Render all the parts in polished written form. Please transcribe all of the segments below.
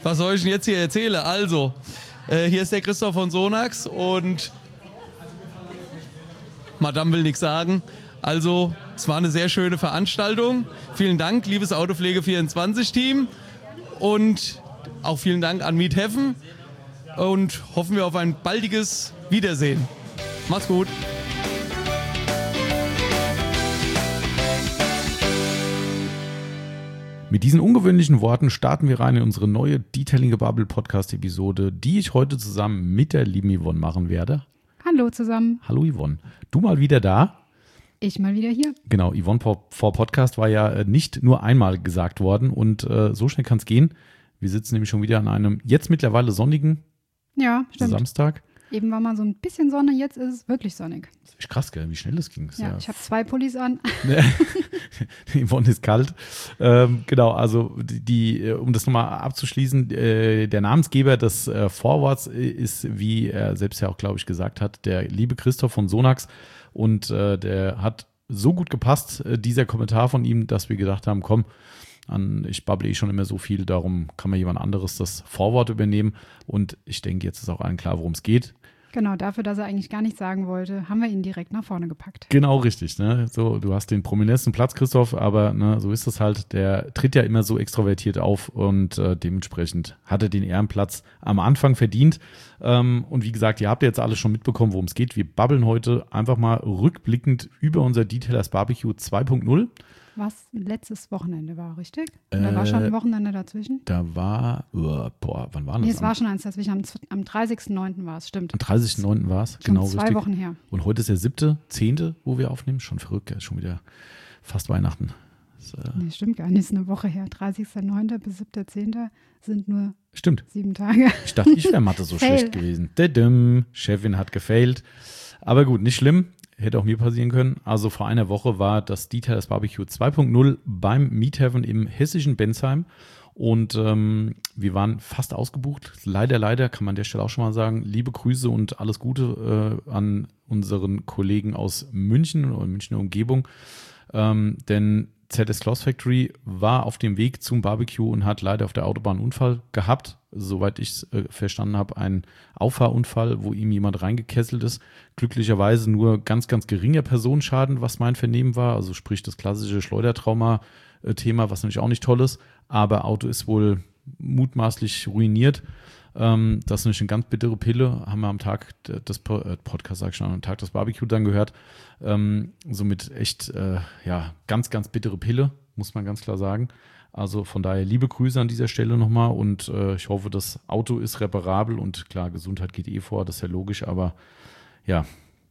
Was soll ich denn jetzt hier erzählen? Also, hier ist der Christoph von Sonax und Madame will nichts sagen. Also, es war eine sehr schöne Veranstaltung. Vielen Dank, liebes Autopflege24-Team. Und auch vielen Dank an Meet Heaven. Und hoffen wir auf ein baldiges Wiedersehen. Macht's gut. Mit diesen ungewöhnlichen Worten starten wir rein in unsere neue Detailing Bubble Podcast Episode, die ich heute zusammen mit der lieben Yvonne machen werde. Hallo zusammen. Hallo Yvonne. Du mal wieder da? Ich mal wieder hier. Genau, Yvonne vor Podcast war ja nicht nur einmal gesagt worden und so schnell kann es gehen. Wir sitzen nämlich schon wieder an einem jetzt mittlerweile sonnigen Samstag. Eben war mal so ein bisschen Sonne, jetzt ist es wirklich sonnig. Das ist echt krass, gell? Wie schnell das ging. Ja, ich habe 2 Pullis an. Yvonne ist kalt. Genau, also um das nochmal abzuschließen, der Namensgeber des Vorworts ist, wie er selbst ja auch, glaube ich, gesagt hat, der liebe Christoph von Sonax. Und der hat so gut gepasst, dieser Kommentar von ihm, dass wir gedacht haben, komm, ich babble schon immer so viel, darum kann mir jemand anderes das Vorwort übernehmen. Und ich denke, jetzt ist auch allen klar, worum es geht. Genau, dafür, dass er eigentlich gar nichts sagen wollte, haben wir ihn direkt nach vorne gepackt. Genau, richtig. Ne? So, du hast den prominentesten Platz, Christoph, aber ne, so ist es halt. Der tritt ja immer so extrovertiert auf und dementsprechend hat er den Ehrenplatz am Anfang verdient. Und wie gesagt, ihr habt jetzt alles schon mitbekommen, worum es geht. Wir babbeln heute einfach mal rückblickend über unser Detailers Barbecue 2.0. Was letztes Wochenende war, richtig? Da war schon ein Wochenende dazwischen? Da war, wann war das? Nee, es war schon eins dazwischen. Am 30.09. war es, stimmt. Am 30.09. war es, genau richtig. 2 Wochen her. Und heute ist der 7.10., wo wir aufnehmen. Schon verrückt, schon wieder fast Weihnachten. Nee, stimmt gar nicht, ist eine Woche her. 30.09. bis 7.10. sind nur stimmt. 7 Tage. Ich dachte, ich wäre Mathe so schlecht gewesen. Chefin hat gefailt. Aber gut, nicht schlimm. Hätte auch mir passieren können. Also vor einer Woche war das Detailers Barbecue 2.0 beim Meet Heaven im hessischen Bensheim. Und wir waren fast ausgebucht. Leider, kann man an der Stelle auch schon mal sagen, liebe Grüße und alles Gute an unseren Kollegen aus München oder Münchner Umgebung. Denn ZS Cloth Factory war auf dem Weg zum Barbecue und hat leider auf der Autobahn einen Unfall gehabt. Soweit ich es verstanden habe, ein Auffahrunfall, wo ihm jemand reingekesselt ist. Glücklicherweise nur ganz, ganz geringer Personenschaden, was mein Vernehmen war. Also sprich das klassische Schleudertrauma-Thema, was natürlich auch nicht toll ist. Aber Auto ist wohl mutmaßlich ruiniert. Das ist natürlich eine ganz bittere Pille. Haben wir am Tag des Podcasts, am Tag des Barbecue dann gehört. Somit echt, ganz, ganz bittere Pille, muss man ganz klar sagen. Also von daher liebe Grüße an dieser Stelle nochmal und ich hoffe, das Auto ist reparabel und klar, Gesundheit geht vor, das ist ja logisch, aber ja.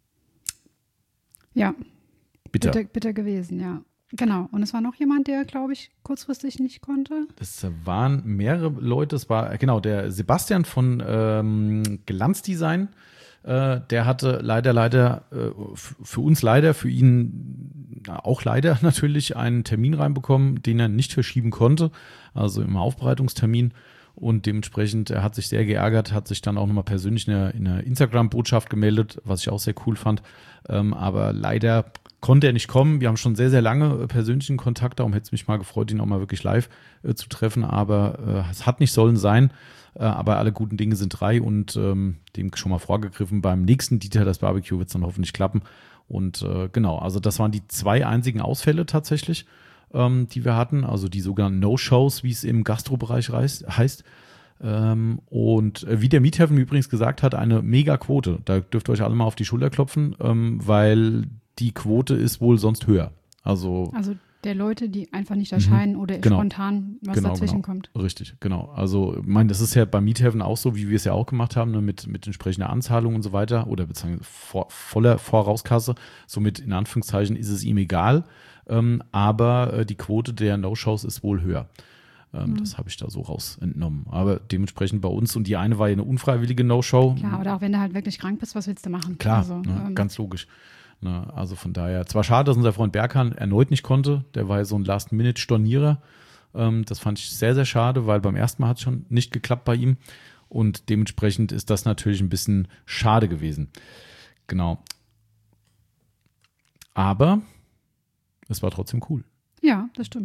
Ja, bitter gewesen, ja. Genau, und es war noch jemand, der, glaube ich, kurzfristig nicht konnte. Es waren mehrere Leute, es war, genau, der Sebastian von Glanzdesign, der hatte leider, für uns leider, für ihn auch leider natürlich einen Termin reinbekommen, den er nicht verschieben konnte, also im Aufbereitungstermin. Und dementsprechend, er hat sich sehr geärgert, hat sich dann auch nochmal persönlich in einer Instagram-Botschaft gemeldet, was ich auch sehr cool fand. Aber leider konnte er nicht kommen. Wir haben schon sehr, sehr lange persönlichen Kontakt, darum hätte es mich mal gefreut, ihn auch mal wirklich live zu treffen. Aber es hat nicht sollen sein. Aber alle guten Dinge sind 3 und dem schon mal vorgegriffen. Beim nächsten Detailers Barbecue wird es dann hoffentlich klappen. Und genau, also das waren die 2 einzigen Ausfälle tatsächlich, die wir hatten. Also die sogenannten No-Shows, wie es im Gastrobereich heißt. Und wie der Meet Heaven übrigens gesagt hat, eine Mega-Quote. Da dürft ihr euch alle mal auf die Schulter klopfen, weil die Quote ist wohl sonst höher. Also der Leute, die einfach nicht erscheinen oder spontan was dazwischen kommt. Richtig, genau. Also, ich meine, das ist ja beim Meet Heaven auch so, wie wir es ja auch gemacht haben, ne, mit entsprechender Anzahlung und so weiter oder beziehungsweise voller Vorauskasse. Somit in Anführungszeichen ist es ihm egal. Aber die Quote der No-Shows ist wohl höher. Das habe ich da so raus entnommen. Aber dementsprechend bei uns, und die eine war ja eine unfreiwillige No-Show. Klar, oder auch wenn du halt wirklich krank bist, was willst du machen? Klar, also, ganz logisch. Ne, also von daher, zwar schade, dass unser Freund Berkan erneut nicht konnte, der war ja so ein Last-Minute-Stornierer. Das fand ich sehr, sehr schade, weil beim ersten Mal hat es schon nicht geklappt bei ihm und dementsprechend ist das natürlich ein bisschen schade gewesen. Genau. Aber es war trotzdem cool. Ja, das stimmt.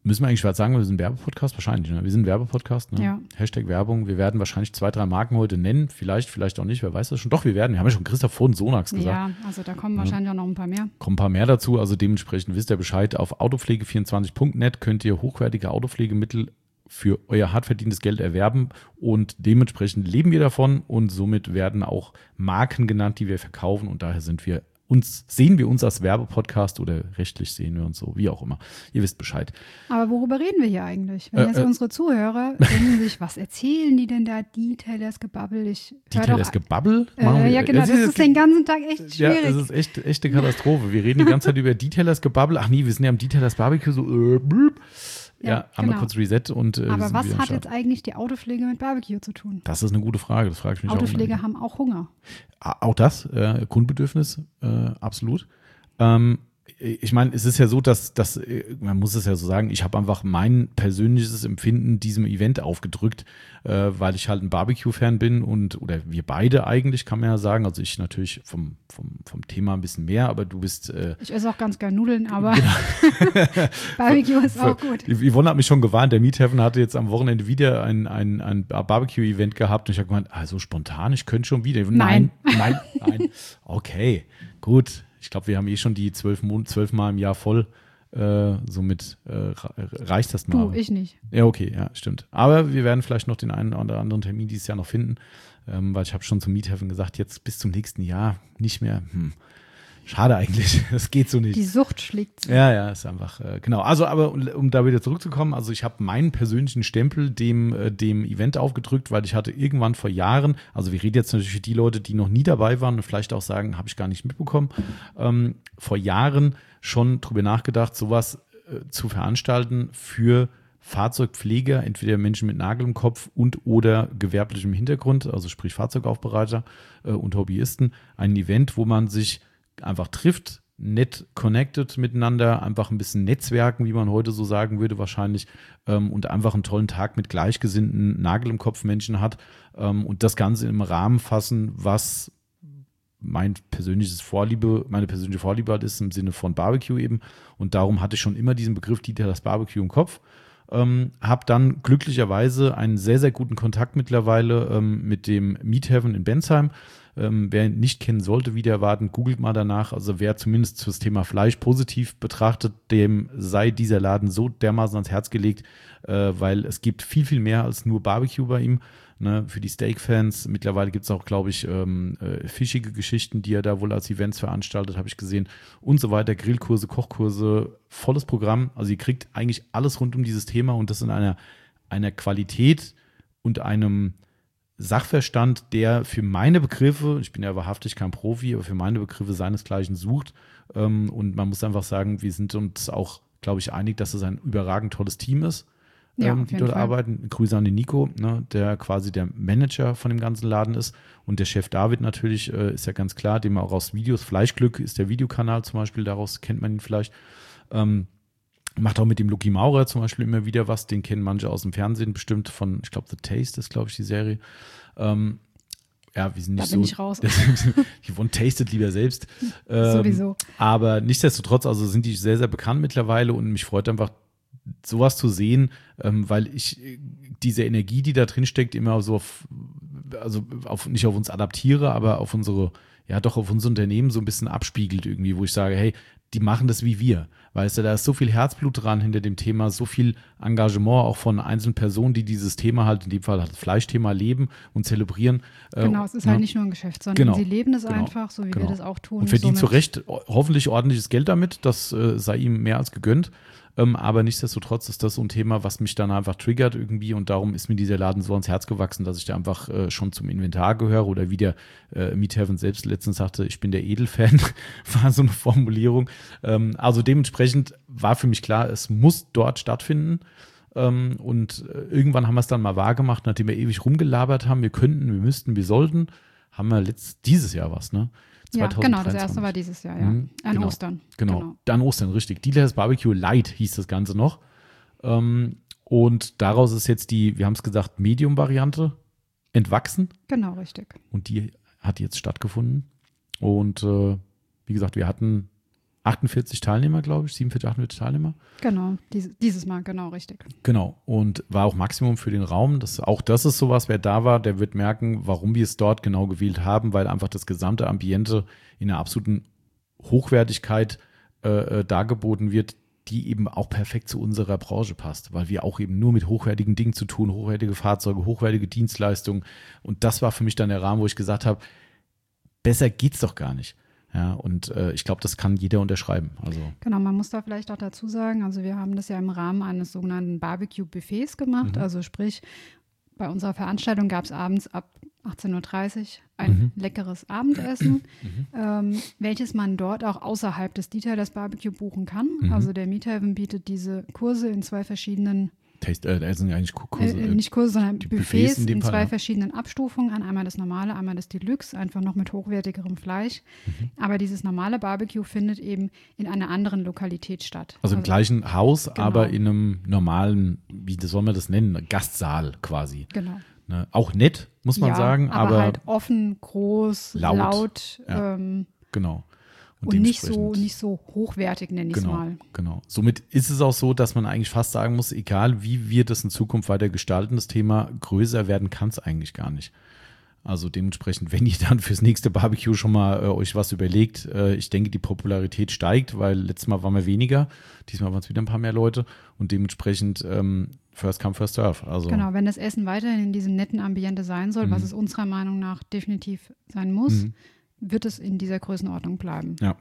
Müssen wir eigentlich was sagen, wir sind ein Werbepodcast? Wahrscheinlich, ne? Wir sind ein Werbepodcast, ne? Ja. Hashtag Werbung. Wir werden wahrscheinlich 2, 3 Marken heute nennen. Vielleicht auch nicht, wer weiß das schon. Doch, wir haben ja schon Christoph von Sonax gesagt. Ja, also da kommen wahrscheinlich auch noch ein paar mehr. Kommen ein paar mehr dazu, also dementsprechend wisst ihr Bescheid. Auf autopflege24.net könnt ihr hochwertige Autopflegemittel für euer hart verdientes Geld erwerben und dementsprechend leben wir davon und somit werden auch Marken genannt, die wir verkaufen und daher sehen wir uns als Werbepodcast oder rechtlich sehen wir uns so, wie auch immer. Ihr wisst Bescheid. Aber worüber reden wir hier eigentlich? Wenn jetzt unsere Zuhörer denken sich, was erzählen die denn da? Detailers Gebabbel? Detailers Gebabbel? Ja, genau, das ist den ganzen Tag echt schwierig. Ja, das ist echt eine Katastrophe. Wir reden die ganze Zeit über Detailers Gebabbel. Ach nee, wir sind ja am Detailers Barbecue so Ja, einmal kurz Reset und aber was hat jetzt eigentlich die Autopflege mit Barbecue zu tun? Das ist eine gute Frage, das frage ich mich auch. Autopfleger haben auch Hunger. Auch das, Grundbedürfnis, absolut. Ich meine, es ist ja so, dass man muss es ja so sagen, ich habe einfach mein persönliches Empfinden diesem Event aufgedrückt, weil ich halt ein Barbecue-Fan bin oder wir beide eigentlich, kann man ja sagen. Also ich natürlich vom Thema ein bisschen mehr, aber du bist... ich esse auch ganz gerne Nudeln, aber genau. Barbecue ist auch gut. Yvonne hat mich schon gewarnt, der Meat Heaven hatte jetzt am Wochenende wieder ein Barbecue-Event gehabt und ich habe gemeint, also spontan, ich könnte schon wieder. Nein. Okay, gut. Ich glaube, wir haben schon die 12 Mal im Jahr voll. Somit reicht das mal. Du, ich nicht. Ja, okay, ja, stimmt. Aber wir werden vielleicht noch den einen oder anderen Termin dieses Jahr noch finden, weil ich habe schon zum Meat Heaven gesagt, jetzt bis zum nächsten Jahr nicht mehr. Schade eigentlich, das geht so nicht. Die Sucht schlägt zu. Ja, ist einfach, genau. Also, aber um da wieder zurückzukommen, also ich habe meinen persönlichen Stempel dem Event aufgedrückt, weil ich hatte irgendwann vor Jahren, also wir reden jetzt natürlich für die Leute, die noch nie dabei waren und vielleicht auch sagen, habe ich gar nicht mitbekommen, vor Jahren schon drüber nachgedacht, sowas zu veranstalten für Fahrzeugpfleger, entweder Menschen mit Nagel im Kopf und oder gewerblichem Hintergrund, also sprich Fahrzeugaufbereiter und Hobbyisten, ein Event, wo man sich einfach trifft, nett connected miteinander, einfach ein bisschen netzwerken, wie man heute so sagen würde wahrscheinlich, und einfach einen tollen Tag mit gleichgesinnten Nagel im Kopf Menschen hat und das Ganze im Rahmen fassen, was meine persönliche Vorliebe halt ist im Sinne von Barbecue eben und darum hatte ich schon immer diesen Begriff Detailers Barbecue im Kopf. Habe dann glücklicherweise einen sehr, sehr guten Kontakt mittlerweile mit dem Meat Heaven in Bensheim. Wer ihn nicht kennen sollte, wieder erwarten, googelt mal danach. Also wer zumindest das Thema Fleisch positiv betrachtet, dem sei dieser Laden so dermaßen ans Herz gelegt, weil es gibt viel, viel mehr als nur Barbecue bei ihm. Ne, für die Steak-Fans. Mittlerweile gibt es auch, glaube ich, fischige Geschichten, die er da wohl als Events veranstaltet, habe ich gesehen. Und so weiter, Grillkurse, Kochkurse, volles Programm. Also ihr kriegt eigentlich alles rund um dieses Thema und das in einer Qualität und einem Sachverstand, der für meine Begriffe, ich bin ja wahrhaftig kein Profi, aber für meine Begriffe seinesgleichen sucht. Und man muss einfach sagen, wir sind uns auch, glaube ich, einig, dass es ein überragend tolles Team ist. Ja, die dort arbeiten. Grüße an den Nico, ne, der quasi der Manager von dem ganzen Laden ist. Und der Chef David natürlich, ist ja ganz klar, den man auch aus Videos, Fleischglück ist der Videokanal zum Beispiel, daraus kennt man ihn vielleicht. Macht auch mit dem Lucky Maurer zum Beispiel immer wieder was, den kennen manche aus dem Fernsehen bestimmt von, ich glaube, The Taste ist, glaube ich, die Serie. Ja, wir sind nicht da bin ich raus. Yvonne tastet lieber selbst. Sowieso. Aber nichtsdestotrotz, also sind die sehr, sehr bekannt mittlerweile und mich freut einfach, sowas zu sehen, weil ich diese Energie, die da drin steckt, immer so nicht auf uns adaptiere, aber auf unsere, ja doch auf unser Unternehmen so ein bisschen abspiegelt irgendwie, wo ich sage, hey, die machen das wie wir. Weißt du, da ist so viel Herzblut dran hinter dem Thema, so viel Engagement auch von einzelnen Personen, die dieses Thema halt, in dem Fall halt das Fleischthema leben und zelebrieren. Genau, es ist halt nicht nur ein Geschäft, sondern sie leben es einfach, so wie wir das auch tun. Und verdient zu Recht hoffentlich ordentliches Geld damit, das sei ihm mehr als gegönnt. Aber nichtsdestotrotz ist das so ein Thema, was mich dann einfach triggert irgendwie und darum ist mir dieser Laden so ans Herz gewachsen, dass ich da einfach schon zum Inventar gehöre oder wie der Meat Heaven selbst letztens sagte, ich bin der Edelfan, war so eine Formulierung. Also dementsprechend war für mich klar, es muss dort stattfinden und irgendwann haben wir es dann mal wahrgemacht, nachdem wir ewig rumgelabert haben, wir könnten, wir müssten, wir sollten, haben wir dieses Jahr was, ne? Ja, genau, das erste war dieses Jahr, ja. An Ostern. Genau, an Ostern, richtig. Detailers Barbecue Light hieß das Ganze noch. Und daraus ist jetzt wir haben es gesagt, Medium-Variante entwachsen. Genau, richtig. Und die hat jetzt stattgefunden. Und wie gesagt, wir hatten 48 Teilnehmer, glaube ich, 47, 48 Teilnehmer. Genau, dieses Mal, genau, richtig. Genau, und war auch Maximum für den Raum. Auch das ist sowas, wer da war, der wird merken, warum wir es dort genau gewählt haben, weil einfach das gesamte Ambiente in einer absoluten Hochwertigkeit dargeboten wird, die eben auch perfekt zu unserer Branche passt, weil wir auch eben nur mit hochwertigen Dingen zu tun, hochwertige Fahrzeuge, hochwertige Dienstleistungen. Und das war für mich dann der Rahmen, wo ich gesagt habe, besser geht's doch gar nicht. Ja, und ich glaube, das kann jeder unterschreiben. Also. Genau, man muss da vielleicht auch dazu sagen, also wir haben das ja im Rahmen eines sogenannten Barbecue-Buffets gemacht. Also sprich, bei unserer Veranstaltung gab es abends ab 18:30 Uhr ein leckeres Abendessen, welches man dort auch außerhalb des Detailers Barbecue buchen kann. Also der Meathaven bietet diese Kurse in zwei verschiedenen Das sind ja eigentlich Kurse. Nicht Kurse, sondern Buffets in Fall, zwei verschiedenen Abstufungen an. Einmal das normale, einmal das Deluxe, einfach noch mit hochwertigerem Fleisch. Aber dieses normale Barbecue findet eben in einer anderen Lokalität statt. Also im gleichen Haus, genau. Aber in einem normalen, wie soll man das nennen, Gastsaal quasi. Genau. Ne? Auch nett, muss man sagen. Aber halt offen, groß, laut. Ja, genau. Und nicht so hochwertig, nenne ich es mal. Genau. Somit ist es auch so, dass man eigentlich fast sagen muss, egal wie wir das in Zukunft weiter gestalten, das Thema größer werden kann es eigentlich gar nicht. Also dementsprechend, wenn ihr dann fürs nächste Barbecue schon mal euch was überlegt, ich denke, die Popularität steigt, weil letztes Mal waren wir weniger, diesmal waren es wieder ein paar mehr Leute und dementsprechend first come, first serve. Also, genau, wenn das Essen weiterhin in diesem netten Ambiente sein soll, was es unserer Meinung nach definitiv sein muss, wird es in dieser Größenordnung bleiben. Ja,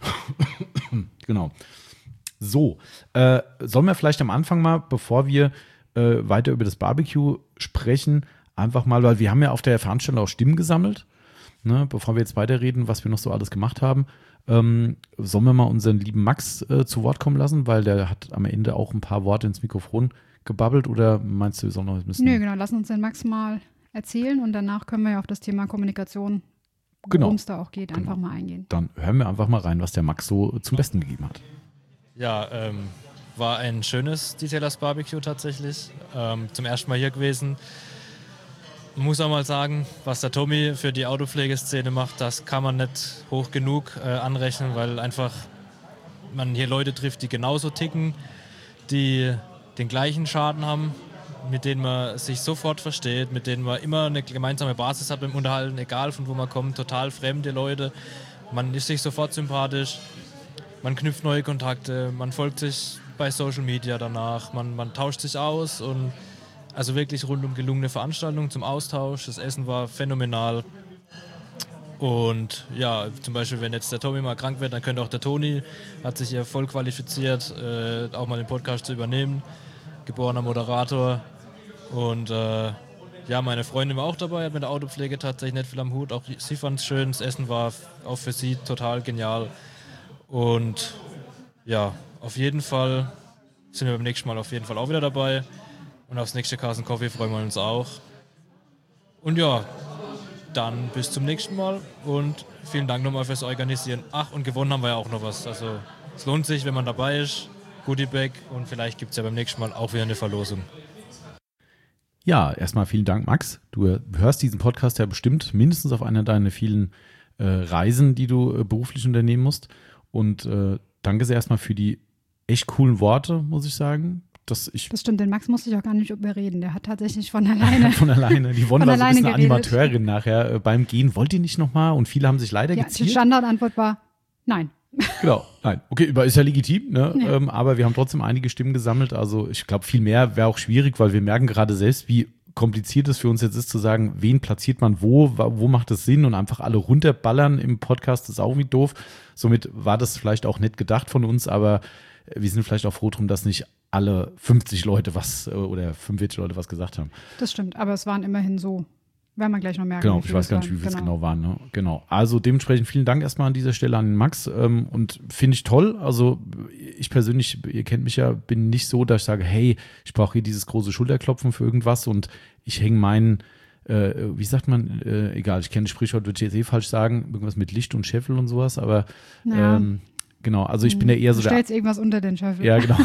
genau. So, sollen wir vielleicht am Anfang mal, bevor wir weiter über das Barbecue sprechen, einfach mal, weil wir haben ja auf der Veranstaltung auch Stimmen gesammelt, ne, bevor wir jetzt weiterreden, was wir noch so alles gemacht haben, sollen wir mal unseren lieben Max zu Wort kommen lassen, weil der hat am Ende auch ein paar Worte ins Mikrofon gebabbelt, oder meinst du, wir sollen noch ein bisschen... Nö, genau, lass uns den Max mal erzählen und danach können wir ja auf das Thema Kommunikation, worum es da auch geht, einfach mal eingehen. Dann hören wir einfach mal rein, was der Max so zum Besten gegeben hat. Ja, war ein schönes Detailers Barbecue tatsächlich. Zum ersten Mal hier gewesen. Man muss auch mal sagen, was der Tommy für die Autopflegeszene macht, das kann man nicht hoch genug anrechnen, weil einfach man hier Leute trifft, die genauso ticken, die den gleichen Schaden haben, mit denen man sich sofort versteht, mit denen man immer eine gemeinsame Basis hat beim Unterhalten, egal von wo man kommt, total fremde Leute. Man ist sich sofort sympathisch, man knüpft neue Kontakte, man folgt sich bei Social Media danach, man tauscht sich aus und also wirklich rundum gelungene Veranstaltung zum Austausch. Das Essen war phänomenal. Und ja, zum Beispiel, wenn jetzt der Tommy mal krank wird, dann könnte auch der Toni, hat sich ja voll qualifiziert, auch mal den Podcast zu übernehmen. Geborener Moderator. Und ja, meine Freundin war auch dabei, hat mit der Autopflege tatsächlich nicht viel am Hut. Auch sie fand es schön, das Essen war auch für sie total genial. Und ja, auf jeden Fall sind wir beim nächsten Mal auf jeden Fall auch wieder dabei. Und aufs nächste Carson Coffee freuen wir uns auch. Und ja, dann bis zum nächsten Mal und vielen Dank nochmal fürs Organisieren. Ach, und gewonnen haben wir ja auch noch was. Also es lohnt sich, wenn man dabei ist. Goodiebag und vielleicht gibt es ja beim nächsten Mal auch wieder eine Verlosung. Ja, erstmal vielen Dank, Max. Du hörst diesen Podcast ja bestimmt mindestens auf einer deiner vielen Reisen, die du beruflich unternehmen musst. Und danke sehr erstmal für die echt coolen Worte, muss ich sagen. Das stimmt, den Max musste ich auch gar nicht überreden. Der hat tatsächlich von alleine. Die Yvonne war so ein bisschen Animateurin nachher beim Gehen. Wollt ihr nicht nochmal? Und viele haben sich leider geziert. Die Standardantwort war nein. Genau, nein. Okay, ist ja legitim, ne? Ja. Aber wir haben trotzdem einige Stimmen gesammelt. Also ich glaube, viel mehr wäre auch schwierig, weil wir merken gerade selbst, wie kompliziert es für uns jetzt ist, zu sagen, wen platziert man wo macht es Sinn, und einfach alle runterballern im Podcast ist auch irgendwie doof. Somit war das vielleicht auch nicht gedacht von uns, aber wir sind vielleicht auch froh drum, dass nicht alle 50 Leute oder 45 Leute was gesagt haben. Das stimmt, aber es waren immerhin so. Werden wir gleich noch merken. Genau, ich weiß gar nicht, wie viel es genau waren. Ne? Genau. Also dementsprechend vielen Dank erstmal an dieser Stelle an den Max. Und finde ich toll. Also ich persönlich, ihr kennt mich ja, bin nicht so, dass ich sage, hey, ich brauche hier dieses große Schulterklopfen für irgendwas und ich hänge meinen, wie sagt man, egal, ich kenne das Sprichwort, würde ich jetzt falsch sagen, irgendwas mit Licht und Scheffel und sowas, aber ja. Genau, also ich bin ja eher so du stellst irgendwas unter den Scheffel. Ja, genau.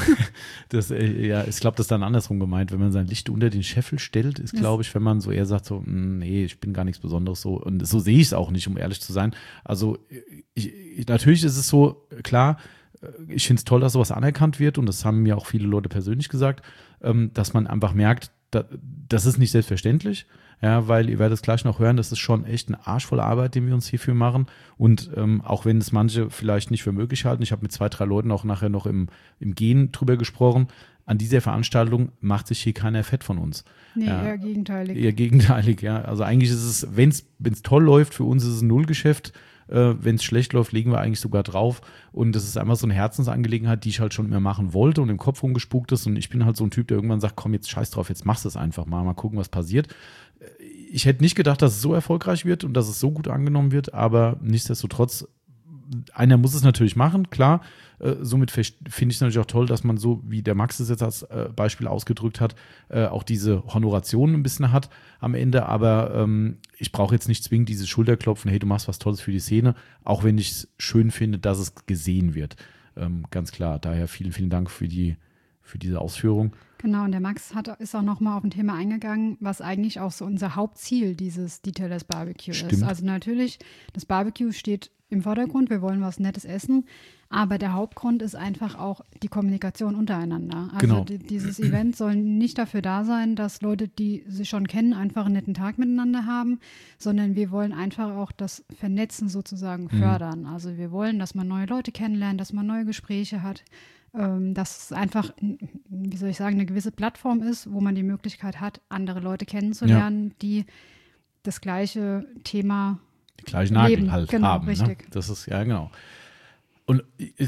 Ich glaube, das ist dann andersrum gemeint. Wenn man sein Licht unter den Scheffel stellt, ist, glaube ich, wenn man so eher sagt, so, nee, ich bin gar nichts Besonderes so. Und so sehe ich es auch nicht, um ehrlich zu sein. Also natürlich ist es so, klar, ich finde es toll, dass sowas anerkannt wird und das haben mir auch viele Leute persönlich gesagt, dass man einfach merkt, das ist nicht selbstverständlich. Ja, weil ihr werdet es gleich noch hören, das ist schon echt eine arschvolle Arbeit, die wir uns hierfür machen. Und auch wenn es manche vielleicht nicht für möglich halten, ich habe mit 2, 3 Leuten auch nachher noch im Gehen drüber gesprochen, an dieser Veranstaltung macht sich hier keiner fett von uns. Nee, ja, eher gegenteilig. Eher gegenteilig, ja. Also eigentlich ist es, wenn es toll läuft, für uns ist es ein Nullgeschäft. Wenn es schlecht läuft, legen wir eigentlich sogar drauf. Und das ist einfach so eine Herzensangelegenheit, die ich halt schon immer machen wollte und im Kopf rumgespukt ist. Und ich bin halt so ein Typ, der irgendwann sagt, komm, jetzt scheiß drauf, jetzt machst du es einfach mal gucken, was passiert. Ich hätte nicht gedacht, dass es so erfolgreich wird und dass es so gut angenommen wird, aber nichtsdestotrotz, einer muss es natürlich machen, klar. Somit finde ich es natürlich auch toll, dass man so, wie der Max es jetzt als Beispiel ausgedrückt hat, auch diese Honoration ein bisschen hat am Ende. Aber ich brauche jetzt nicht zwingend dieses Schulterklopfen, hey, du machst was Tolles für die Szene, auch wenn ich es schön finde, dass es gesehen wird. Ganz klar, daher vielen, vielen Dank für diese Ausführung. Genau, und der Max ist auch nochmal auf ein Thema eingegangen, was eigentlich auch so unser Hauptziel dieses Detailers Barbecue ist. Also natürlich, das Barbecue steht im Vordergrund, wir wollen was Nettes essen, aber der Hauptgrund ist einfach auch die Kommunikation untereinander. Also genau. Dieses Event soll nicht dafür da sein, dass Leute, die sich schon kennen, einfach einen netten Tag miteinander haben, sondern wir wollen einfach auch das Vernetzen sozusagen fördern. Also wir wollen, dass man neue Leute kennenlernt, dass man neue Gespräche hat, dass es einfach, wie soll ich sagen, eine gewisse Plattform ist, wo man die Möglichkeit hat, andere Leute kennenzulernen, die das gleiche Thema die gleichen Nagel halt genau, haben. Richtig. Ne? Das ist, ja genau. Und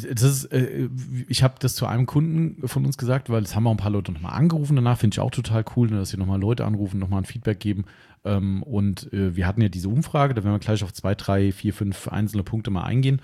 ich habe das zu einem Kunden von uns gesagt, weil es haben auch ein paar Leute nochmal angerufen danach, finde ich auch total cool, dass sie nochmal Leute anrufen, nochmal ein Feedback geben. Und wir hatten ja diese Umfrage, da werden wir gleich auf 2, 3, 4, 5 einzelne Punkte mal eingehen,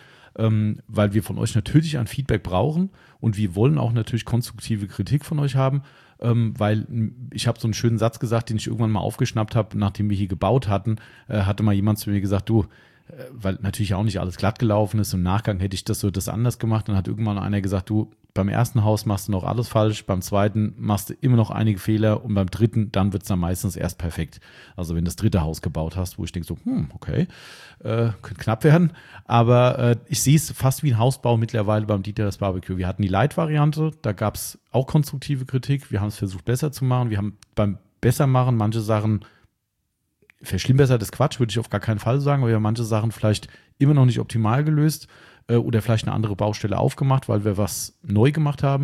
weil wir von euch natürlich ein Feedback brauchen und wir wollen auch natürlich konstruktive Kritik von euch haben, weil ich habe so einen schönen Satz gesagt, den ich irgendwann mal aufgeschnappt habe, nachdem wir hier gebaut hatten, hatte mal jemand zu mir gesagt, du, weil natürlich auch nicht alles glatt gelaufen ist. Im Nachgang hätte ich das anders gemacht. Dann hat irgendwann einer gesagt, du, beim ersten Haus machst du noch alles falsch, beim zweiten machst du immer noch einige Fehler und beim dritten, dann wird es dann meistens erst perfekt. Also wenn du das dritte Haus gebaut hast, wo ich denke so, okay, könnte knapp werden. Aber ich sehe es fast wie ein Hausbau mittlerweile beim Detailers Barbecue. Wir hatten die Light-Variante, da gab es auch konstruktive Kritik. Wir haben es versucht besser zu machen. Wir haben beim Bessermachen manche Sachen verschlimmbessert ist Quatsch, würde ich auf gar keinen Fall sagen, weil wir manche Sachen vielleicht immer noch nicht optimal gelöst oder vielleicht eine andere Baustelle aufgemacht, weil wir was neu gemacht haben.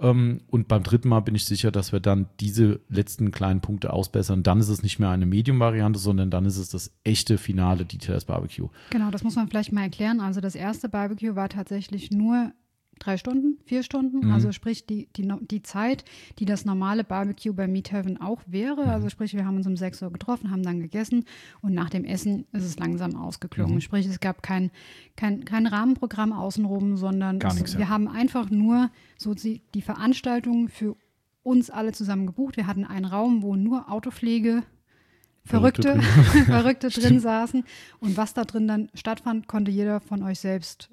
Und beim dritten Mal bin ich sicher, dass wir dann diese letzten kleinen Punkte ausbessern. Dann ist es nicht mehr eine Medium-Variante, sondern dann ist es das echte finale Detailers Barbecue. Genau, das muss man vielleicht mal erklären. Also das erste Barbecue war tatsächlich nur 3 Stunden, 4 Stunden, also sprich die Zeit, die das normale Barbecue bei Meat Heaven auch wäre. Also sprich, wir haben uns um 6 Uhr getroffen, haben dann gegessen und nach dem Essen ist es langsam ausgeklungen. Sprich, es gab kein Rahmenprogramm außenrum, sondern wir haben einfach nur so die Veranstaltung für uns alle zusammen gebucht. Wir hatten einen Raum, wo nur Autopflege Verrückte drin saßen. Und was da drin dann stattfand, konnte jeder von euch selbst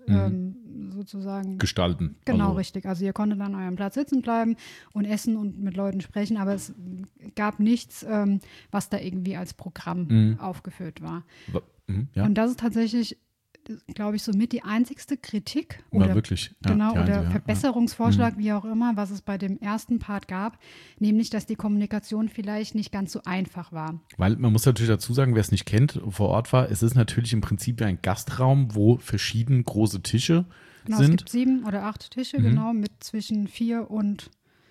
sozusagen gestalten. Genau, richtig. Also ihr konntet an eurem Platz sitzen bleiben und essen und mit Leuten sprechen, aber es gab nichts, was da irgendwie als Programm aufgeführt war. Ja. Und das ist tatsächlich, glaube ich, somit die einzigste Kritik oder wirklich, oder Verbesserungsvorschlag, wie auch immer, was es bei dem ersten Part gab, nämlich, dass die Kommunikation vielleicht nicht ganz so einfach war. Weil man muss natürlich dazu sagen, wer es nicht kennt, vor Ort war, es ist natürlich im Prinzip ein Gastraum, wo verschieden große Tische sind. Es gibt 7 oder 8 Tische, genau, mit zwischen 4 und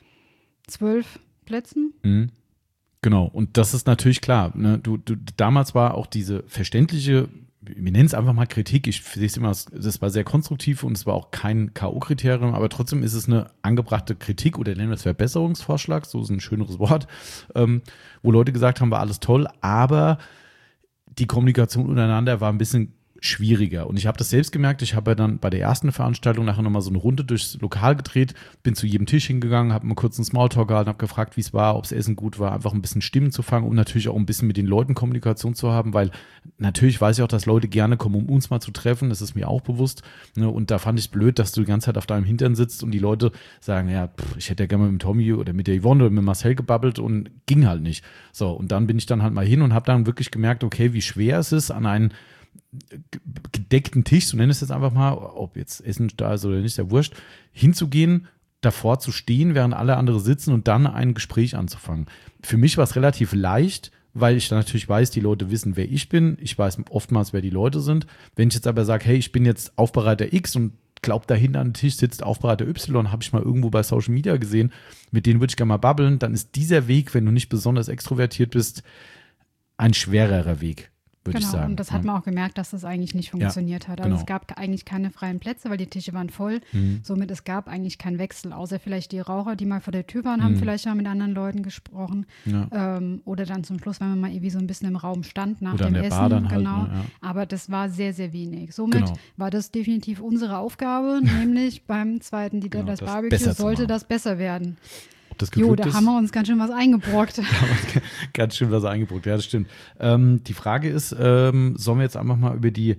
12 Plätzen. Genau, und das ist natürlich klar. Ne? Damals war auch diese verständliche, wir nennen es einfach mal Kritik, ich sehe es immer, das war sehr konstruktiv und es war auch kein K.O.-Kriterium, aber trotzdem ist es eine angebrachte Kritik oder nennen wir es Verbesserungsvorschlag, so ist ein schöneres Wort, wo Leute gesagt haben, war alles toll, aber die Kommunikation untereinander war ein bisschen schwieriger. Und ich habe das selbst gemerkt, ich habe ja dann bei der ersten Veranstaltung nachher nochmal so eine Runde durchs Lokal gedreht, bin zu jedem Tisch hingegangen, habe mal kurz einen Smalltalk gehalten, habe gefragt, wie es war, ob das Essen gut war, einfach ein bisschen Stimmen zu fangen, um natürlich auch ein bisschen mit den Leuten Kommunikation zu haben, weil natürlich weiß ich auch, dass Leute gerne kommen, um uns mal zu treffen, das ist mir auch bewusst. Ne? Und da fand ich es blöd, dass du die ganze Zeit auf deinem Hintern sitzt und die Leute sagen, ja, ich hätte ja gerne mal mit dem Tommy oder mit der Yvonne oder mit Marcel gebabbelt und ging halt nicht. So, und dann bin ich dann halt mal hin und habe dann wirklich gemerkt, okay, wie schwer es ist, an einen gedeckten Tisch, so nenne ich es jetzt einfach mal, ob jetzt Essen da ist oder nicht, ist ja wurscht, hinzugehen, davor zu stehen, während alle andere sitzen und dann ein Gespräch anzufangen. Für mich war es relativ leicht, weil ich dann natürlich weiß, die Leute wissen, wer ich bin. Ich weiß oftmals, wer die Leute sind. Wenn ich jetzt aber sage, hey, ich bin jetzt Aufbereiter X und glaube, dahinter an dem Tisch sitzt Aufbereiter Y, habe ich mal irgendwo bei Social Media gesehen, mit denen würde ich gerne mal babbeln, dann ist dieser Weg, wenn du nicht besonders extrovertiert bist, ein schwererer Weg, würde ich sagen. Genau, und das hat man auch gemerkt, dass das eigentlich nicht funktioniert hat. Also genau. Es gab eigentlich keine freien Plätze, weil die Tische waren voll. Somit es gab eigentlich keinen Wechsel, außer vielleicht die Raucher, die mal vor der Tür waren, haben vielleicht mal mit anderen Leuten gesprochen. Ja. Oder dann zum Schluss, wenn man mal irgendwie so ein bisschen im Raum stand nach oder dem an der Essen. Bar dann halt, genau. ne, ja. Aber das war sehr, sehr wenig. Somit war das definitiv unsere Aufgabe, nämlich beim zweiten Dieter das Barbecue sollte das besser werden. Das da haben wir uns ganz schön was eingebrockt. Ganz schön was eingebrockt, ja, das stimmt. Die Frage ist, sollen wir jetzt einfach mal über die,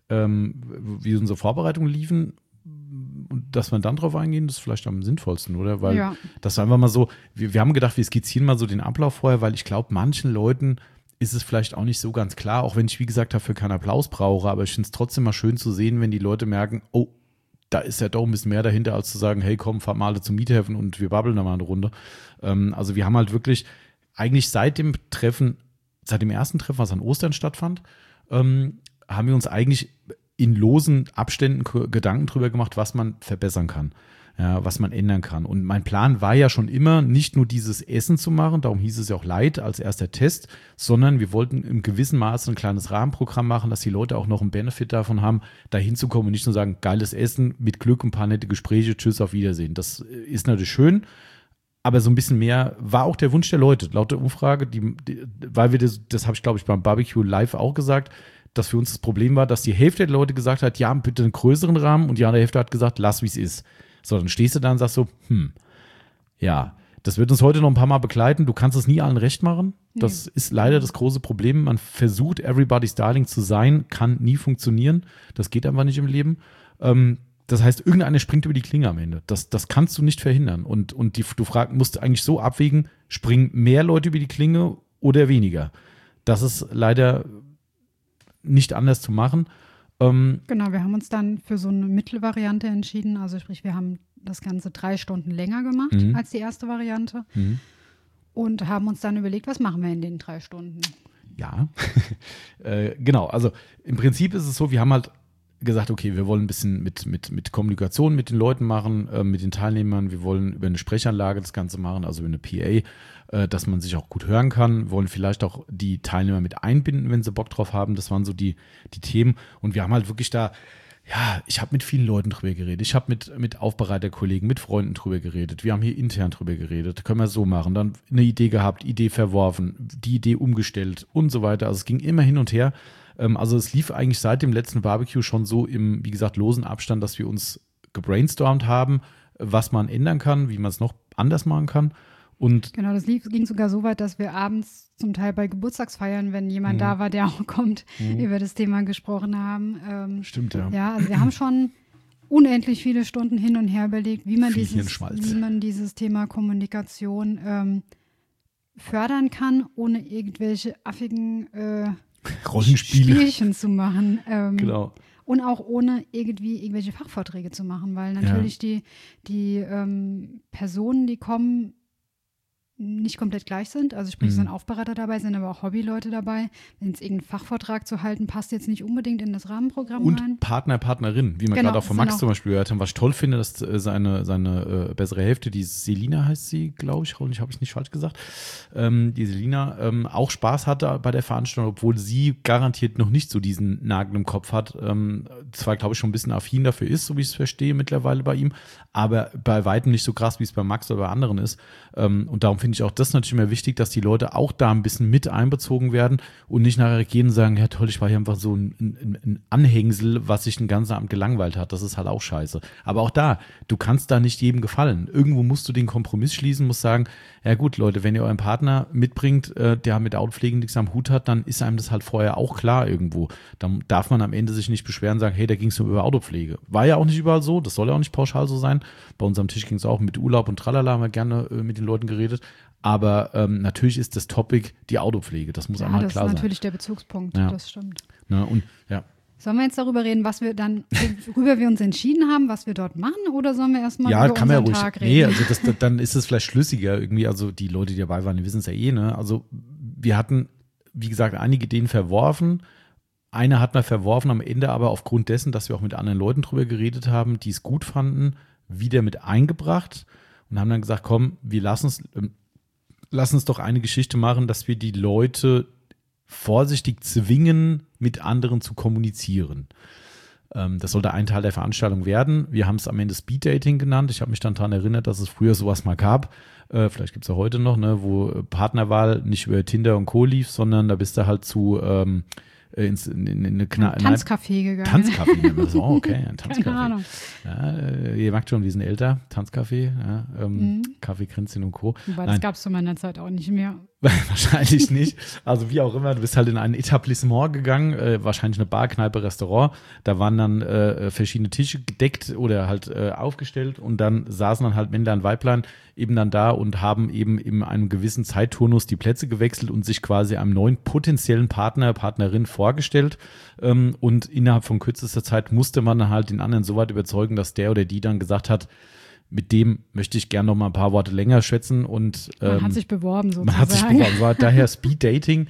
wie unsere Vorbereitungen liefen, und dass wir dann drauf eingehen, das ist vielleicht am sinnvollsten, oder? Weil das war einfach mal so, wir haben gedacht, wir skizzieren mal so den Ablauf vorher, weil ich glaube, manchen Leuten ist es vielleicht auch nicht so ganz klar, auch wenn ich, wie gesagt, dafür keinen Applaus brauche, aber ich finde es trotzdem mal schön zu sehen, wenn die Leute merken, oh, da ist ja doch ein bisschen mehr dahinter, als zu sagen, hey, komm, fahr mal alle zum Meathaven und wir babbeln da mal eine Runde. Also wir haben halt wirklich eigentlich seit dem ersten Treffen, was an Ostern stattfand, haben wir uns eigentlich in losen Abständen Gedanken drüber gemacht, was man verbessern kann. Ja, was man ändern kann. Und mein Plan war ja schon immer, nicht nur dieses Essen zu machen, darum hieß es ja auch Light als erster Test, sondern wir wollten im gewissen Maße ein kleines Rahmenprogramm machen, dass die Leute auch noch einen Benefit davon haben, da hinzukommen und nicht nur sagen, geiles Essen, mit Glück ein paar nette Gespräche, tschüss, auf Wiedersehen. Das ist natürlich schön, aber so ein bisschen mehr war auch der Wunsch der Leute. Laut der Umfrage, weil wir das habe ich, glaube ich, beim Barbecue Live auch gesagt, dass für uns das Problem war, dass die Hälfte der Leute gesagt hat, ja, bitte einen größeren Rahmen, und die andere Hälfte hat gesagt, lass, wie es ist. So, dann stehst du da und sagst so, ja, das wird uns heute noch ein paar Mal begleiten. Du kannst es nie allen recht machen. Das ist leider das große Problem. Man versucht, everybody's darling zu sein, kann nie funktionieren. Das geht einfach nicht im Leben. Das heißt, irgendeiner springt über die Klinge am Ende. Das kannst du nicht verhindern. Und du musst eigentlich so abwägen, springen mehr Leute über die Klinge oder weniger. Das ist leider nicht anders zu machen. Genau, wir haben uns dann für so eine Mittelvariante entschieden. Also sprich, wir haben das Ganze 3 Stunden länger gemacht als die erste Variante und haben uns dann überlegt, was machen wir in den 3 Stunden. Ja, genau. Also im Prinzip ist es so, wir haben halt gesagt, okay, wir wollen ein bisschen mit Kommunikation mit den Leuten machen, mit den Teilnehmern. Wir wollen über eine Sprechanlage das Ganze machen, also über eine PA, dass man sich auch gut hören kann. Wir wollen vielleicht auch die Teilnehmer mit einbinden, wenn sie Bock drauf haben. Das waren so die Themen. Und wir haben halt wirklich da, ja, ich habe mit vielen Leuten drüber geredet. Ich habe mit Aufbereiterkollegen, mit Freunden drüber geredet. Wir haben hier intern drüber geredet. Können wir so machen. Dann eine Idee gehabt, Idee verworfen, die Idee umgestellt und so weiter. Also es ging immer hin und her. Also es lief eigentlich seit dem letzten Barbecue schon so im, wie gesagt, losen Abstand, dass wir uns gebrainstormt haben, was man ändern kann, wie man es noch anders machen kann. Und genau, das ging sogar so weit, dass wir abends zum Teil bei Geburtstagsfeiern, wenn jemand da war, der auch kommt, über das Thema gesprochen haben. Stimmt, ja. Ja, also wir haben schon unendlich viele Stunden hin und her überlegt, wie man dieses Thema Kommunikation fördern kann, ohne irgendwelche affigen Spielchen zu machen. Genau. Und auch ohne irgendwelche Fachvorträge zu machen, weil natürlich die Personen, die kommen, nicht komplett gleich sind. Also sprich, es sind Aufbereiter dabei, sind aber auch Hobbyleute dabei. Wenn es irgendeinen Fachvortrag zu halten, passt jetzt nicht unbedingt in das Rahmenprogramm rein. Und Partnerin, wie man gerade auch von Max zum Beispiel gehört haben, was ich toll finde, dass seine bessere Hälfte, die Selina heißt sie, glaube ich, hoffentlich habe ich es nicht falsch gesagt, die Selina auch Spaß hatte bei der Veranstaltung, obwohl sie garantiert noch nicht so diesen Nagel im Kopf hat, zwar, glaube ich, schon ein bisschen affin dafür ist, so wie ich es verstehe mittlerweile bei ihm, aber bei weitem nicht so krass, wie es bei Max oder bei anderen ist. Und darum finde ich auch das natürlich immer wichtig, dass die Leute auch da ein bisschen mit einbezogen werden und nicht nachher gehen und sagen, ja toll, ich war hier einfach so ein Anhängsel, was sich den ganzen Abend gelangweilt hat. Das ist halt auch scheiße. Aber auch da, du kannst da nicht jedem gefallen. Irgendwo musst du den Kompromiss schließen, musst sagen, ja gut, Leute, wenn ihr euren Partner mitbringt, der mit Autopflege nichts am Hut hat, dann ist einem das halt vorher auch klar irgendwo. Dann darf man am Ende sich nicht beschweren und sagen, hey, da ging es nur über Autopflege. War ja auch nicht überall so, das soll ja auch nicht pauschal so sein. Bei uns am Tisch ging es auch mit Urlaub und Tralala, haben wir gerne mit den Leuten geredet. Aber natürlich ist das Topic die Autopflege, das muss einmal klar sein. Das ist natürlich der Bezugspunkt, das stimmt. Na, und ja. Sollen wir jetzt darüber reden, worüber wir uns entschieden haben, was wir dort machen, oder sollen wir erstmal über kann man unseren ja ruhig, Tag reden? Nee, also dann ist es vielleicht schlüssiger irgendwie, also die Leute, die dabei waren, die wissen es ja eh, ne? Also wir hatten, wie gesagt, einige Ideen verworfen. Eine hat man verworfen am Ende, aber aufgrund dessen, dass wir auch mit anderen Leuten drüber geredet haben, die es gut fanden, wieder mit eingebracht und haben dann gesagt, komm, wir lass uns doch eine Geschichte machen, dass wir die Leute vorsichtig zwingen, mit anderen zu kommunizieren. Das sollte ein Teil der Veranstaltung werden. Wir haben es am Ende Speed Dating genannt. Ich habe mich dann daran erinnert, dass es früher sowas mal gab. Vielleicht gibt es ja heute noch, ne, wo Partnerwahl nicht über Tinder und Co. lief, sondern da bist du halt zu in eine Tanzcafé gegangen. Tanzcafé nennen wir das. Oh, okay, ein Tanzcafé. Keine Ahnung. Ja, ihr merkt schon, wir sind älter. Tanzcafé, ja, Kaffee Kränzchen und Co. Wobei, das gab es zu meiner Zeit auch nicht mehr. Wahrscheinlich nicht. Also wie auch immer, du bist halt in ein Etablissement gegangen, wahrscheinlich eine Bar, Kneipe, Restaurant. Da waren dann verschiedene Tische gedeckt oder halt aufgestellt und dann saßen dann halt Männlein, Weiblein eben dann da und haben eben in einem gewissen Zeitturnus die Plätze gewechselt und sich quasi einem neuen potenziellen Partner, Partnerin vorgestellt. Und innerhalb von kürzester Zeit musste man dann halt den anderen so weit überzeugen, dass der oder die dann gesagt hat, mit dem möchte ich gerne noch mal ein paar Worte länger schwätzen. Und man hat sich beworben sozusagen. Man hat sich beworben, war daher Speed Dating.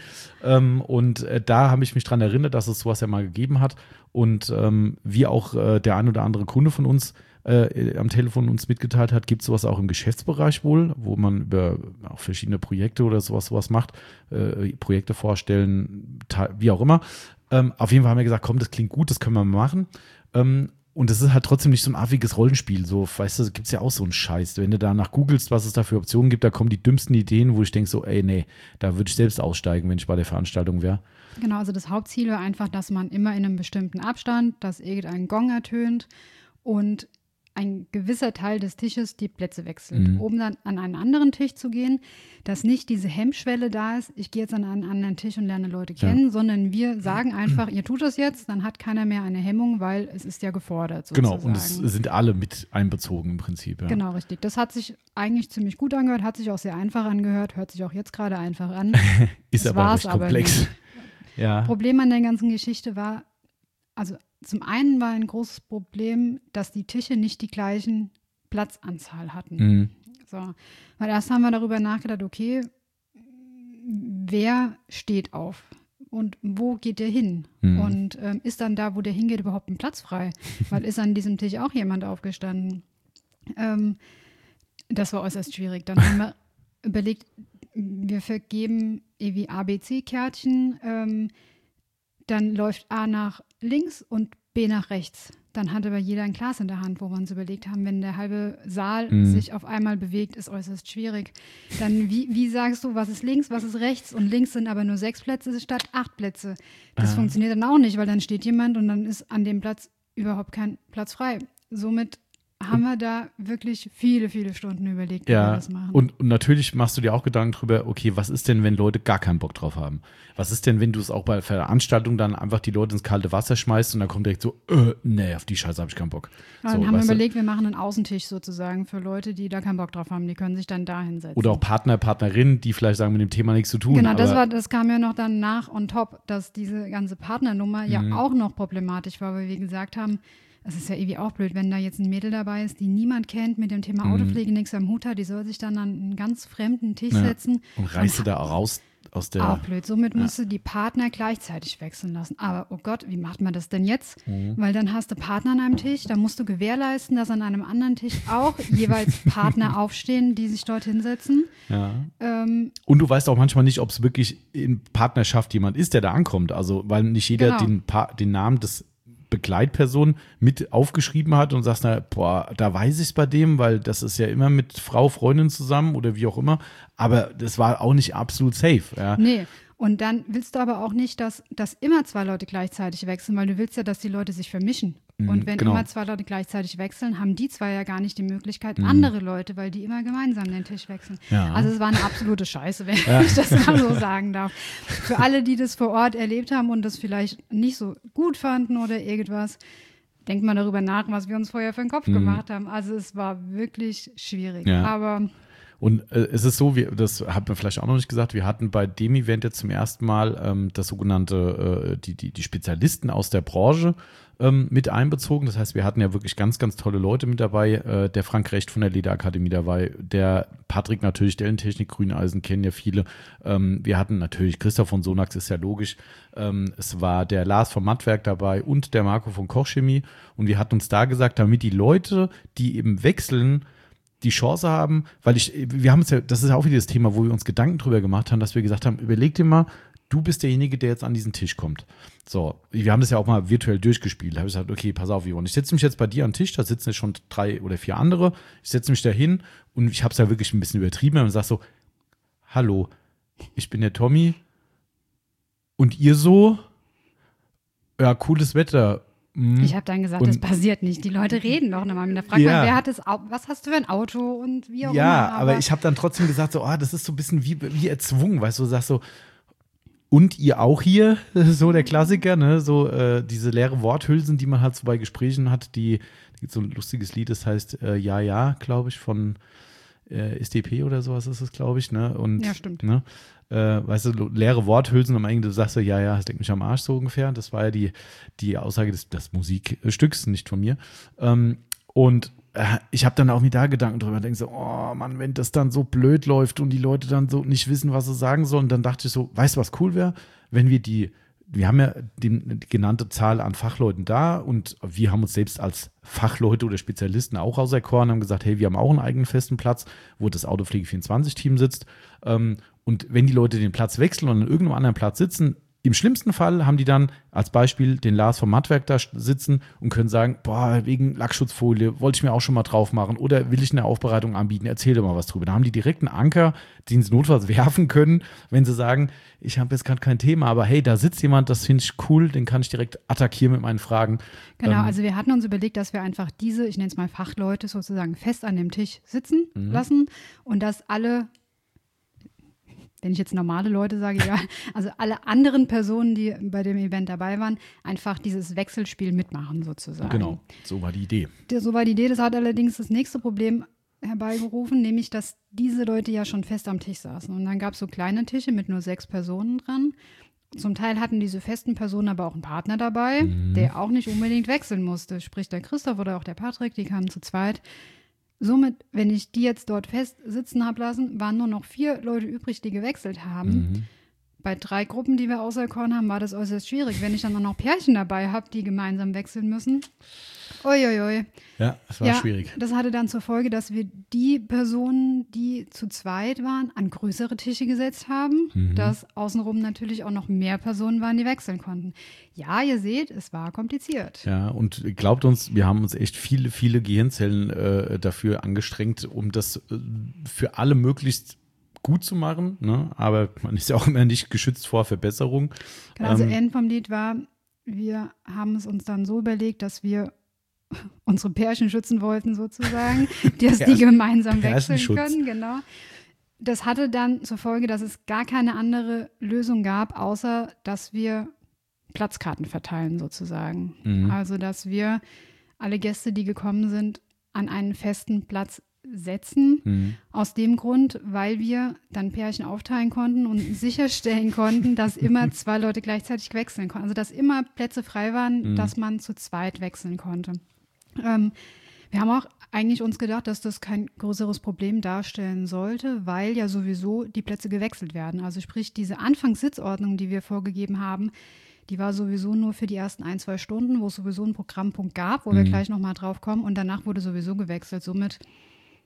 Und da habe ich mich dran erinnert, dass es sowas ja mal gegeben hat. Und wie auch der ein oder andere Kunde von uns am Telefon uns mitgeteilt hat, gibt es sowas auch im Geschäftsbereich wohl, wo man über auch verschiedene Projekte oder sowas macht, Projekte vorstellen, wie auch immer. Auf jeden Fall haben wir gesagt, komm, das klingt gut, das können wir mal machen. Und es ist halt trotzdem nicht so ein affiges Rollenspiel. So, weißt du, gibt es ja auch so einen Scheiß. Wenn du danach googelst, was es da für Optionen gibt, da kommen die dümmsten Ideen, wo ich denke so, ey, nee, da würde ich selbst aussteigen, wenn ich bei der Veranstaltung wäre. Genau, also das Hauptziel war einfach, dass man immer in einem bestimmten Abstand, dass irgendein Gong ertönt und ein gewisser Teil des Tisches die Plätze wechselt, um dann an einen anderen Tisch zu gehen, dass nicht diese Hemmschwelle da ist, ich gehe jetzt an einen anderen Tisch und lerne Leute kennen, sondern wir sagen einfach, ihr tut das jetzt, dann hat keiner mehr eine Hemmung, weil es ist ja gefordert sozusagen. Genau, und es sind alle mit einbezogen im Prinzip. Ja. Genau, richtig. Das hat sich eigentlich ziemlich gut angehört, hat sich auch sehr einfach angehört, hört sich auch jetzt gerade einfach an. Ist aber recht komplex. Ja. Problem an der ganzen Geschichte war, also zum einen war ein großes Problem, dass die Tische nicht die gleichen Platzanzahl hatten. So. Weil erst haben wir darüber nachgedacht, okay, wer steht auf und wo geht der hin? Und ist dann da, wo der hingeht, überhaupt ein Platz frei? Weil ist an diesem Tisch auch jemand aufgestanden? Das war äußerst schwierig. Dann haben wir überlegt, wir vergeben irgendwie ABC-Kärtchen, dann läuft A nach links und B nach rechts. Dann hat aber jeder ein Glas in der Hand, wo wir uns überlegt haben, wenn der halbe Saal sich auf einmal bewegt, ist äußerst schwierig. Dann wie sagst du, was ist links, was ist rechts? Und links sind aber nur 6 Plätze statt 8 Plätze. Das funktioniert dann auch nicht, weil dann steht jemand und dann ist an dem Platz überhaupt kein Platz frei. Somit haben wir da wirklich viele, viele Stunden überlegt, wie wir das machen. Und natürlich machst du dir auch Gedanken drüber, okay, was ist denn, wenn Leute gar keinen Bock drauf haben? Was ist denn, wenn du es auch bei Veranstaltungen dann einfach die Leute ins kalte Wasser schmeißt und dann kommt direkt so, nee, auf die Scheiße habe ich keinen Bock. Ja, dann haben wir überlegt, wir machen einen Außentisch sozusagen für Leute, die da keinen Bock drauf haben. Die können sich dann da hinsetzen. Oder auch Partner, Partnerinnen, die vielleicht sagen, mit dem Thema nichts zu tun. Genau, das kam ja noch dann nach on top, dass diese ganze Partnernummer ja auch noch problematisch war, weil wir gesagt haben, es ist ja irgendwie auch blöd, wenn da jetzt ein Mädel dabei ist, die niemand kennt, mit dem Thema Autopflege nichts am Hut hat, die soll sich dann an einen ganz fremden Tisch setzen. Und reißt du da raus aus der... Auch blöd. Somit musst du die Partner gleichzeitig wechseln lassen. Aber oh Gott, wie macht man das denn jetzt? Weil dann hast du Partner an einem Tisch, da musst du gewährleisten, dass an einem anderen Tisch auch jeweils Partner aufstehen, die sich dort hinsetzen. Ja. Und du weißt auch manchmal nicht, ob es wirklich in Partnerschaft jemand ist, der da ankommt. Also, weil nicht jeder den Namen des Begleitperson mit aufgeschrieben hat und sagst, na, boah, da weiß ich es bei dem, weil das ist ja immer mit Frau, Freundin zusammen oder wie auch immer. Aber das war auch nicht absolut safe. Ja. Nee. Und dann willst du aber auch nicht, dass immer 2 Leute gleichzeitig wechseln, weil du willst ja, dass die Leute sich vermischen. Und wenn genau. immer 2 Leute gleichzeitig wechseln, haben die 2 ja gar nicht die Möglichkeit, andere Leute, weil die immer gemeinsam den Tisch wechseln. Ja. Also es war eine absolute Scheiße, wenn ich das mal so sagen darf. Für alle, die das vor Ort erlebt haben und das vielleicht nicht so gut fanden oder irgendwas, denkt mal darüber nach, was wir uns vorher für den Kopf gemacht haben. Also es war wirklich schwierig. Ja. Aber Und es ist so, das hat man vielleicht auch noch nicht gesagt, wir hatten bei dem Event jetzt zum ersten Mal das sogenannte, die Spezialisten aus der Branche mit einbezogen. Das heißt, wir hatten ja wirklich ganz, ganz tolle Leute mit dabei. Der Frank Recht von der Lederakademie dabei, der Patrick natürlich, Dellentechnik, Grüneisen kennen ja viele. Wir hatten natürlich Christoph von Sonax, ist ja logisch. Es war der Lars vom Mattwerk dabei und der Marco von Kochchemie. Und wir hatten uns da gesagt, damit die Leute, die eben wechseln, die Chance haben, weil wir haben es ja, das ist ja auch wieder das Thema, wo wir uns Gedanken drüber gemacht haben, dass wir gesagt haben, überleg dir mal, du bist derjenige, der jetzt an diesen Tisch kommt. So, wir haben das ja auch mal virtuell durchgespielt. Da habe ich gesagt, okay, pass auf, Yvonne, ich setze mich jetzt bei dir an den Tisch, da sitzen jetzt schon 3 oder 4 andere, ich setze mich da hin und ich habe es ja wirklich ein bisschen übertrieben und sage so, hallo, ich bin der Tommy und ihr so, ja, cooles Wetter. ich habe dann gesagt, das passiert nicht. Die Leute reden doch nochmal mit der Frage, wer hat das, was hast du für ein Auto und wie auch immer. Ja, aber ich habe dann trotzdem gesagt, so, das ist so ein bisschen wie erzwungen, weißt du, sagst so, und ihr auch hier, so der Klassiker, ne, so diese leere Worthülsen, die man halt so bei Gesprächen hat, da gibt so ein lustiges Lied, das heißt Ja, glaube ich, von SDP oder sowas ist es, glaube ich, ne, und, ja, stimmt. Ne, weißt du, leere Worthülsen, am Ende sagst du, ja, das denkt mich am Arsch so ungefähr, das war ja die Aussage des Musikstücks, nicht von mir, und ich habe dann auch mir da Gedanken drüber, denke so, oh Mann, wenn das dann so blöd läuft und die Leute dann so nicht wissen, was sie sagen sollen, dann dachte ich so, weißt du, was cool wäre, wenn wir haben ja die genannte Zahl an Fachleuten da und wir haben uns selbst als Fachleute oder Spezialisten auch auserkoren, haben gesagt, hey, wir haben auch einen eigenen festen Platz, wo das Autopflege 24-Team sitzt, und wenn die Leute den Platz wechseln und an irgendeinem anderen Platz sitzen, im schlimmsten Fall haben die dann als Beispiel den Lars vom Mattwerk da sitzen und können sagen, boah, wegen Lackschutzfolie wollte ich mir auch schon mal drauf machen oder will ich eine Aufbereitung anbieten, erzähl dir mal was drüber. Da haben die direkt einen Anker, den sie notfalls werfen können, wenn sie sagen, ich habe jetzt gerade kein Thema, aber hey, da sitzt jemand, das finde ich cool, den kann ich direkt attackieren mit meinen Fragen. Genau, also wir hatten uns überlegt, dass wir einfach diese, ich nenne es mal Fachleute, sozusagen fest an dem Tisch sitzen lassen und dass alle, wenn ich jetzt normale Leute sage, ja, also alle anderen Personen, die bei dem Event dabei waren, einfach dieses Wechselspiel mitmachen sozusagen. Genau, so war die Idee. So war die Idee, das hat allerdings das nächste Problem herbeigerufen, nämlich, dass diese Leute ja schon fest am Tisch saßen. Und dann gab es so kleine Tische mit nur 6 Personen dran. Zum Teil hatten diese festen Personen aber auch einen Partner dabei, der auch nicht unbedingt wechseln musste. Sprich der Christoph oder auch der Patrick, die kamen zu zweit. Somit, wenn ich die jetzt dort fest sitzen habe lassen, waren nur noch 4 Leute übrig, die gewechselt haben. Bei 3 Gruppen, die wir auserkoren haben, war das äußerst schwierig. Wenn ich dann noch Pärchen dabei habe, die gemeinsam wechseln müssen. Uiuiui. Ja, das war schwierig. Das hatte dann zur Folge, dass wir die Personen, die zu zweit waren, an größere Tische gesetzt haben, dass außenrum natürlich auch noch mehr Personen waren, die wechseln konnten. Ja, ihr seht, es war kompliziert. Ja, und glaubt uns, wir haben uns echt viele, viele Gehirnzellen dafür angestrengt, um das für alle möglichst gut zu machen, ne? Aber man ist ja auch immer nicht geschützt vor Verbesserung. Genau, also Ende vom Lied war, wir haben es uns dann so überlegt, dass wir unsere Pärchen schützen wollten sozusagen, dass die gemeinsam wechseln können, genau. Das hatte dann zur Folge, dass es gar keine andere Lösung gab, außer dass wir Platzkarten verteilen sozusagen. Also, dass wir alle Gäste, die gekommen sind, an einen festen Platz setzen. Aus dem Grund, weil wir dann Pärchen aufteilen konnten und sicherstellen konnten, dass immer 2 Leute gleichzeitig wechseln konnten. Also, dass immer Plätze frei waren, dass man zu zweit wechseln konnte. Wir haben auch eigentlich uns gedacht, dass das kein größeres Problem darstellen sollte, weil ja sowieso die Plätze gewechselt werden. Also sprich, diese Anfangssitzordnung, die wir vorgegeben haben, die war sowieso nur für die ersten 1-2 Stunden, wo es sowieso einen Programmpunkt gab, wo wir gleich nochmal drauf kommen und danach wurde sowieso gewechselt. Somit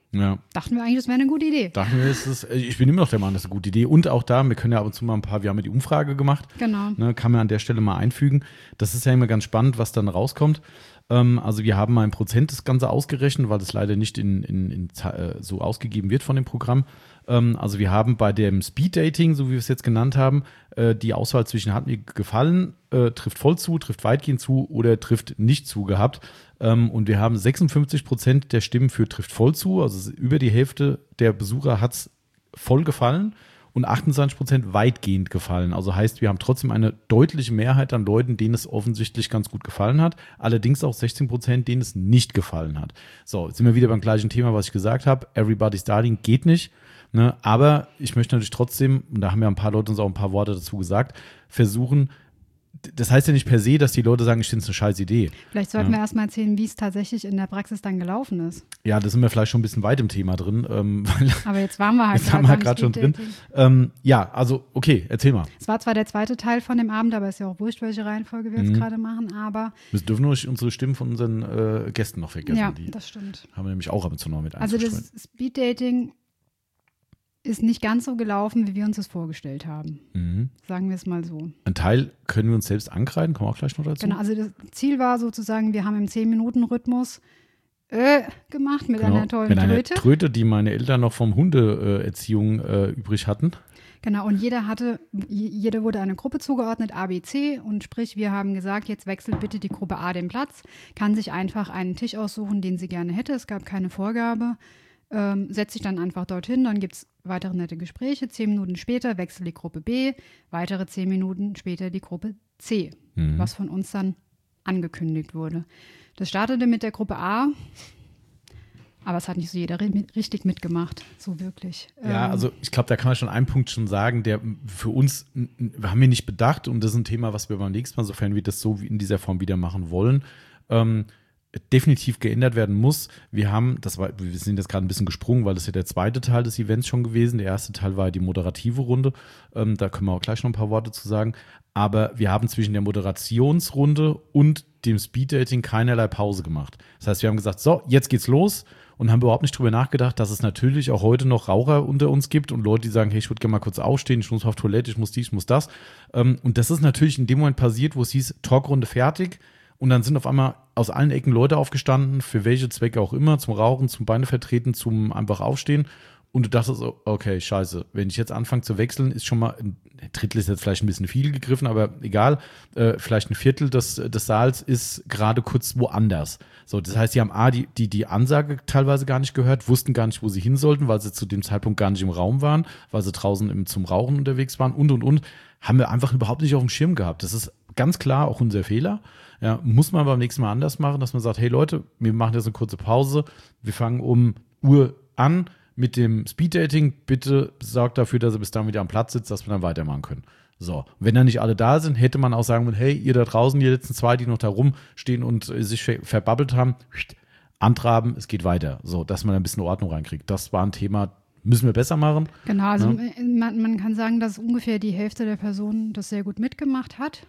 Ja. Dachten wir eigentlich, das wäre eine gute Idee. Ich bin immer noch der Meinung, das ist eine gute Idee. Und auch da, wir können ja ab und zu mal wir haben ja die Umfrage gemacht. Genau. Ne, kann man an der Stelle mal einfügen. Das ist ja immer ganz spannend, was dann rauskommt. Also wir haben mal in Prozent das Ganze ausgerechnet, weil das leider nicht so ausgegeben wird von dem Programm. Also wir haben bei dem Speed-Dating, so wie wir es jetzt genannt haben, die Auswahl zwischen hat mir gefallen, trifft voll zu, trifft weitgehend zu oder trifft nicht zu gehabt. Und wir haben 56% der Stimmen für trifft voll zu, also über die Hälfte der Besucher hat es voll gefallen und 28% weitgehend gefallen. Also heißt, wir haben trotzdem eine deutliche Mehrheit an Leuten, denen es offensichtlich ganz gut gefallen hat, allerdings auch 16%, denen es nicht gefallen hat. So, jetzt sind wir wieder beim gleichen Thema, was ich gesagt habe. Everybody's Darling geht nicht. Ne? Aber ich möchte natürlich trotzdem, und da haben ja ein paar Leute uns auch ein paar Worte dazu gesagt, versuchen, das heißt ja nicht per se, dass die Leute sagen, ich finde es eine scheiß Idee. Vielleicht sollten wir erstmal erzählen, wie es tatsächlich in der Praxis dann gelaufen ist. Ja, da sind wir vielleicht schon ein bisschen weit im Thema drin. Aber jetzt waren wir halt gerade schon drin. Ja, also okay, erzähl mal. Es war zwar der zweite Teil von dem Abend, aber ist ja auch wurscht, welche Reihenfolge wir jetzt gerade machen, aber wir dürfen nur nicht unsere Stimmen von unseren Gästen noch vergessen. Ja, das stimmt. Haben wir nämlich auch ab und zu noch mit einzustreuen. Also das Speed-Dating ist nicht ganz so gelaufen, wie wir uns das vorgestellt haben. Sagen wir es mal so. Ein Teil können wir uns selbst ankreiden, kommen wir auch gleich noch dazu. Genau, also das Ziel war sozusagen, wir haben im 10-Minuten-Rhythmus gemacht mit einer tollen Tröte. Mit einer Tröte, die meine Eltern noch vom Hundeerziehung übrig hatten. Genau, und jeder wurde eine Gruppe zugeordnet, A, B, C, und sprich, wir haben gesagt, jetzt wechselt bitte die Gruppe A den Platz, kann sich einfach einen Tisch aussuchen, den sie gerne hätte, es gab keine Vorgabe. Setzt sich dann einfach dorthin, dann gibt es weitere nette Gespräche. 10 Minuten später wechselt die Gruppe B, weitere 10 Minuten später die Gruppe C, was von uns dann angekündigt wurde. Das startete mit der Gruppe A, aber es hat nicht so jeder richtig mitgemacht, so wirklich. Ja, also ich glaube, da kann man schon einen Punkt schon sagen, der für uns, haben wir nicht bedacht und das ist ein Thema, was wir beim nächsten Mal, sofern wir das so in dieser Form wieder machen wollen, definitiv geändert werden muss. Wir sind jetzt gerade ein bisschen gesprungen, weil das ja der zweite Teil des Events schon gewesen. Der erste Teil war die moderative Runde. Da können wir auch gleich noch ein paar Worte zu sagen. Aber wir haben zwischen der Moderationsrunde und dem Speeddating keinerlei Pause gemacht. Das heißt, wir haben gesagt, so, jetzt geht's los und haben überhaupt nicht drüber nachgedacht, dass es natürlich auch heute noch Raucher unter uns gibt und Leute, die sagen, hey, ich würde gerne mal kurz aufstehen, ich muss auf Toilette, ich muss dies, ich muss das. Und das ist natürlich in dem Moment passiert, wo es hieß, Talkrunde fertig. Und dann sind auf einmal aus allen Ecken Leute aufgestanden, für welche Zwecke auch immer, zum Rauchen, zum Beine vertreten, zum einfach aufstehen. Und du dachtest, okay, scheiße, wenn ich jetzt anfange zu wechseln, ist schon mal, ein Drittel ist jetzt vielleicht ein bisschen viel gegriffen, aber egal, vielleicht ein Viertel des Saals ist gerade kurz woanders. So, das heißt, sie haben die Ansage teilweise gar nicht gehört, wussten gar nicht, wo sie hin sollten, weil sie zu dem Zeitpunkt gar nicht im Raum waren, weil sie draußen zum Rauchen unterwegs waren und. Haben wir einfach überhaupt nicht auf dem Schirm gehabt. Das ist ganz klar auch unser Fehler. Ja, muss man beim nächsten Mal anders machen, dass man sagt, hey Leute, wir machen jetzt eine kurze Pause, wir fangen um Uhr an mit dem Speeddating, bitte sorgt dafür, dass ihr bis dann wieder am Platz sitzt, dass wir dann weitermachen können. So, wenn dann nicht alle da sind, hätte man auch sagen können, hey, ihr da draußen, die letzten zwei, die noch da rumstehen und sich verbabbelt haben, antraben, es geht weiter. So, dass man ein bisschen Ordnung reinkriegt. Das war ein Thema, müssen wir besser machen. Genau, also man kann sagen, dass ungefähr die Hälfte der Personen das sehr gut mitgemacht hat.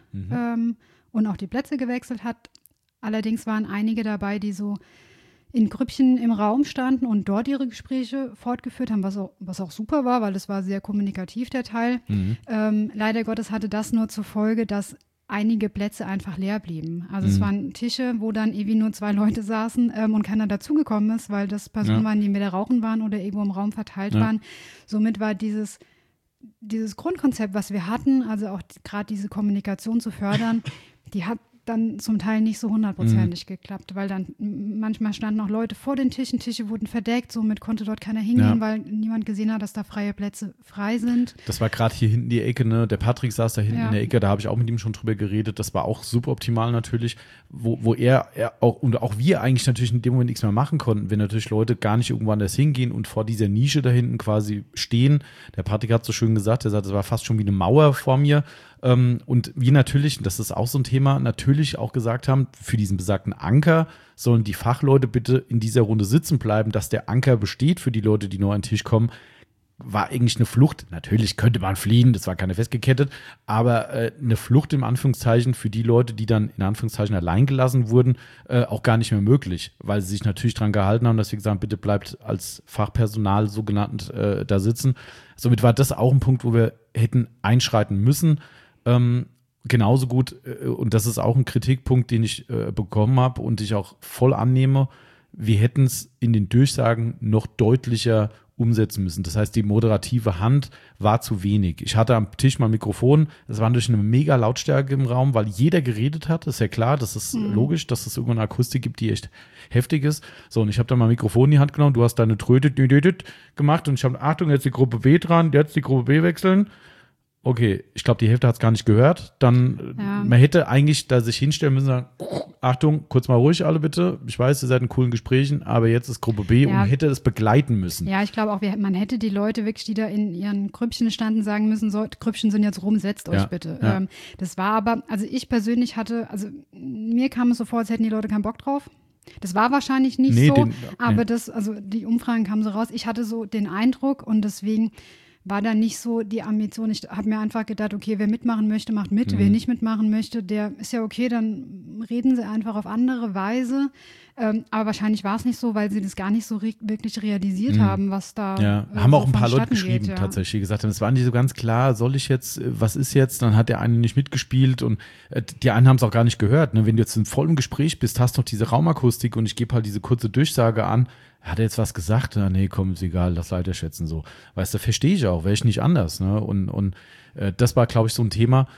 Und auch die Plätze gewechselt hat. Allerdings waren einige dabei, die so in Grüppchen im Raum standen und dort ihre Gespräche fortgeführt haben, was auch super war, weil es war sehr kommunikativ, der Teil. Leider Gottes hatte das nur zur Folge, dass einige Plätze einfach leer blieben. Also es waren Tische, wo dann irgendwie nur 2 Leute saßen und keiner dazugekommen ist, weil das Personen waren, die entweder rauchen waren oder irgendwo im Raum verteilt waren. Somit war dieses Grundkonzept, was wir hatten, also auch gerade diese Kommunikation zu fördern, die hat dann zum Teil nicht so 100%ig geklappt, weil dann manchmal standen auch Leute vor den Tischen, Tische wurden verdeckt, somit konnte dort keiner hingehen, weil niemand gesehen hat, dass da freie Plätze frei sind. Das war gerade hier hinten die Ecke, ne? Der Patrick saß da hinten in der Ecke, da habe ich auch mit ihm schon drüber geredet, das war auch suboptimal natürlich, wo er auch und auch wir eigentlich natürlich in dem Moment nichts mehr machen konnten, wenn natürlich Leute gar nicht irgendwo anders hingehen und vor dieser Nische da hinten quasi stehen. Der Patrick hat so schön gesagt, er sagt, das war fast schon wie eine Mauer vor mir. Und wir natürlich, das ist auch so ein Thema, natürlich auch gesagt haben, für diesen besagten Anker sollen die Fachleute bitte in dieser Runde sitzen bleiben, dass der Anker besteht für die Leute, die nur an den Tisch kommen. war eigentlich eine Flucht. Natürlich könnte man fliehen, das war keine festgekettet, aber eine Flucht im Anführungszeichen für die Leute, die dann in Anführungszeichen allein gelassen wurden, auch gar nicht mehr möglich, weil sie sich natürlich daran gehalten haben, dass wir gesagt haben, bitte bleibt als Fachpersonal so genannt da sitzen. Somit war das auch ein Punkt, wo wir hätten einschreiten müssen. Genauso gut, und das ist auch ein Kritikpunkt, den ich bekommen habe und ich auch voll annehme, wir hätten es in den Durchsagen noch deutlicher umsetzen müssen. Das heißt, die moderative Hand war zu wenig. Ich hatte am Tisch mal ein Mikrofon, es war natürlich eine mega Lautstärke im Raum, weil jeder geredet hat, das ist ja klar, das ist logisch, dass es irgendwann eine Akustik gibt, die echt heftig ist. So, und ich habe dann mal ein Mikrofon in die Hand genommen, du hast deine Tröte gemacht und ich habe, Achtung, jetzt die Gruppe B dran, jetzt die Gruppe B wechseln. Okay, ich glaube, die Hälfte hat es gar nicht gehört. Dann, man hätte eigentlich da sich hinstellen müssen und sagen, Achtung, kurz mal ruhig alle bitte. Ich weiß, ihr seid in coolen Gesprächen, aber jetzt ist Gruppe B und hätte das begleiten müssen. Ja, ich glaube auch, man hätte die Leute wirklich, die da in ihren Grüppchen standen, sagen müssen, so, Grüppchen sind jetzt rum, setzt euch bitte. Ja. Das war aber, also ich persönlich mir kam es so vor, als hätten die Leute keinen Bock drauf. Das war wahrscheinlich nicht so, aber die Umfragen kamen so raus. Ich hatte so den Eindruck und deswegen war da nicht so die Ambition. Ich habe mir einfach gedacht, okay, wer mitmachen möchte, macht mit. Wer nicht mitmachen möchte, der ist ja okay, dann reden sie einfach auf andere Weise. Aber wahrscheinlich war es nicht so, weil sie das gar nicht so wirklich realisiert haben, was da haben auch ein paar Leute geschrieben, tatsächlich gesagt haben, es war nicht so ganz klar, soll ich jetzt, was ist jetzt? Dann hat der eine nicht mitgespielt und die einen haben es auch gar nicht gehört. Ne? Wenn du jetzt in vollem Gespräch bist, hast noch diese Raumakustik und ich gebe halt diese kurze Durchsage an, hat er jetzt was gesagt? Na, nee, komm, ist egal, lass Leiter schätzen so. Weißt du, verstehe ich auch, wäre ich nicht anders. Ne? Und das war, glaube ich, so ein Thema,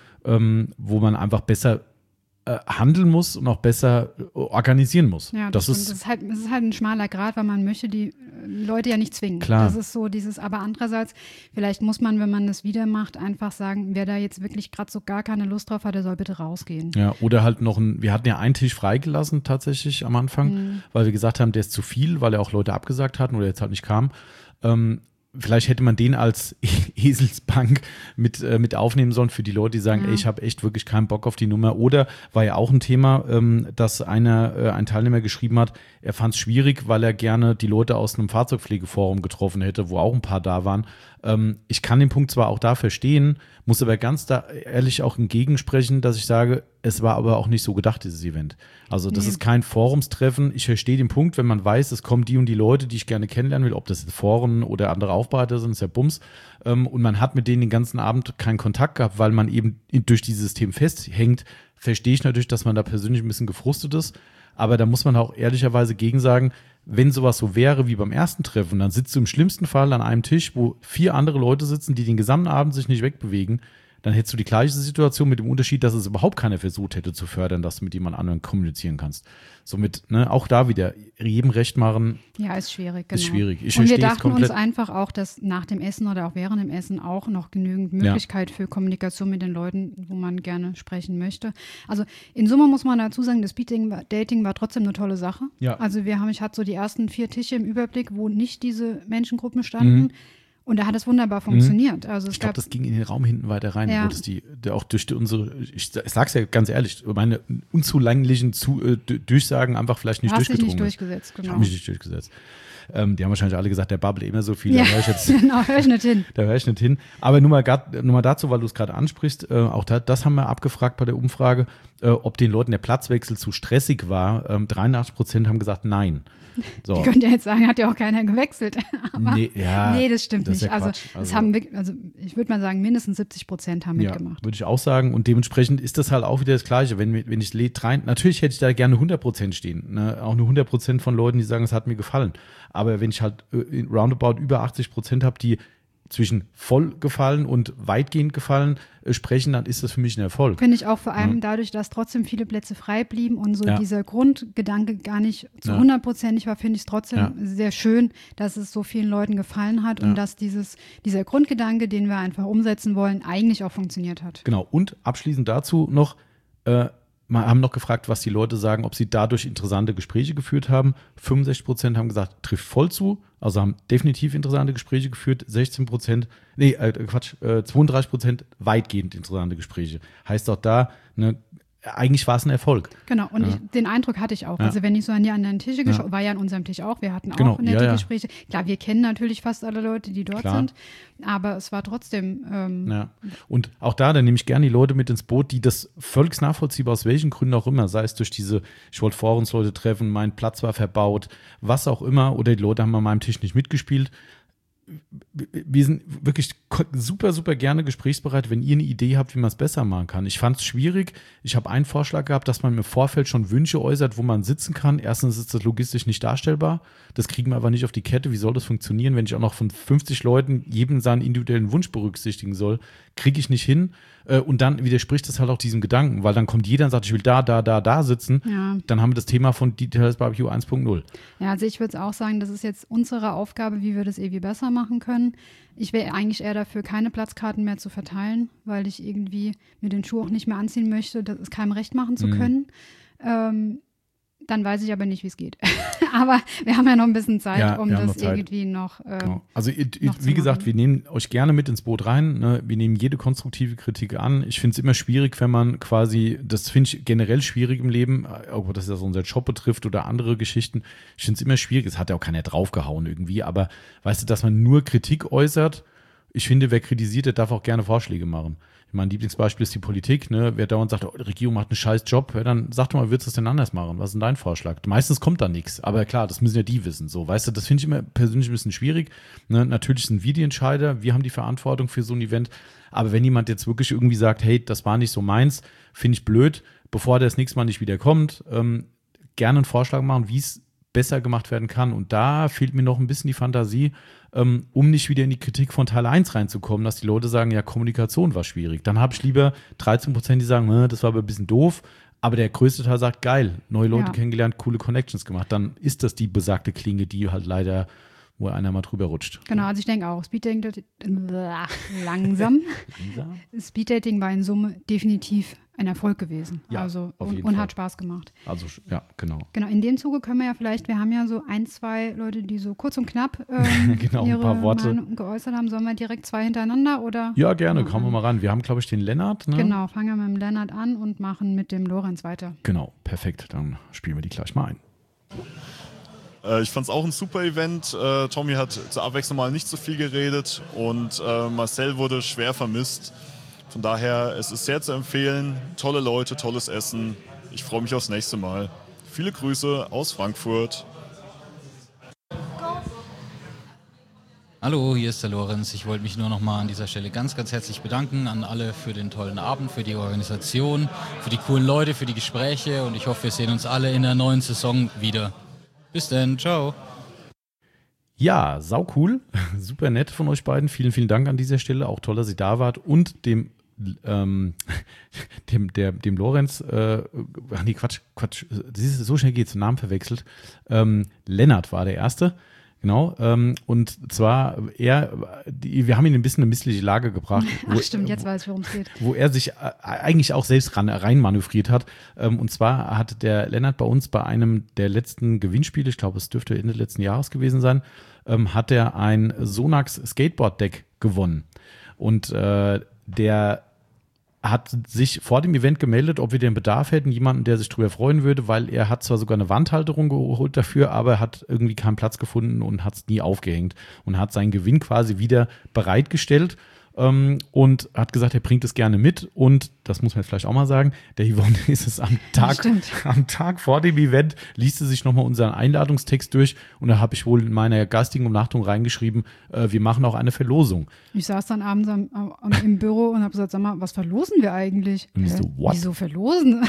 wo man einfach besser handeln muss und auch besser organisieren muss. Ja, das ist halt ein schmaler Grat, weil man möchte die Leute ja nicht zwingen. Klar. Das ist so aber andererseits, vielleicht muss man, wenn man das wieder macht, einfach sagen, wer da jetzt wirklich gerade so gar keine Lust drauf hat, der soll bitte rausgehen. Ja, oder halt wir hatten ja einen Tisch freigelassen tatsächlich am Anfang, weil wir gesagt haben, der ist zu viel, weil er auch Leute abgesagt hatten oder jetzt halt nicht kam. Vielleicht hätte man den als Eselsbank mit aufnehmen sollen für die Leute, die sagen, ey, ich habe echt wirklich keinen Bock auf die Nummer. Oder war ja auch ein Thema, dass ein Teilnehmer geschrieben hat, er fand es schwierig, weil er gerne die Leute aus einem Fahrzeugpflegeforum getroffen hätte, wo auch ein paar da waren. Ich kann den Punkt zwar auch da verstehen, muss aber ganz da ehrlich auch entgegensprechen, dass ich sage, es war aber auch nicht so gedacht, dieses Event. Also das ist kein Forumstreffen. Ich verstehe den Punkt, wenn man weiß, es kommen die und die Leute, die ich gerne kennenlernen will, ob das Foren oder andere Aufbereiter sind, ist ja Bums. Und man hat mit denen den ganzen Abend keinen Kontakt gehabt, weil man eben durch dieses System festhängt. Verstehe ich natürlich, dass man da persönlich ein bisschen gefrustet ist. Aber da muss man auch ehrlicherweise gegen sagen, wenn sowas so wäre wie beim ersten Treffen, dann sitzt du im schlimmsten Fall an einem Tisch, wo 4 andere Leute sitzen, die den gesamten Abend sich nicht wegbewegen. Dann hättest du die gleiche Situation mit dem Unterschied, dass es überhaupt keiner versucht hätte zu fördern, dass du mit jemand anderem kommunizieren kannst. Somit, auch da wieder, jedem recht machen. Ja, ist schwierig, genau. Ist schwierig. Und wir dachten uns einfach auch, dass nach dem Essen oder auch während dem Essen auch noch genügend Möglichkeit für Kommunikation mit den Leuten, wo man gerne sprechen möchte. Also in Summe muss man dazu sagen, das Speed-Dating war trotzdem eine tolle Sache. Ja. Also ich hatte so die ersten 4 Tische im Überblick, wo nicht diese Menschengruppen standen. Und da hat es wunderbar funktioniert. Also ich glaube, das ging in den Raum hinten weiter rein, wo das auch durch unsere, ich sag's ja ganz ehrlich, meine unzulänglichen Durchsagen einfach vielleicht nicht durchgedrungen. Hast dich nicht durchgesetzt, genau. Ich habe mich nicht durchgesetzt. Die haben wahrscheinlich alle gesagt, der babbelt immer so viel, ja, da höre ich jetzt. Genau, höre ich nicht hin. Da höre ich nicht hin. Aber nur mal dazu, weil du es gerade ansprichst, auch das haben wir abgefragt bei der Umfrage, ob den Leuten der Platzwechsel zu stressig war. 83% haben gesagt, nein. So. Ich könnte ja jetzt sagen, hat ja auch keiner gewechselt. Aber nee, das stimmt nicht. Ja, ich würde mal sagen, mindestens 70% haben mitgemacht. Würde ich auch sagen. Und dementsprechend ist das halt auch wieder das Gleiche. Wenn ich natürlich hätte ich da gerne 100% stehen. Ne? Auch nur 100% von Leuten, die sagen, es hat mir gefallen. Aber wenn ich halt roundabout über 80% habe, die zwischen voll gefallen und weitgehend gefallen sprechen, dann ist das für mich ein Erfolg. Finde ich auch vor allem dadurch, dass trotzdem viele Plätze frei blieben und so dieser Grundgedanke gar nicht zu 100%ig war, finde ich es trotzdem sehr schön, dass es so vielen Leuten gefallen hat und dass dieser Grundgedanke, den wir einfach umsetzen wollen, eigentlich auch funktioniert hat. Genau. Und abschließend dazu noch, wir haben noch gefragt, was die Leute sagen, ob sie dadurch interessante Gespräche geführt haben. 65% haben gesagt, trifft voll zu, also haben definitiv interessante Gespräche geführt. 32% weitgehend interessante Gespräche. Heißt auch da, eigentlich war es ein Erfolg. Genau, und den Eindruck hatte ich auch. Also wenn ich so an die anderen Tische geschaut, war ja an unserem Tisch auch, wir hatten auch nette Gespräche. Klar, wir kennen natürlich fast alle Leute, die dort sind, aber es war trotzdem Und auch da nehme ich gerne die Leute mit ins Boot, die das völlig nachvollziehbar, aus welchen Gründen auch immer, sei es durch diese, ich wollte vor uns Leute treffen, mein Platz war verbaut, was auch immer, oder die Leute haben an meinem Tisch nicht mitgespielt. Wir sind wirklich super, super gerne gesprächsbereit, wenn ihr eine Idee habt, wie man es besser machen kann. Ich fand es schwierig. Ich habe einen Vorschlag gehabt, dass man im Vorfeld schon Wünsche äußert, wo man sitzen kann. Erstens ist das logistisch nicht darstellbar. Das kriegen wir aber nicht auf die Kette. Wie soll das funktionieren, wenn ich auch noch von 50 Leuten jedem seinen individuellen Wunsch berücksichtigen soll? Kriege ich nicht hin. Und dann widerspricht das halt auch diesem Gedanken, weil dann kommt jeder und sagt, ich will da sitzen. Ja. Dann haben wir das Thema von Details Barbecue 1.0. Ja, also ich würde es auch sagen, das ist jetzt unsere Aufgabe, wie wir das irgendwie besser machen können. Ich wäre eigentlich eher dafür, keine Platzkarten mehr zu verteilen, weil ich irgendwie mir den Schuh auch nicht mehr anziehen möchte, das keinem recht machen zu können. Dann weiß ich aber nicht, wie es geht. Aber wir haben ja noch ein bisschen Zeit, um das irgendwie noch genau. Also wie gesagt, wir nehmen euch gerne mit ins Boot rein. Ne? Wir nehmen jede konstruktive Kritik an. Ich finde es immer schwierig, wenn man quasi, das finde ich generell schwierig im Leben, ob das ja so unser Job betrifft oder andere Geschichten. Ich finde es immer schwierig, es hat ja auch keiner draufgehauen irgendwie, aber weißt du, dass man nur Kritik äußert, ich finde, wer kritisiert, der darf auch gerne Vorschläge machen. Mein Lieblingsbeispiel ist die Politik. Ne? Wer dauernd sagt, die Regierung macht einen scheiß Job, dann sag doch mal, würdest du das denn anders machen? Was ist denn dein Vorschlag? Meistens kommt da nichts. Aber klar, das müssen ja die wissen. So, weißt du, das finde ich immer persönlich ein bisschen schwierig. Ne? Natürlich sind wir die Entscheider. Wir haben die Verantwortung für so ein Event. Aber wenn jemand jetzt wirklich irgendwie sagt, hey, das war nicht so meins, finde ich blöd, bevor der das nächste Mal nicht wieder kommt, gerne einen Vorschlag machen, wie es besser gemacht werden kann. Und da fehlt mir noch ein bisschen die Fantasie, um nicht wieder in die Kritik von Teil 1 reinzukommen, dass die Leute sagen, ja, Kommunikation war schwierig. Dann habe ich lieber 13%, die sagen, das war aber ein bisschen doof, aber der größte Teil sagt, geil, neue Leute kennengelernt, coole Connections gemacht. Dann ist das die besagte Klinge, die halt leider, wo einer mal drüber rutscht. Genau, also ich denke auch, Speeddating langsam. Speeddating war in Summe definitiv ein Erfolg gewesen. Ja, also und hat Spaß gemacht. Also ja, genau. Genau, in dem Zuge können wir ja vielleicht, wir haben ja so 1, 2 Leute, die so kurz und knapp genau, ihre ein paar Worte Meinung geäußert haben. Sollen wir direkt 2 hintereinander oder? Ja, gerne, kommen wir mal ran. Wir haben, glaube ich, den Lennart. Ne? Genau, fangen wir mit dem Lennart an und machen mit dem Lorenz weiter. Genau, perfekt. Dann spielen wir die gleich mal ein. Ich fand es auch ein super Event. Tommy hat zur Abwechslung mal nicht so viel geredet und Marcel wurde schwer vermisst. Von daher, es ist sehr zu empfehlen. Tolle Leute, tolles Essen. Ich freue mich aufs nächste Mal. Viele Grüße aus Frankfurt. Hallo, hier ist der Lorenz. Ich wollte mich nur noch mal an dieser Stelle ganz, ganz herzlich bedanken an alle für den tollen Abend, für die Organisation, für die coolen Leute, für die Gespräche und ich hoffe, wir sehen uns alle in der neuen Saison wieder. Bis dann, ciao. Ja, sau cool, super nett von euch beiden. Vielen, vielen Dank an dieser Stelle. Auch toll, dass ihr da wart und dem Lorenz, nee, Quatsch, so schnell geht's, Namen verwechselt. Lennart war der Erste. Genau, und zwar wir haben ihn ein bisschen in eine missliche Lage gebracht. Ach stimmt, jetzt weiß ich, worum es geht. Wo er sich eigentlich auch selbst rein manövriert hat. Und zwar hat der Lennart bei uns bei einem der letzten Gewinnspiele, ich glaube, es dürfte Ende letzten Jahres gewesen sein, hat er ein Sonax Skateboard Deck gewonnen. Und der hat sich vor dem Event gemeldet, ob wir den Bedarf hätten, jemanden, der sich darüber freuen würde, weil er hat zwar sogar eine Wandhalterung geholt dafür, aber er hat irgendwie keinen Platz gefunden und hat es nie aufgehängt und hat seinen Gewinn quasi wieder bereitgestellt und hat gesagt, er bringt es gerne mit und, das muss man jetzt vielleicht auch mal sagen, der Yvonne ist es am Tag vor dem Event, liest sie sich nochmal unseren Einladungstext durch und da habe ich wohl in meiner geistigen Umnachtung reingeschrieben, wir machen auch eine Verlosung. Ich saß dann abends im Büro und habe gesagt, sag mal, was verlosen wir eigentlich? Und ich so, what? Wieso verlosen?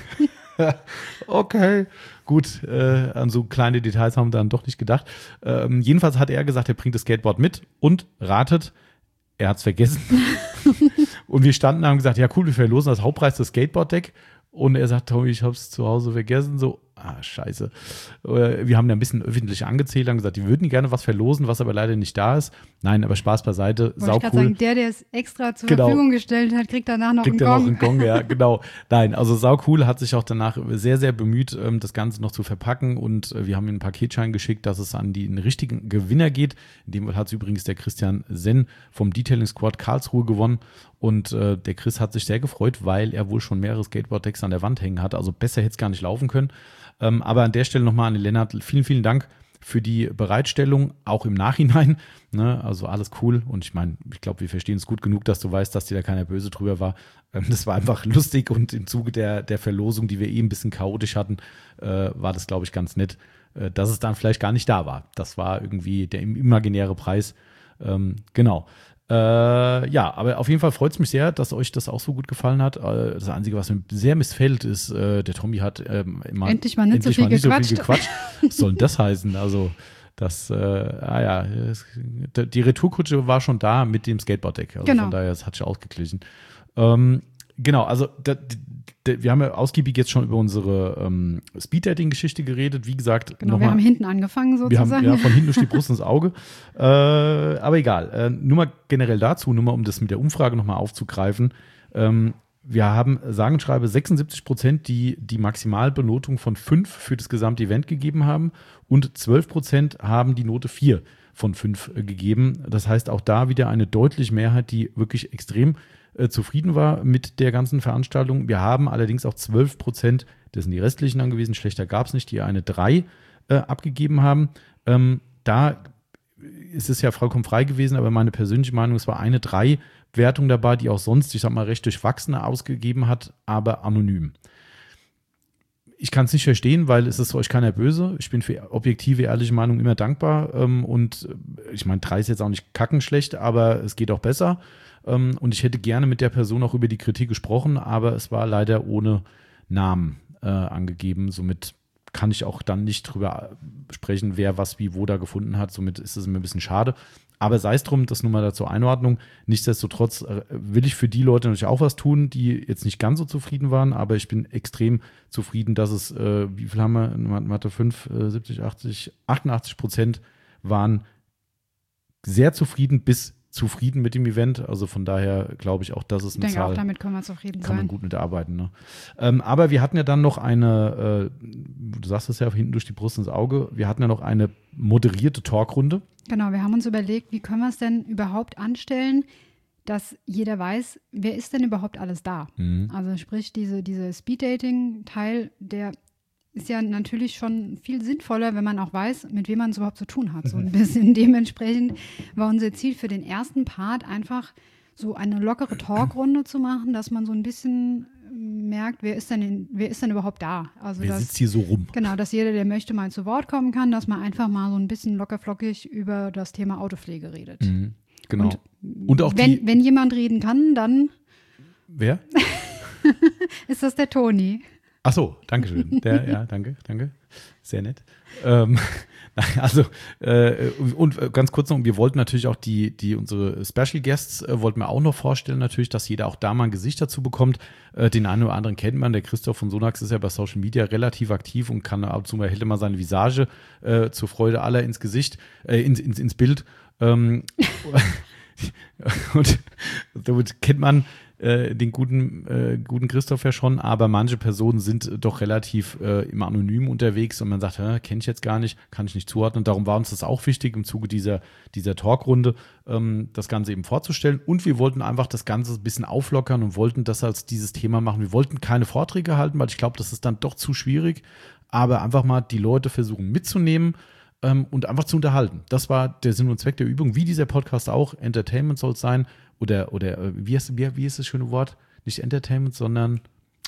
Okay, gut, an so kleine Details haben wir dann doch nicht gedacht. Jedenfalls hat er gesagt, er bringt das Skateboard mit und ratet, er hat es vergessen. Und wir standen da und haben gesagt, ja cool, wir verlosen das Hauptpreis des Skateboard-Deck. Und er sagt, Tommy, ich habe es zu Hause vergessen. So, scheiße. Wir haben da ein bisschen öffentlich angezählt, haben gesagt, die würden gerne was verlosen, was aber leider nicht da ist. Nein, aber Spaß beiseite, sau cool. Sagen, der es extra zur Verfügung gestellt hat, kriegt danach noch einen Gong. Noch einen Gong, ja, genau. Nein, also sau cool, hat sich auch danach sehr, sehr bemüht, das Ganze noch zu verpacken und wir haben ihm einen Paketschein geschickt, dass es an den richtigen Gewinner geht. In dem Fall hat es übrigens der Christian Senn vom Detailing Squad Karlsruhe gewonnen Und der Chris hat sich sehr gefreut, weil er wohl schon mehrere Skateboard-Decks an der Wand hängen hat. Also besser hätte es gar nicht laufen können. Aber an der Stelle nochmal an den Lennart, vielen, vielen Dank für die Bereitstellung, auch im Nachhinein. Ne? Also alles cool. Und ich meine, ich glaube, wir verstehen es gut genug, dass du weißt, dass dir da keiner böse drüber war. Das war einfach lustig und im Zuge der Verlosung, die wir ein bisschen chaotisch hatten, war das, glaube ich, ganz nett, dass es dann vielleicht gar nicht da war. Das war irgendwie der imaginäre Preis. Genau. Ja, aber auf jeden Fall freut es mich sehr, dass euch das auch so gut gefallen hat. Das Einzige, was mir sehr missfällt, ist, der Tommy hat endlich mal nicht so viel gequatscht. Was soll denn das heißen? Also, die Retourkutsche war schon da mit dem Skateboard-Deck. Also genau. Von daher, das hat sich ausgeglichen. Genau, also wir haben ja ausgiebig jetzt schon über unsere Speed-Dating-Geschichte geredet. Wie gesagt, genau, wir haben hinten angefangen sozusagen. Wir haben von hinten durch die Brust ins Auge. Aber egal. Nur mal generell dazu, nur mal um das mit der Umfrage nochmal aufzugreifen. Wir haben, sage und schreibe, 76%, die Maximalbenotung von 5 für das gesamte Event gegeben haben und 12% haben die Note 4 von 5 gegeben. Das heißt, auch da wieder eine deutliche Mehrheit, die wirklich extrem zufrieden war mit der ganzen Veranstaltung. Wir haben allerdings auch 12%, das sind die restlichen dann gewesen, schlechter gab es nicht, die eine 3 abgegeben haben. Da ist es ja vollkommen frei gewesen, aber meine persönliche Meinung, es war eine 3-Wertung dabei, die auch sonst, ich sag mal, recht durchwachsene ausgegeben hat, aber anonym. Ich kann es nicht verstehen, weil es ist euch keiner böse. Ich bin für objektive, ehrliche Meinung immer dankbar. Und ich meine, 3 ist jetzt auch nicht kackenschlecht, aber es geht auch besser. Und ich hätte gerne mit der Person auch über die Kritik gesprochen, aber es war leider ohne Namen angegeben. Somit kann ich auch dann nicht drüber sprechen, wer was wie wo da gefunden hat. Somit ist es mir ein bisschen schade. Aber sei es drum, das nur mal dazu Einordnung. Nichtsdestotrotz will ich für die Leute natürlich auch was tun, die jetzt nicht ganz so zufrieden waren, aber ich bin extrem zufrieden, dass es, wie viel haben wir in Mathe 5, 70, 80, 88% waren sehr zufrieden bis zufrieden mit dem Event. Also von daher glaube ich auch, dass es eine Zahl. Ich denke auch, damit können wir zufrieden sein. Kann man gut mitarbeiten. Ne? Aber wir hatten ja dann noch eine, du sagst es ja, hinten durch die Brust ins Auge, wir hatten ja noch eine moderierte Talkrunde. Genau, wir haben uns überlegt, wie können wir es denn überhaupt anstellen, dass jeder weiß, wer ist denn überhaupt alles da. Mhm. Also sprich, diese Speed-Dating-Teil, der ist ja natürlich schon viel sinnvoller, wenn man auch weiß, mit wem man es überhaupt zu tun hat. So ein bisschen dementsprechend war unser Ziel für den ersten Part einfach so eine lockere Talkrunde zu machen, dass man so ein bisschen merkt, wer ist denn überhaupt da? Also wer sitzt hier so rum? Genau, dass jeder, der möchte, mal zu Wort kommen kann, dass man einfach mal so ein bisschen lockerflockig über das Thema Autopflege redet. Mhm, genau. Und auch wenn jemand reden kann, dann wer? ist das der Toni. Ach so, danke schön. Danke. Sehr nett. Und ganz kurz noch, wir wollten natürlich auch unsere Special Guests wollten wir auch noch vorstellen, natürlich, dass jeder auch da mal ein Gesicht dazu bekommt. Den einen oder anderen kennt man, der Christoph von Sonax ist ja bei Social Media relativ aktiv und kann ab und zu mal, hält immer seine Visage zur Freude aller ins Gesicht, ins Bild. Und damit kennt man den guten Christoph ja schon, aber manche Personen sind doch relativ im Anonym unterwegs und man sagt, kenne ich jetzt gar nicht, kann ich nicht zuordnen. Darum war uns das auch wichtig, im Zuge dieser Talkrunde das Ganze eben vorzustellen. Und wir wollten einfach das Ganze ein bisschen auflockern und wollten das als dieses Thema machen. Wir wollten keine Vorträge halten, weil ich glaube, das ist dann doch zu schwierig, aber einfach mal die Leute versuchen mitzunehmen und einfach zu unterhalten. Das war der Sinn und Zweck der Übung, wie dieser Podcast auch. Entertainment soll es sein. Oder wie ist das schöne Wort? Nicht Entertainment, sondern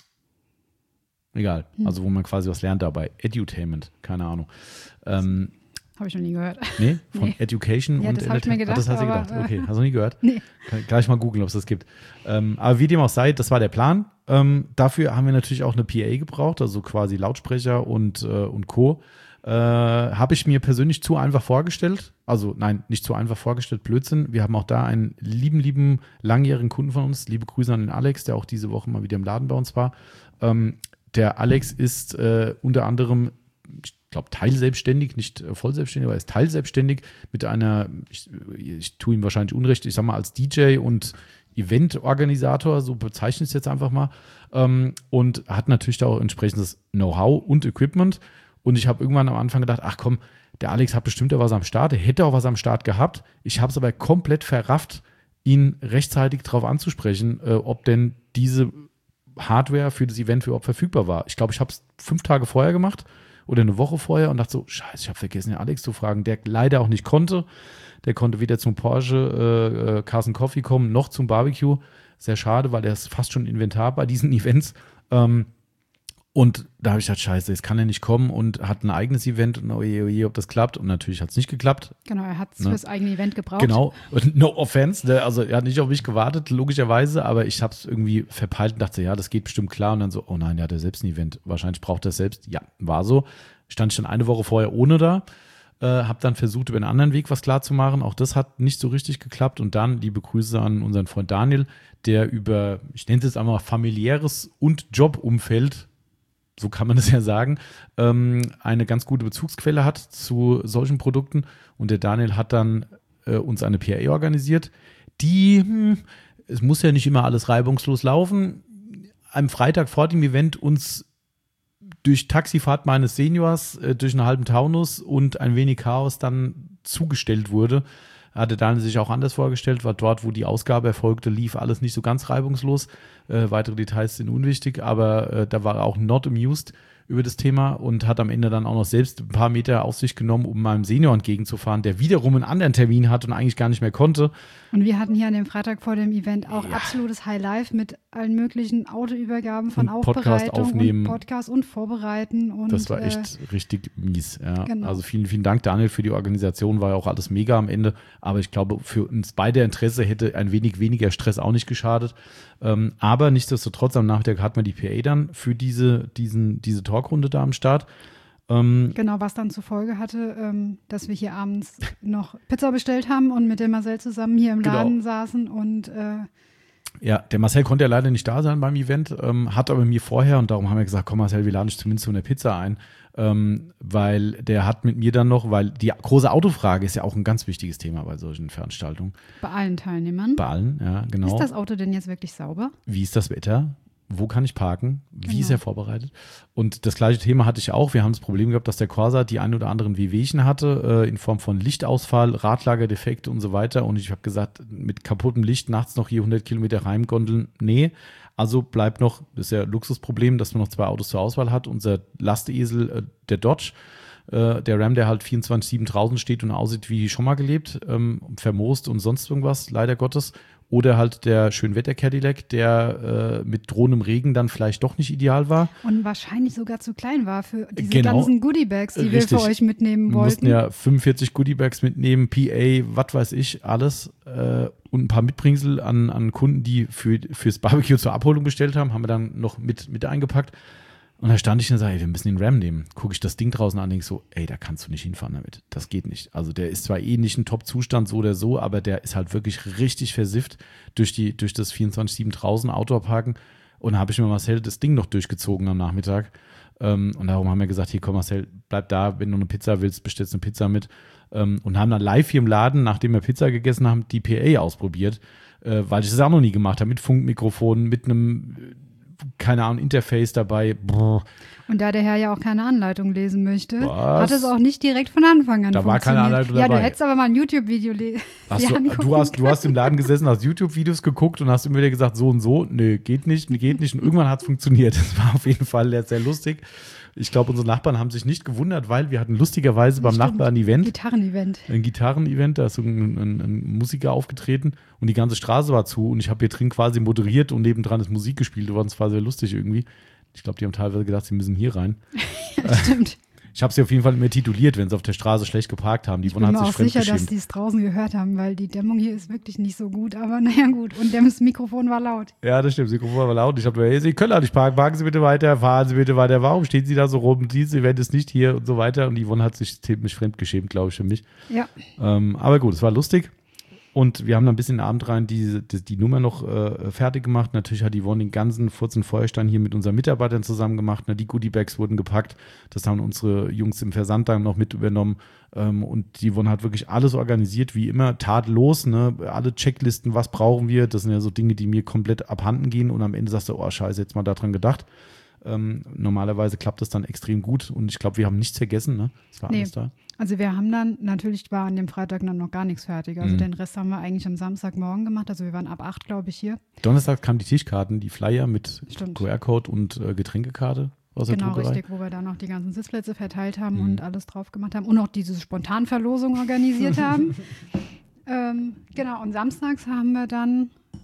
egal. Also wo man quasi was lernt dabei. Edutainment, keine Ahnung. Habe ich noch nie gehört. Nee? Von Education ja, und das habe ich mir gedacht. Das hast du gedacht. Okay, hast du nie gehört? Nee. Kann gleich mal googeln, ob es das gibt. Aber wie dem auch sei, das war der Plan. Dafür haben wir natürlich auch eine PA gebraucht, also quasi Lautsprecher und Co. Habe ich mir persönlich zu einfach vorgestellt. Also nein, nicht zu einfach vorgestellt, Blödsinn. Wir haben auch da einen lieben, langjährigen Kunden von uns. Liebe Grüße an den Alex, der auch diese Woche mal wieder im Laden bei uns war. Der Alex ist unter anderem, ich glaube, teilselbstständig, nicht vollselbstständig, aber er ist teilselbstständig mit einer, ich tue ihm wahrscheinlich Unrecht, ich sag mal als DJ und Eventorganisator, so bezeichne ich es jetzt einfach mal. Und hat natürlich da auch entsprechendes Know-how und Equipment. Und ich habe irgendwann am Anfang gedacht, ach komm, der Alex hat bestimmt ja was am Start, der hätte auch was am Start gehabt. Ich habe es aber komplett verrafft, ihn rechtzeitig darauf anzusprechen, ob denn diese Hardware für das Event überhaupt verfügbar war. Ich glaube, ich habe es 5 Tage vorher gemacht oder eine Woche vorher und dachte so, scheiße, ich habe vergessen, den Alex zu fragen, der leider auch nicht konnte. Der konnte weder zum Porsche Carson Coffee kommen, noch zum Barbecue. Sehr schade, weil er ist fast schon Inventar bei diesen Events. Und da habe ich gedacht, scheiße, jetzt kann er nicht kommen und hat ein eigenes Event und oje, ob das klappt. Und natürlich hat es nicht geklappt. Genau, er hat es fürs eigene Event gebraucht. Genau, und no offense, also er hat nicht auf mich gewartet, logischerweise, aber ich habe es irgendwie verpeilt und dachte, ja, das geht bestimmt klar. Und dann so, oh nein, der hat ja selbst ein Event. Wahrscheinlich braucht er es selbst. Ja, war so. Stand ich dann eine Woche vorher ohne da. Habe dann versucht, über einen anderen Weg was klar zu machen. Auch das hat nicht so richtig geklappt. Und dann liebe Grüße an unseren Freund Daniel, der über, ich nenne es jetzt einmal familiäres und Jobumfeld, so kann man es ja sagen, eine ganz gute Bezugsquelle hat zu solchen Produkten. Und der Daniel hat dann uns eine PA organisiert, die, es muss ja nicht immer alles reibungslos laufen, am Freitag vor dem Event uns durch Taxifahrt meines Seniors, durch einen halben Taunus und ein wenig Chaos dann zugestellt wurde. Hatte Daniel sich auch anders vorgestellt, war dort, wo die Ausgabe erfolgte, lief alles nicht so ganz reibungslos. Weitere Details sind unwichtig, aber da war er auch not amused über das Thema und hat am Ende dann auch noch selbst ein paar Meter auf sich genommen, um meinem Senior entgegenzufahren, der wiederum einen anderen Termin hat und eigentlich gar nicht mehr konnte. Und wir hatten hier an dem Freitag vor dem Event auch absolutes Highlife mit allen möglichen Autoübergaben von und Podcast Aufbereitung aufnehmen. und Podcast und Vorbereiten. Und, das war echt richtig mies. Ja. Genau. Also vielen, vielen Dank, Daniel, für die Organisation. War ja auch alles mega am Ende. Aber ich glaube, für uns beide Interesse hätte ein wenig weniger Stress auch nicht geschadet. Aber nichtsdestotrotz, am Nachmittag hat man die PA dann für diese Talkrunde da am Start. Genau, was dann zur Folge hatte, dass wir hier abends noch Pizza bestellt haben und mit dem Marcel zusammen hier im Laden saßen und ja, der Marcel konnte ja leider nicht da sein beim Event, hat aber mir vorher, und darum haben wir gesagt, komm Marcel, wir laden dich zumindest zu einer Pizza ein, weil der hat mit mir dann noch, weil die große Autofrage ist ja auch ein ganz wichtiges Thema bei solchen Veranstaltungen. Bei allen Teilnehmern. Bei allen, ja, genau. Ist das Auto denn jetzt wirklich sauber? Wie ist das Wetter? Wo kann ich parken? Wie ist er vorbereitet? Und das gleiche Thema hatte ich auch. Wir haben das Problem gehabt, dass der Corsa die ein oder anderen Wehwehchen hatte, in Form von Lichtausfall, Radlagerdefekte und so weiter. Und ich habe gesagt, mit kaputtem Licht nachts noch hier 100 Kilometer heimgondeln, nee. Also bleibt noch, das ist ja ein Luxusproblem, dass man noch 2 Autos zur Auswahl hat. Unser Lastesel, der Dodge, der Ram, der halt 24/7 draußen steht und aussieht wie schon mal gelebt, vermoost und sonst irgendwas, leider Gottes. Oder halt der Schönwetter-Cadillac, der mit drohendem Regen dann vielleicht doch nicht ideal war. Und wahrscheinlich sogar zu klein war für diese ganzen Goodiebags, die wir für euch mitnehmen wollten. Wir mussten ja 45 Goodiebags mitnehmen, PA, was weiß ich, alles. Und ein paar Mitbringsel an Kunden, die fürs Barbecue zur Abholung bestellt haben wir noch mit eingepackt. Und da stand ich und sage, ey, wir müssen den Ram nehmen. Gucke ich das Ding draußen an und denke so, ey, da kannst du nicht hinfahren damit. Das geht nicht. Also der ist zwar nicht ein Top-Zustand, so oder so, aber der ist halt wirklich richtig versifft durch das 24/7 draußen Outdoor-Parken. Und da habe ich mir Marcel das Ding noch durchgezogen am Nachmittag. Und darum haben wir gesagt, hier komm Marcel, bleib da, wenn du eine Pizza willst, bestellst eine Pizza mit. Und haben dann live hier im Laden, nachdem wir Pizza gegessen haben, die PA ausprobiert, weil ich das auch noch nie gemacht habe, mit Funkmikrofon, mit einem keine Ahnung, Interface dabei. Brr. Und da der Herr ja auch keine Anleitung lesen möchte, hat es auch nicht direkt von Anfang an Da war keine Anleitung dabei. Ja, du hättest aber mal ein YouTube-Video du hast im Laden gesessen, hast YouTube-Videos geguckt und hast immer wieder gesagt, so und so. Nö, geht nicht. Und irgendwann hat es funktioniert. Das war auf jeden Fall sehr lustig. Ich glaube, unsere Nachbarn haben sich nicht gewundert, weil wir hatten lustigerweise beim Nachbarn ein Gitarrenevent, da ist so ein Musiker aufgetreten und die ganze Straße war zu und ich habe hier drin quasi moderiert und nebendran ist Musik gespielt. Das war sehr lustig irgendwie. Ich glaube, die haben teilweise gedacht, sie müssen hier rein. Ja, stimmt. Ich habe sie auf jeden Fall immer tituliert, wenn sie auf der Straße schlecht geparkt haben. Ich bin mir auch sicher, dass die es draußen gehört haben, weil die Dämmung hier ist wirklich nicht so gut. Aber naja, gut. Und das Mikrofon war laut. Ja, das stimmt. Das Mikrofon war laut. Ich habe gesagt, hey, Sie können da nicht parken. Parken Sie bitte weiter. Fahren Sie bitte weiter. Warum stehen Sie da so rum? Dieses Event ist nicht hier und so weiter. Und Yvonne hat sich ziemlich fremdgeschämt, glaube ich, für mich. Ja. Aber gut, es war lustig. Und wir haben dann ein bisschen Abend rein die Nummer noch fertig gemacht. Natürlich hat Yvonne den ganzen Furzen Feuerstein hier mit unseren Mitarbeitern zusammen gemacht. Die Goodiebags wurden gepackt. Das haben unsere Jungs im Versand dann noch mit übernommen. Und Yvonne hat wirklich alles organisiert, wie immer, tadellos. Ne? Alle Checklisten, was brauchen wir? Das sind ja so Dinge, die mir komplett abhanden gehen. Und am Ende sagst du, oh scheiße, jetzt mal daran gedacht. Normalerweise klappt das dann extrem gut und ich glaube, wir haben nichts vergessen, ne? Es war alles da. Also wir haben dann, natürlich war an dem Freitag dann noch gar nichts fertig. Also den Rest haben wir eigentlich am Samstagmorgen gemacht. Also wir waren ab 8, glaube ich, hier. Donnerstag kamen die Tischkarten, die Flyer mit Stimmt. QR-Code und Getränkekarte aus der Genau, Druckerei. richtig, wo wir dann noch die ganzen Sitzplätze verteilt haben und alles drauf gemacht haben und auch diese Spontanverlosung organisiert haben. Genau, und samstags haben wir dann,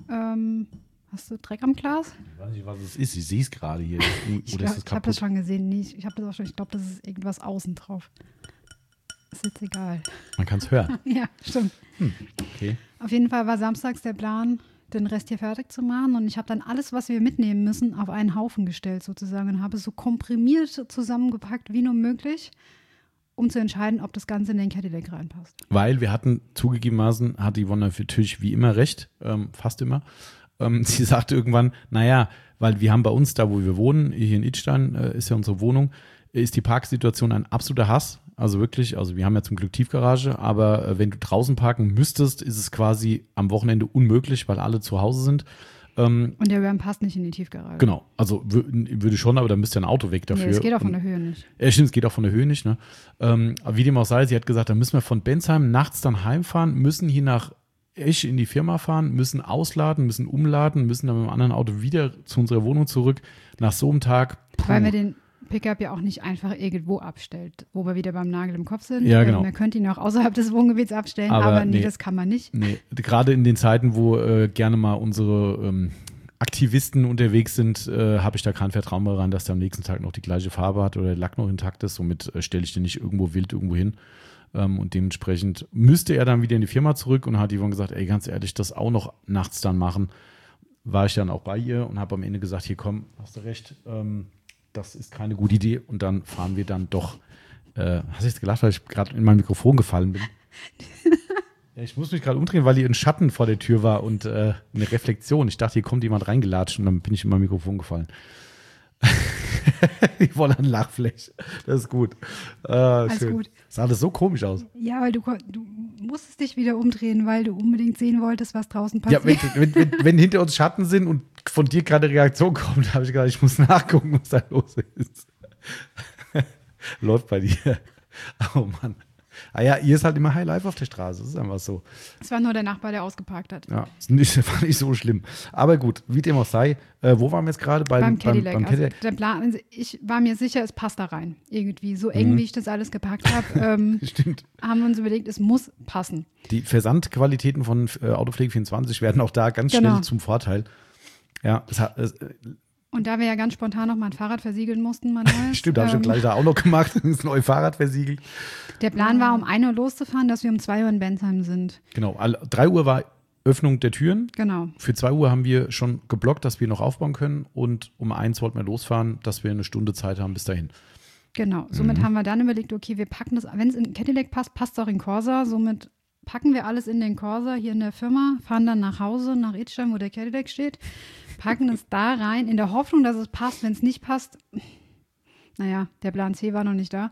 hast du Dreck am Glas? Ich weiß nicht, was es ist. Ich sehe es gerade hier. Ich Oder ist es habe das kaputt? schon gesehen. Nee, ich habe das auch schon. Ich glaube, das ist irgendwas außen drauf. Ist jetzt egal. Man kann es hören. Ja, stimmt. Okay. Auf jeden Fall war samstags der Plan, den Rest hier fertig zu machen. Und ich habe dann alles, was wir mitnehmen müssen, auf einen Haufen gestellt sozusagen und habe es so komprimiert zusammengepackt wie nur möglich, um zu entscheiden, ob das Ganze in den Cadillac reinpasst. Weil wir hatten zugegebenermaßen, hat Yvonne natürlich wie immer recht, fast immer. Sie sagte irgendwann, naja, weil wir haben bei uns, da wo wir wohnen, hier in Idstein ist ja unsere Wohnung, ist die Parksituation ein absoluter Hass. Also wirklich, also wir haben ja zum Glück Tiefgarage, aber wenn du draußen parken müsstest, ist es quasi am Wochenende unmöglich, weil alle zu Hause sind. Und der Ram passt nicht in die Tiefgarage. Genau, also würde schon, aber da müsste ja ein Auto weg dafür. Nee, es geht auch von der Höhe nicht. Ja, stimmt, es geht auch von der Höhe nicht. Ne? Aber wie dem auch sei, sie hat gesagt, da müssen wir von Bensheim nachts dann heimfahren, müssen hier nach Esch in die Firma fahren, müssen ausladen, müssen umladen, müssen dann mit einem anderen Auto wieder zu unserer Wohnung zurück. Nach so einem Tag. Weil wir den Pickup ja auch nicht einfach irgendwo abstellt, wo wir wieder beim Nagel im Kopf sind. Ja, genau. Man könnte ihn auch außerhalb des Wohngebiets abstellen, aber nee, das kann man nicht. Nee, gerade in den Zeiten, wo gerne mal unsere Aktivisten unterwegs sind, habe ich da kein Vertrauen mehr rein, dass der am nächsten Tag noch die gleiche Farbe hat oder der Lack noch intakt ist. Somit stelle ich den nicht irgendwo wild irgendwo hin. Und dementsprechend müsste er dann wieder in die Firma zurück und hat Yvonne gesagt, ey, ganz ehrlich, das auch noch nachts dann machen. War ich dann auch bei ihr und habe am Ende gesagt, hier komm, hast du recht, das ist keine gute Idee. Und dann fahren wir dann doch. Hast du jetzt gelacht, weil ich gerade in mein Mikrofon gefallen bin? Ja, ich muss mich gerade umdrehen, weil hier ein Schatten vor der Tür war und eine Reflexion. Ich dachte, hier kommt jemand reingelatscht und dann bin ich in mein Mikrofon gefallen. Ich wollte ein Lachfleisch. Das ist gut. Alles schön. gut. Sah alles so komisch aus. Ja, weil du musstest dich wieder umdrehen, weil du unbedingt sehen wolltest, was draußen Ja, passiert. wenn hinter uns Schatten sind und von dir gerade eine Reaktion kommt, habe ich gedacht, ich muss nachgucken, was da los ist. Läuft bei dir. Oh Mann. Ah ja, ihr ist halt immer High Life auf der Straße. Das ist einfach so. Es war nur der Nachbar, der ausgeparkt hat. Ja, war nicht so schlimm. Aber gut, wie dem auch sei. Wo waren wir jetzt gerade? Beim Cadillac. Beim Cadillac. Also der Plan, also ich war mir sicher, es passt da rein. Irgendwie. So eng, wie ich das alles gepackt habe, Stimmt. haben wir uns überlegt, es muss passen. Die Versandqualitäten von Autopflege24 werden auch da ganz Genau. schnell zum Vorteil. Ja, Und da wir ja ganz spontan noch mal ein Fahrrad versiegeln mussten, mal neues, stimmt, da habe ich gleich da auch noch gemacht. Das neue Fahrrad versiegelt. der Plan war, um 1 Uhr loszufahren, dass wir um 2 Uhr in Bensheim sind. Genau, 3 Uhr war Öffnung der Türen. Genau. Für 2 Uhr haben wir schon geblockt, dass wir noch aufbauen können. Und um 1 wollten wir losfahren, dass wir eine Stunde Zeit haben bis dahin. Genau. Somit haben wir dann überlegt, okay, wir packen das, wenn es in Cadillac passt, passt es auch in Corsa. Somit packen wir alles in den Corsa hier in der Firma, fahren dann nach Hause, nach Idstein, wo der Cadillac steht, packen es da rein, in der Hoffnung, dass es passt. Wenn es nicht passt, naja, der Plan C war noch nicht da.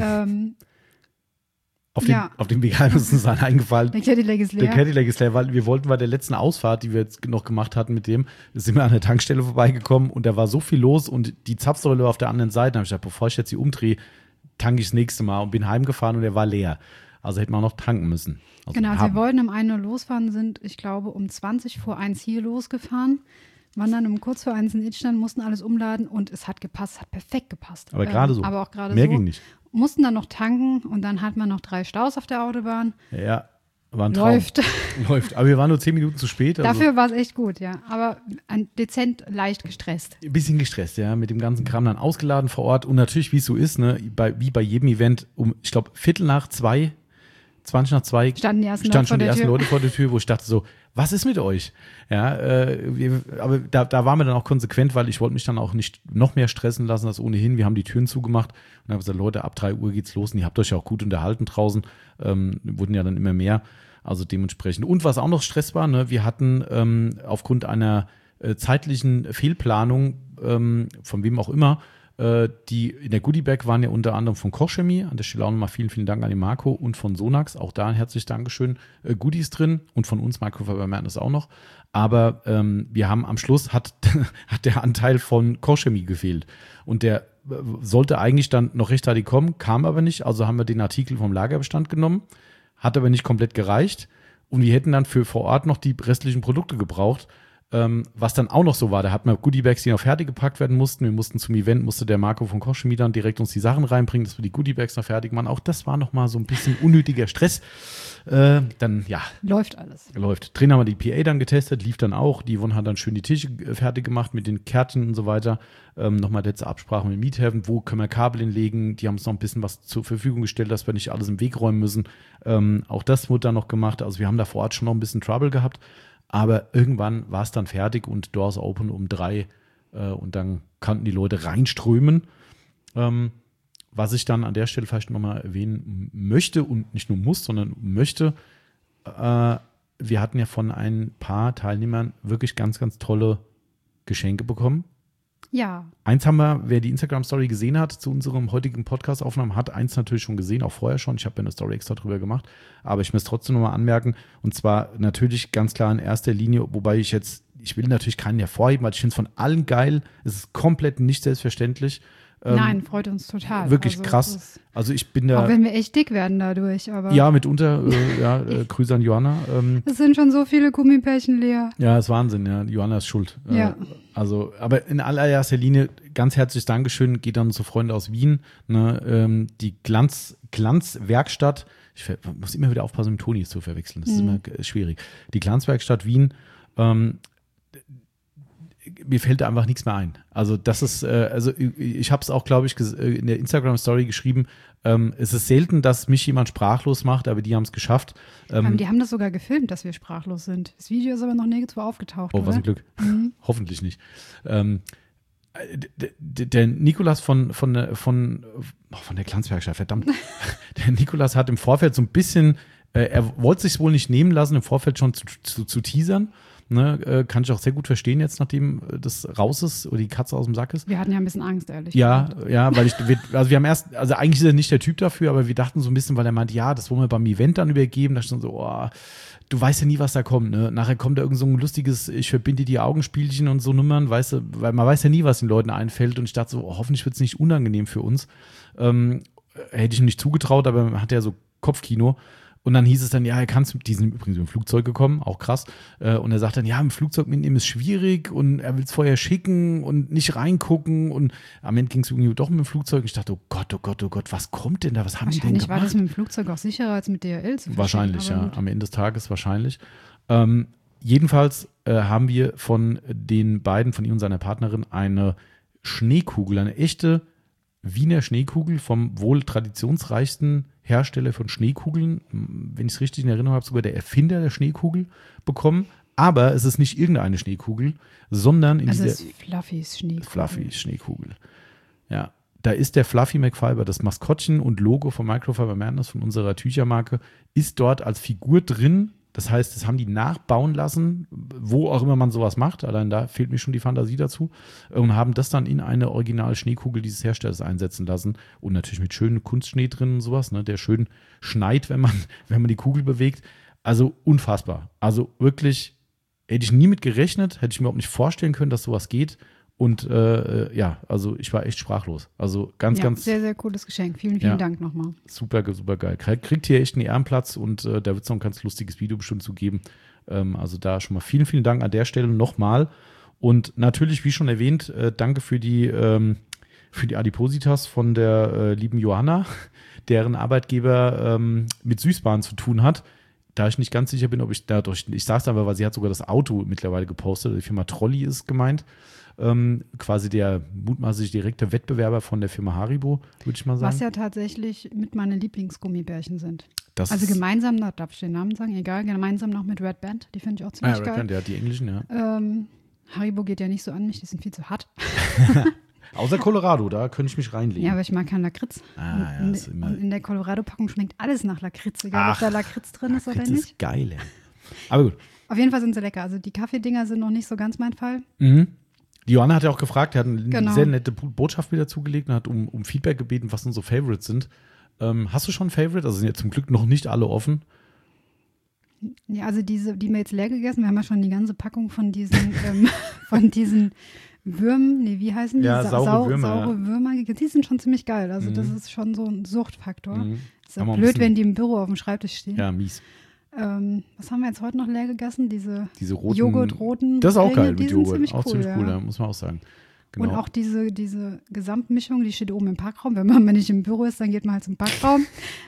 Auf dem Weg heim ist uns dann eingefallen. Der Cadillac ist Der leer. Cadillac ist leer, weil wir wollten bei der letzten Ausfahrt, die wir jetzt noch gemacht hatten mit dem, sind wir an der Tankstelle vorbeigekommen und da war so viel los und die Zapfsäule war auf der anderen Seite. Da habe ich gedacht, bevor ich jetzt hier umdrehe, tanke ich das nächste Mal und bin heimgefahren und der war leer. Also hätten wir auch noch tanken müssen. Also Genau, also wir wollten um 1 Uhr losfahren, sind, ich glaube, um 20 vor 1 hier losgefahren, waren dann um kurz vor 1 in Idstein, mussten alles umladen und es hat gepasst, hat perfekt gepasst. Aber gerade so. Aber auch gerade Mehr so. ging nicht. Mussten dann noch tanken und dann hat man noch 3 Staus auf der Autobahn. Ja, war ein Traum. Läuft. Aber wir waren nur 10 Minuten zu spät. Also Dafür war es echt gut, ja. Aber dezent leicht gestresst. ein bisschen gestresst, ja, mit dem ganzen Kram dann ausgeladen vor Ort. Und natürlich, wie es so ist, ne, wie bei jedem Event, ich glaube, 1:45, 20 nach 2 Standen die ersten standen schon die Leute vor der ersten Tür. Leute vor der Tür, wo ich dachte so, was ist mit euch? Ja, aber da waren wir dann auch konsequent, weil ich wollte mich dann auch nicht noch mehr stressen lassen als ohnehin. Wir haben die Türen zugemacht und haben gesagt, Leute, ab 3 Uhr geht's los und ihr habt euch ja auch gut unterhalten draußen. Wurden ja dann immer mehr, also dementsprechend. Und was auch noch Stress war, ne, wir hatten aufgrund einer zeitlichen Fehlplanung, von wem auch immer, In der Goodie-Bag waren ja unter anderem von Kochchemie, an der Stelle auch nochmal vielen, vielen Dank an den Marco, und von Sonax, auch da ein herzliches Dankeschön, Goodies drin, und von uns, Microfiber Madness, auch noch. Aber wir haben am Schluss, hat der Anteil von Kochchemie gefehlt, und der sollte eigentlich dann noch rechtzeitig kommen, kam aber nicht, also haben wir den Artikel vom Lagerbestand genommen, hat aber nicht komplett gereicht, und wir hätten dann für vor Ort noch die restlichen Produkte gebraucht. Was dann auch noch so war, da hatten wir Goodiebags, die noch fertig gepackt werden mussten. Wir mussten zum Event, musste der Marco von Kochchemie dann direkt uns die Sachen reinbringen, dass wir die Goodiebags noch fertig machen. Auch das war nochmal so ein bisschen unnötiger Stress. Dann, ja. Läuft alles. Läuft. Drin haben wir die PA dann getestet, lief dann auch. Die Yvonne hat dann schön die Tische fertig gemacht mit den Kärtchen und so weiter. Nochmal letzte Absprache mit Meathaven, wo können wir Kabel hinlegen. Die haben uns noch ein bisschen was zur Verfügung gestellt, dass wir nicht alles im Weg räumen müssen. Auch das wurde dann noch gemacht. Also wir haben da vor Ort schon noch ein bisschen Trouble gehabt. Aber irgendwann war es dann fertig und Doors Open um 3 und dann konnten die Leute reinströmen. Was ich dann an der Stelle vielleicht nochmal erwähnen möchte und nicht nur muss, sondern möchte, wir hatten ja von ein paar Teilnehmern wirklich ganz, ganz tolle Geschenke bekommen. Ja. Eins haben wir, wer die Instagram-Story gesehen hat zu unserem heutigen Podcast-Aufnahmen, hat eins natürlich schon gesehen, auch vorher schon. Ich habe ja eine Story extra drüber gemacht, aber ich muss trotzdem nochmal anmerken, und zwar natürlich ganz klar in erster Linie, wobei ich will natürlich keinen hervorheben, weil ich finde es von allen geil. Es ist komplett nicht selbstverständlich. Nein, freut uns total. Wirklich also, krass. Also ich bin da. Auch wenn wir echt dick werden dadurch, aber. Ja, mitunter, Grüße an Johanna. Es sind schon so viele Gummibärchen leer. Ja, ist Wahnsinn, ja. Johanna ist schuld. Ja. Also, aber in allererster Linie ganz herzliches Dankeschön, geht an unsere Freunde aus Wien, ne, die Glanzwerkstatt. Ich muss immer wieder aufpassen, mit Toni zu verwechseln. Das ist immer schwierig. Die Glanzwerkstatt Wien, mir fällt da einfach nichts mehr ein. Also das ist, ich habe es auch, glaube ich, in der Instagram-Story geschrieben, es ist selten, dass mich jemand sprachlos macht, aber die haben es geschafft. Die haben das sogar gefilmt, dass wir sprachlos sind. Das Video ist aber noch nirgendwo aufgetaucht, Oh, was ein Glück. Hoffentlich nicht. Der Nikolas von der Glanzwerkstatt, verdammt. Der Nikolas hat im Vorfeld so ein bisschen, er wollte sich wohl nicht nehmen lassen, im Vorfeld schon zu teasern. Ne, kann ich auch sehr gut verstehen jetzt, nachdem das raus ist oder die Katze aus dem Sack ist. Wir hatten ja ein bisschen Angst, ehrlich gesagt. Ja, weil wir haben erst, also eigentlich ist er nicht der Typ dafür, aber wir dachten so ein bisschen, weil er meinte, ja, das wollen wir beim Event dann übergeben. Da stand so, oh, du weißt ja nie, was da kommt. Ne? Nachher kommt da irgend so ein lustiges, ich verbinde die Augenspielchen und so Nummern, weißt du, weil man weiß ja nie, was den Leuten einfällt. Und ich dachte so, oh, hoffentlich wird es nicht unangenehm für uns. Hätte ich ihm nicht zugetraut, aber man hat ja so Kopfkino. Und dann hieß es dann, ja, die sind übrigens mit dem Flugzeug gekommen, auch krass. Und er sagt dann, ja, im Flugzeug mitnehmen ist schwierig und er will es vorher schicken und nicht reingucken. Und am Ende ging es irgendwie doch mit dem Flugzeug. Ich dachte, oh Gott, was kommt denn da? Was haben die denn gemacht? Wahrscheinlich war das mit dem Flugzeug auch sicherer als mit DHL zu Wahrscheinlich, ja. Am Ende des Tages wahrscheinlich. Jedenfalls haben wir von den beiden, von ihm und seiner Partnerin, eine Schneekugel, eine echte Wiener Schneekugel vom wohl traditionsreichsten Hersteller von Schneekugeln, wenn ich es richtig in Erinnerung habe, sogar der Erfinder der Schneekugel bekommen. Aber es ist nicht irgendeine Schneekugel, sondern in dieser Fluffys Schneekugel. Fluffys Schneekugel. Ja, da ist der Fluffy McFiber, das Maskottchen und Logo von Microfiber Madness, von unserer Tüchermarke, ist dort als Figur drin. Das heißt, das haben die nachbauen lassen, wo auch immer man sowas macht. Allein da fehlt mir schon die Fantasie dazu. Und haben das dann in eine originale Schneekugel dieses Herstellers einsetzen lassen. Und natürlich mit schönem Kunstschnee drin und sowas, ne, der schön schneit, wenn man die Kugel bewegt. Also unfassbar. Also wirklich, hätte ich nie mit gerechnet, hätte ich mir überhaupt nicht vorstellen können, dass sowas geht. Und also ich war echt sprachlos. Also ganz sehr, sehr cooles Geschenk. Vielen Dank nochmal. Super, super geil. Kriegt hier echt einen Ehrenplatz und da wird es noch ein ganz lustiges Video bestimmt zu geben. Also da schon mal vielen, vielen Dank an der Stelle nochmal. Und natürlich, wie schon erwähnt, danke für die Adipositas von der lieben Johanna, deren Arbeitgeber mit Süßbahn zu tun hat. Da ich nicht ganz sicher bin, ob ich sag's aber, weil sie hat sogar das Auto mittlerweile gepostet. Die Firma Trolley ist gemeint. Quasi der mutmaßlich direkte Wettbewerber von der Firma Haribo, würde ich mal sagen. Was ja tatsächlich mit meinen Lieblingsgummibärchen sind. Also gemeinsam, da darf ich den Namen sagen, egal, gemeinsam noch mit Red Band, die finde ich auch ziemlich geil. Red Band, ja, die englischen, ja. Haribo geht ja nicht so an mich, die sind viel zu hart. Außer Colorado, da könnte ich mich reinlegen. Ja, aber ich mag keinen Lakritz. Und in der Colorado-Packung schmeckt alles nach Lakritz, egal ob da Lakritz drin ist oder nicht. Das ist geil, ey. Aber gut. Auf jeden Fall sind sie lecker. Also die Kaffeedinger sind noch nicht so ganz mein Fall. Mhm. Die Johanna hat ja auch gefragt, er hat eine Genau. sehr nette Botschaft wieder zugelegt und hat um Feedback gebeten, was unsere Favorites sind. Hast du schon ein Favorite? Also sind ja zum Glück noch nicht alle offen. Ja, also die wir jetzt leer gegessen, wir haben ja schon die ganze Packung von diesen, Würmen, nee, wie heißen die? Ja, saure Würmer, Saure Würmer gegessen. Die sind schon ziemlich geil. Also das ist schon so ein Suchtfaktor. Ist ja Haben wir ein blöd, bisschen- wenn die im Büro auf dem Schreibtisch stehen. Ja, mies. Was haben wir jetzt heute noch leer gegessen? Diese Roten, Joghurt-roten. Das ist auch Ringe, geil die mit sind Joghurt. ziemlich Auch cool, ziemlich cool, ja. ja, muss man auch sagen. Genau. Und auch diese Gesamtmischung, die steht oben im Packraum. Wenn man nicht im Büro ist, dann geht man halt zum Packraum.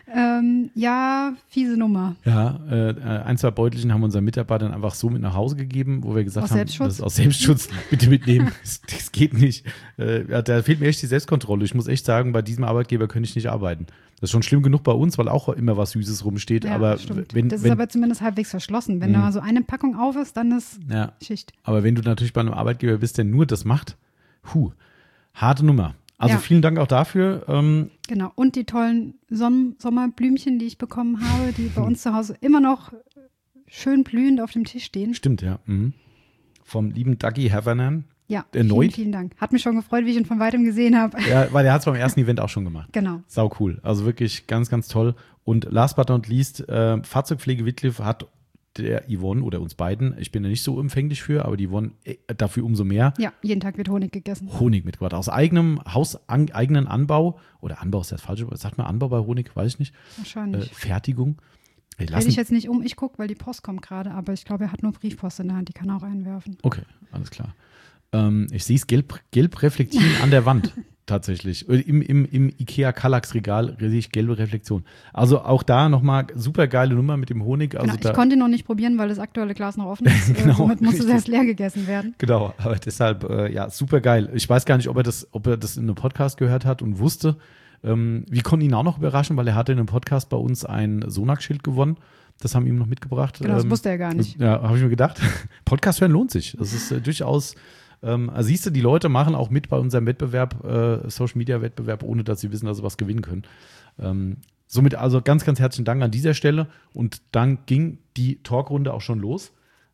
Ja, fiese Nummer. Ja, ein, zwei Beutelchen haben unseren Mitarbeitern einfach so mit nach Hause gegeben, wo wir gesagt Aus haben, Selbstschutz? das ist aus Selbstschutz, bitte mitnehmen, das geht nicht. Ja, da fehlt mir echt die Selbstkontrolle. Ich muss echt sagen, bei diesem Arbeitgeber könnte ich nicht arbeiten. Das ist schon schlimm genug bei uns, weil auch immer was Süßes rumsteht. Ja, aber stimmt. wenn, Das ist wenn, aber zumindest halbwegs verschlossen. Wenn da mal so eine Packung auf ist, dann ist ja, Schicht. aber wenn du natürlich bei einem Arbeitgeber bist, der nur das macht, harte Nummer. Also Ja. vielen Dank auch dafür. Genau. Und die tollen Sommerblümchen, die ich bekommen habe, die bei uns zu Hause immer noch schön blühend auf dem Tisch stehen. Stimmt, ja. Mhm. Vom lieben Dougie Havanan. Ja, Erneut? vielen Dank. Hat mich schon gefreut, wie ich ihn von weitem gesehen habe. Ja, weil er hat es beim ersten Event auch schon gemacht. Genau. Sau cool. Also wirklich ganz, ganz toll. Und last but not least, Fahrzeugpflege Wittliff hat der Yvonne oder uns beiden, ich bin ja nicht so empfänglich für, aber die Yvonne dafür umso mehr, Ja, jeden Tag wird Honig gegessen. Honig mitgebracht. Aus eigenem eigenen Anbau, oder Anbau ist das falsche, sagt man Anbau bei Honig, weiß ich nicht. Wahrscheinlich. Fertigung. Hätte ich jetzt nicht ich gucke, weil die Post kommt gerade, aber ich glaube, er hat nur Briefpost in der Hand, die kann er auch einwerfen. Okay, alles klar. Ich sehe es gelb reflektieren an der Wand. Tatsächlich. Im IKEA Kallax-Regal sehe ich gelbe Reflexion. Also auch da nochmal super geile Nummer mit dem Honig. Also Genau, ich konnte ihn noch nicht probieren, weil das aktuelle Glas noch offen ist. Genau, Somit musste es richtig. erst leer gegessen werden. Genau, aber deshalb, ja, super geil. Ich weiß gar nicht, ob er das in einem Podcast gehört hat und wusste. Wir konnten ihn auch noch überraschen, weil er hatte in einem Podcast bei uns ein Sonax-Schild gewonnen. Das haben wir ihm noch mitgebracht. Genau, das wusste er gar nicht. Ja, habe ich mir gedacht. Podcast hören lohnt sich. Das ist durchaus, siehst du, die Leute machen auch mit bei unserem Wettbewerb, Social-Media-Wettbewerb, ohne dass sie wissen, dass sie was gewinnen können. Somit also ganz, ganz herzlichen Dank an dieser Stelle. Und dann ging die Talkrunde auch schon los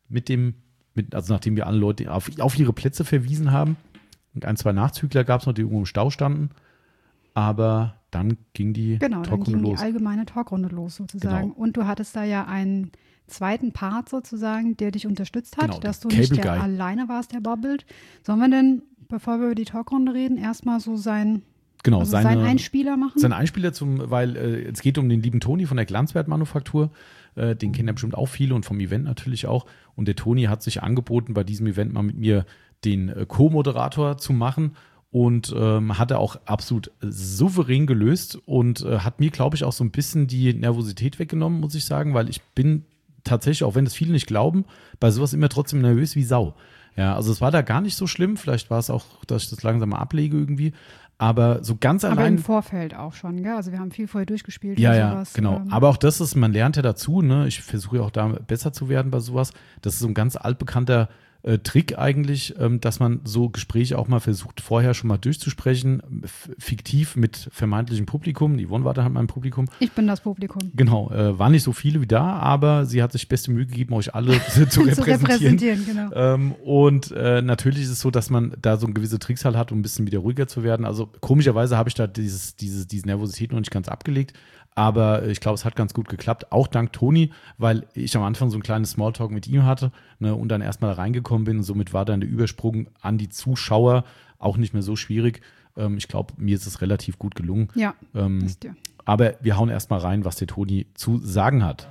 also nachdem wir alle Leute auf ihre Plätze verwiesen haben. Und ein, zwei Nachzügler gab es noch, die irgendwo im Stau standen. Aber dann ging die Genau, dann Talkrunde ging los. die allgemeine Talkrunde los sozusagen. Genau. Und du hattest da ja einen zweiten Part sozusagen, der dich unterstützt hat, Genau, dass du der nicht Cable der Guy. alleine warst, der babbelt. Sollen wir denn, bevor wir über die Talkrunde reden, erstmal so seinen Einspieler machen? Sein Einspieler weil es geht um den lieben Toni von der Glanzwert-Manufaktur. Den kennen ja bestimmt auch viele und vom Event natürlich auch. Und der Toni hat sich angeboten, bei diesem Event mal mit mir den Co-Moderator zu machen. Und hat er auch absolut souverän gelöst und hat mir, glaube ich, auch so ein bisschen die Nervosität weggenommen, muss ich sagen, weil ich bin tatsächlich, auch wenn es viele nicht glauben, bei sowas immer trotzdem nervös wie Sau. Ja, also es war da gar nicht so schlimm. Vielleicht war es auch, dass ich das langsam mal ablege irgendwie. Aber so ganz Aber allein. im Vorfeld auch schon, gell? Also wir haben viel vorher durchgespielt. Ja, und ja, sowas. genau. Aber auch das ist, man lernt ja dazu, ne? Ich versuche ja auch da besser zu werden bei sowas. Das ist so ein ganz altbekannter Trick eigentlich, dass man so Gespräche auch mal versucht, vorher schon mal durchzusprechen, fiktiv mit vermeintlichem Publikum. Yvonne war da halt mein Publikum. Ich bin das Publikum. Genau, waren nicht so viele wie da, aber sie hat sich beste Mühe gegeben, euch alle zu repräsentieren. Genau. Und natürlich ist es so, dass man da so gewisse Tricks halt hat, um ein bisschen wieder ruhiger zu werden. Also komischerweise habe ich da diese Nervosität noch nicht ganz abgelegt. Aber ich glaube, es hat ganz gut geklappt, auch dank Toni, weil ich am Anfang so ein kleines Smalltalk mit ihm hatte, ne, und dann erstmal reingekommen bin. Und somit war dann der Übersprung an die Zuschauer auch nicht mehr so schwierig. Ich glaube, mir ist es relativ gut gelungen. Ja, ist dir. Aber wir hauen erstmal rein, was der Toni zu sagen hat.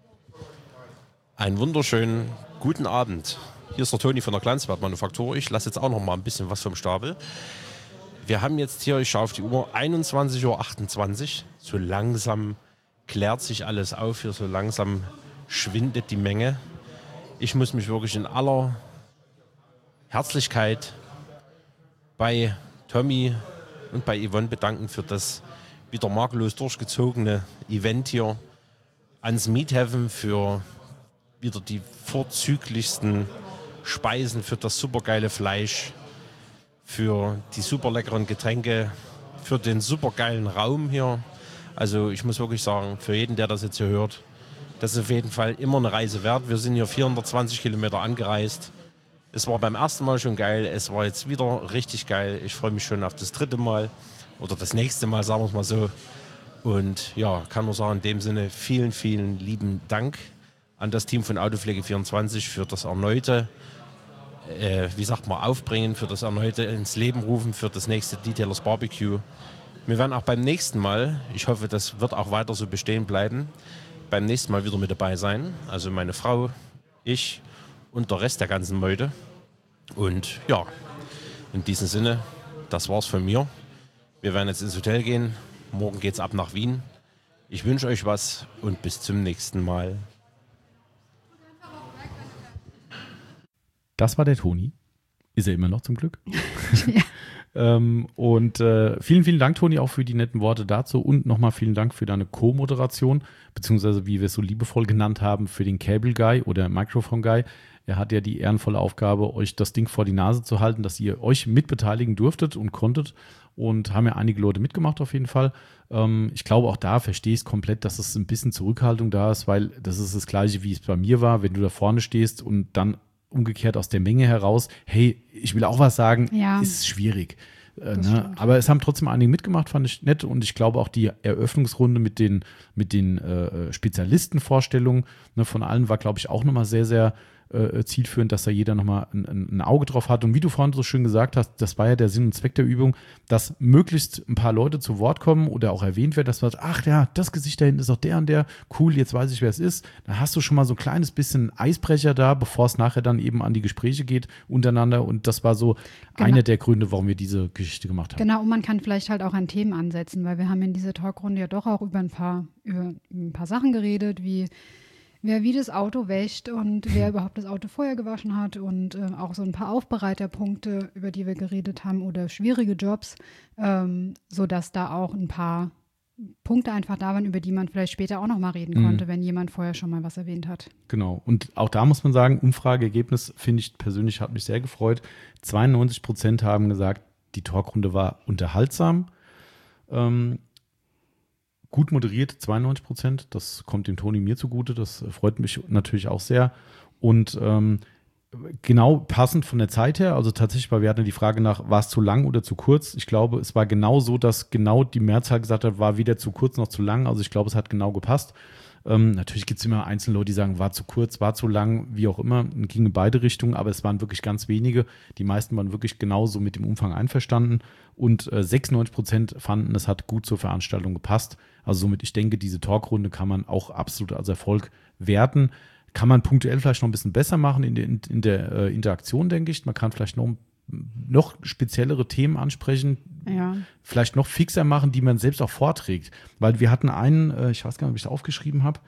Einen wunderschönen guten Abend. Hier ist der Toni von der Glanzwert-Manufaktur. Ich lasse jetzt auch noch mal ein bisschen was vom Stapel. Wir haben jetzt hier, ich schaue auf die Uhr, 21:28 Uhr. So langsam klärt sich alles auf hier, so langsam schwindet die Menge. Ich muss mich wirklich in aller Herzlichkeit bei Tommy und bei Yvonne bedanken für das wieder makellos durchgezogene Event hier ans Meat Heaven, für wieder die vorzüglichsten Speisen, für das supergeile Fleisch, für die super leckeren Getränke, für den supergeilen Raum hier. Also ich muss wirklich sagen, für jeden, der das jetzt hier hört, das ist auf jeden Fall immer eine Reise wert. Wir sind hier 420 Kilometer angereist. Es war beim ersten Mal schon geil, es war jetzt wieder richtig geil. Ich freue mich schon auf das dritte Mal oder das nächste Mal, sagen wir es mal so. Und ja, kann nur sagen, in dem Sinne vielen, vielen lieben Dank an das Team von Autopflege24 für das erneute, Aufbringen, für das erneute ins Leben rufen, für das nächste Detailers Barbecue. Wir werden auch beim nächsten Mal, ich hoffe, das wird auch weiter so bestehen bleiben, beim nächsten Mal wieder mit dabei sein. Also meine Frau, ich und der Rest der ganzen Meute. Und ja, in diesem Sinne, das war's von mir. Wir werden jetzt ins Hotel gehen. Morgen geht's ab nach Wien. Ich wünsche euch was und bis zum nächsten Mal. Das war der Toni. Ist er immer noch zum Glück. Ja. Vielen, vielen Dank, Toni, auch für die netten Worte dazu und nochmal vielen Dank für deine Co-Moderation, beziehungsweise wie wir es so liebevoll genannt haben, für den Cable Guy oder Microphone Guy. Er hat ja die ehrenvolle Aufgabe, euch das Ding vor die Nase zu halten, dass ihr euch mitbeteiligen durftet und konntet, und haben ja einige Leute mitgemacht auf jeden Fall. Ich glaube, auch da verstehe ich es komplett, dass es ein bisschen Zurückhaltung da ist, weil das ist das Gleiche, wie es bei mir war, wenn du da vorne stehst und dann umgekehrt aus der Menge heraus, hey, ich will auch was sagen, Ja. ist schwierig. stimmt. Aber es haben trotzdem einige mitgemacht, fand ich nett, und ich glaube auch die Eröffnungsrunde mit den Spezialistenvorstellungen von allen war, glaube ich, auch nochmal sehr, sehr zielführend, dass da jeder nochmal ein Auge drauf hat. Und wie du vorhin so schön gesagt hast, das war ja der Sinn und Zweck der Übung, dass möglichst ein paar Leute zu Wort kommen oder auch erwähnt wird, dass man sagt, ach ja, das Gesicht da hinten ist auch der und der, cool, jetzt weiß ich, wer es ist. Dann hast du schon mal so ein kleines bisschen Eisbrecher da, bevor es nachher dann eben an die Gespräche geht untereinander, und das war so einer der Gründe, warum wir diese Geschichte gemacht haben. Genau, und man kann vielleicht halt auch an Themen ansetzen, weil wir haben in dieser Talkrunde ja doch auch über ein paar Sachen geredet, wie wer wie das Auto wäscht und wer überhaupt das Auto vorher gewaschen hat, und auch so ein paar Aufbereiterpunkte, über die wir geredet haben, oder schwierige Jobs, sodass da auch ein paar Punkte einfach da waren, über die man vielleicht später auch noch mal reden konnte, wenn jemand vorher schon mal was erwähnt hat. Genau. Und auch da muss man sagen, Umfrageergebnis, finde ich persönlich, hat mich sehr gefreut. 92% haben gesagt, die Talkrunde war unterhaltsam. Gut moderiert, 92%. Das kommt dem Toni mir zugute. Das freut mich natürlich auch sehr. Und genau passend von der Zeit her, also tatsächlich, weil wir hatten die Frage nach, war es zu lang oder zu kurz? Ich glaube, es war genau so, dass genau die Mehrzahl gesagt hat, war weder zu kurz noch zu lang. Also ich glaube, es hat genau gepasst. Natürlich gibt es immer einzelne Leute, die sagen, war zu kurz, war zu lang, wie auch immer, ging in beide Richtungen, aber es waren wirklich ganz wenige. Die meisten waren wirklich genauso mit dem Umfang einverstanden, und 96% fanden, es hat gut zur Veranstaltung gepasst. Also somit, ich denke, diese Talkrunde kann man auch absolut als Erfolg werten. Kann man punktuell vielleicht noch ein bisschen besser machen in der Interaktion, denke ich. Man kann vielleicht noch speziellere Themen ansprechen, Ja. vielleicht noch fixer machen, die man selbst auch vorträgt. Weil wir hatten einen, ich weiß gar nicht, ob ich es aufgeschrieben habe,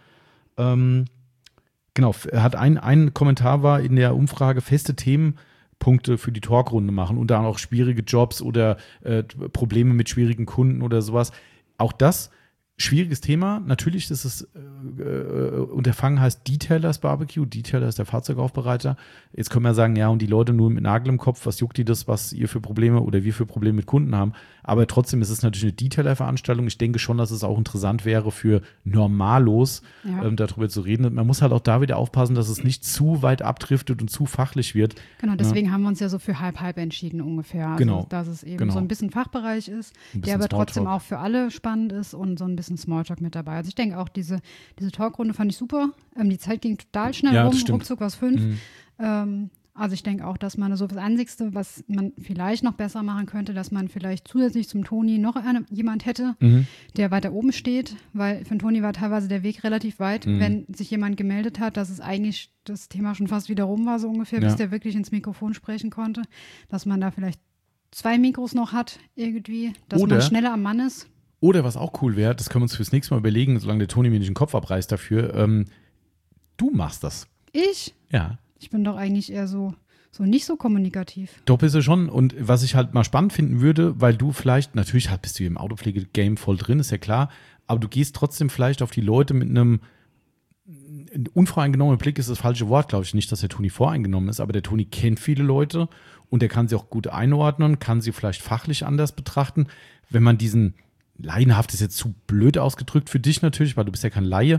genau, hat ein Kommentar war in der Umfrage, feste Themenpunkte für die Talkrunde machen, und dann auch schwierige Jobs oder Probleme mit schwierigen Kunden oder sowas. Auch das schwieriges Thema. Natürlich ist es Unterfangen heißt Detailers Barbecue. Detailer ist der Fahrzeugaufbereiter. Jetzt können wir sagen, ja, und die Leute nur mit Nagel im Kopf, was juckt die das, was ihr für Probleme oder wir für Probleme mit Kunden haben. Aber trotzdem ist es natürlich eine Detailer-Veranstaltung. Ich denke schon, dass es auch interessant wäre für Normalos, darüber zu reden. Man muss halt auch da wieder aufpassen, dass es nicht zu weit abdriftet und zu fachlich wird. Genau, deswegen haben wir uns ja so für halb entschieden ungefähr. Also, Genau. dass es eben so ein bisschen Fachbereich ist, der aber trotzdem auch für alle spannend ist, und so ein bisschen Smalltalk mit dabei. Also ich denke auch, diese Talkrunde fand ich super. Die Zeit ging total schnell Ja, rum, das stimmt. ruckzuck war es 5. Also ich denke auch, dass man so das Einzigste, was man vielleicht noch besser machen könnte, dass man vielleicht zusätzlich zum Toni noch jemand hätte, der weiter oben steht, weil für den Toni war teilweise der Weg relativ weit, wenn sich jemand gemeldet hat, dass es eigentlich das Thema schon fast wieder rum war, so ungefähr, bis der wirklich ins Mikrofon sprechen konnte, dass man da vielleicht 2 Mikros noch hat irgendwie, dass man schneller am Mann ist. Oder was auch cool wäre, das können wir uns fürs nächste Mal überlegen, solange der Toni mir nicht den Kopf abreißt dafür, du machst das. Ich? Ja. Ich bin doch eigentlich eher so nicht so kommunikativ. Doch bist du schon. Und was ich halt mal spannend finden würde, weil du vielleicht, natürlich bist du im Autopflege-Game voll drin, ist ja klar, aber du gehst trotzdem vielleicht auf die Leute mit einem unvoreingenommenen Blick, ist das falsche Wort, glaube ich nicht, dass der Toni voreingenommen ist, aber der Toni kennt viele Leute und der kann sie auch gut einordnen, kann sie vielleicht fachlich anders betrachten. Wenn man diesen, laienhaft ist jetzt zu blöd ausgedrückt für dich natürlich, weil du bist ja kein Laie,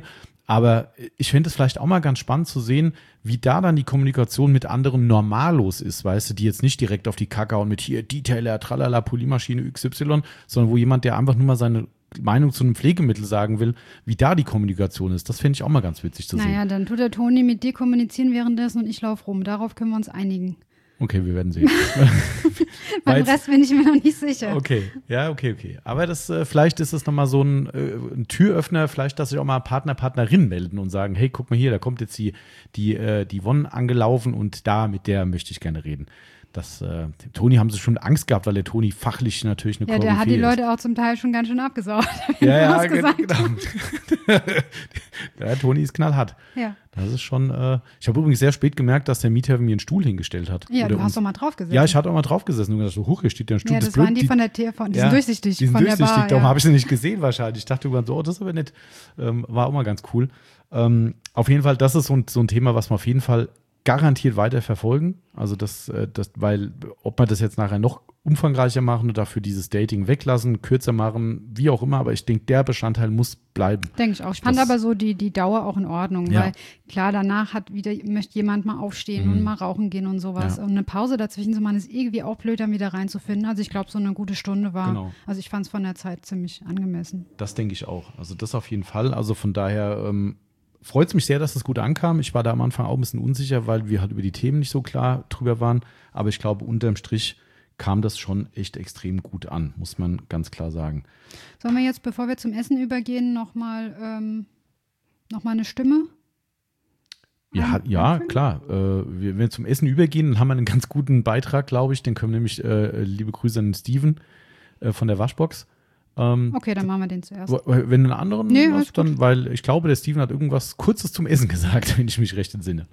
Aber ich finde es vielleicht auch mal ganz spannend zu sehen, wie da dann die Kommunikation mit anderen Normalos ist, weißt du, die jetzt nicht direkt auf die Kacke hauen mit hier Detailer, tralala, Polymaschine XY, sondern wo jemand, der einfach nur mal seine Meinung zu einem Pflegemittel sagen will, wie da die Kommunikation ist. Das finde ich auch mal ganz witzig zu sehen. Naja, dann tut der Toni mit dir kommunizieren währenddessen und ich laufe rum. Darauf können wir uns einigen. Okay, wir werden sehen. Beim Rest bin ich mir noch nicht sicher. Okay, ja, okay. Aber das, vielleicht ist es nochmal so ein Türöffner, vielleicht, dass sich auch mal Partnerin melden und sagen, hey, guck mal hier, da kommt jetzt die Yvonne angelaufen und mit der möchte ich gerne reden. Toni haben sie schon Angst gehabt, weil der Toni fachlich natürlich eine Koryphäe ist. Ja, der hat die Leute auch zum Teil schon ganz schön abgesaugt. Ja, genau. Der Toni ist knallhart. Ja. Das ist schon, ich habe übrigens sehr spät gemerkt, dass der Miethaven mir einen Stuhl hingestellt hat. Ja, du hast doch mal drauf gesessen. Ja, ich hatte auch mal drauf gesessen und gedacht, so hoch, hier steht der Stuhl. Ja, das waren die von der TV, die sind durchsichtig. Die sind von durchsichtig, der Bar, darum habe ich sie nicht gesehen wahrscheinlich. Ich dachte irgendwann so, oh, das ist aber nett. War auch mal ganz cool. Auf jeden Fall, das ist so ein Thema, was wir auf jeden Fall garantiert weiter verfolgen. Also weil ob wir das jetzt nachher noch umfangreicher machen oder dafür dieses Dating weglassen, kürzer machen, wie auch immer, aber ich denke, der Bestandteil muss bleiben. Denke ich auch. Ich fand aber so die Dauer auch in Ordnung, weil klar, danach möchte jemand mal aufstehen und mal rauchen gehen und sowas. Und eine Pause dazwischen zu machen, ist irgendwie auch blöd, dann wieder reinzufinden. Also ich glaube, so eine gute Stunde war, Genau. Also ich fand es von der Zeit ziemlich angemessen. Das denke ich auch. Also das auf jeden Fall. Also von daher freut es mich sehr, dass es gut ankam. Ich war da am Anfang auch ein bisschen unsicher, weil wir halt über die Themen nicht so klar drüber waren. Aber ich glaube, unterm Strich kam das schon echt extrem gut an, muss man ganz klar sagen. Sollen wir jetzt, bevor wir zum Essen übergehen, noch mal eine Stimme? Ja, klar. Wenn wir zum Essen übergehen, dann haben wir einen ganz guten Beitrag, glaube ich. Den können wir nämlich, liebe Grüße an Steven von der Waschbox. Okay, dann machen wir den zuerst. Wenn du einen anderen hast, dann, weil ich glaube, der Steven hat irgendwas Kurzes zum Essen gesagt, wenn ich mich recht entsinne.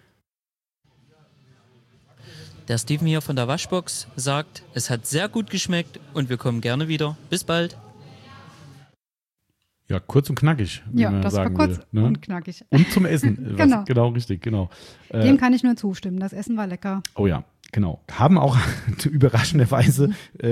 Der Steven hier von der Waschbox sagt, es hat sehr gut geschmeckt und wir kommen gerne wieder. Bis bald. Ja, kurz und knackig, wie man das sagen war kurz würde, ne? und knackig. Und zum Essen. Genau. Genau, richtig, genau. Dem kann ich nur zustimmen. Das Essen war lecker. Oh ja, genau. Haben auch überraschenderweise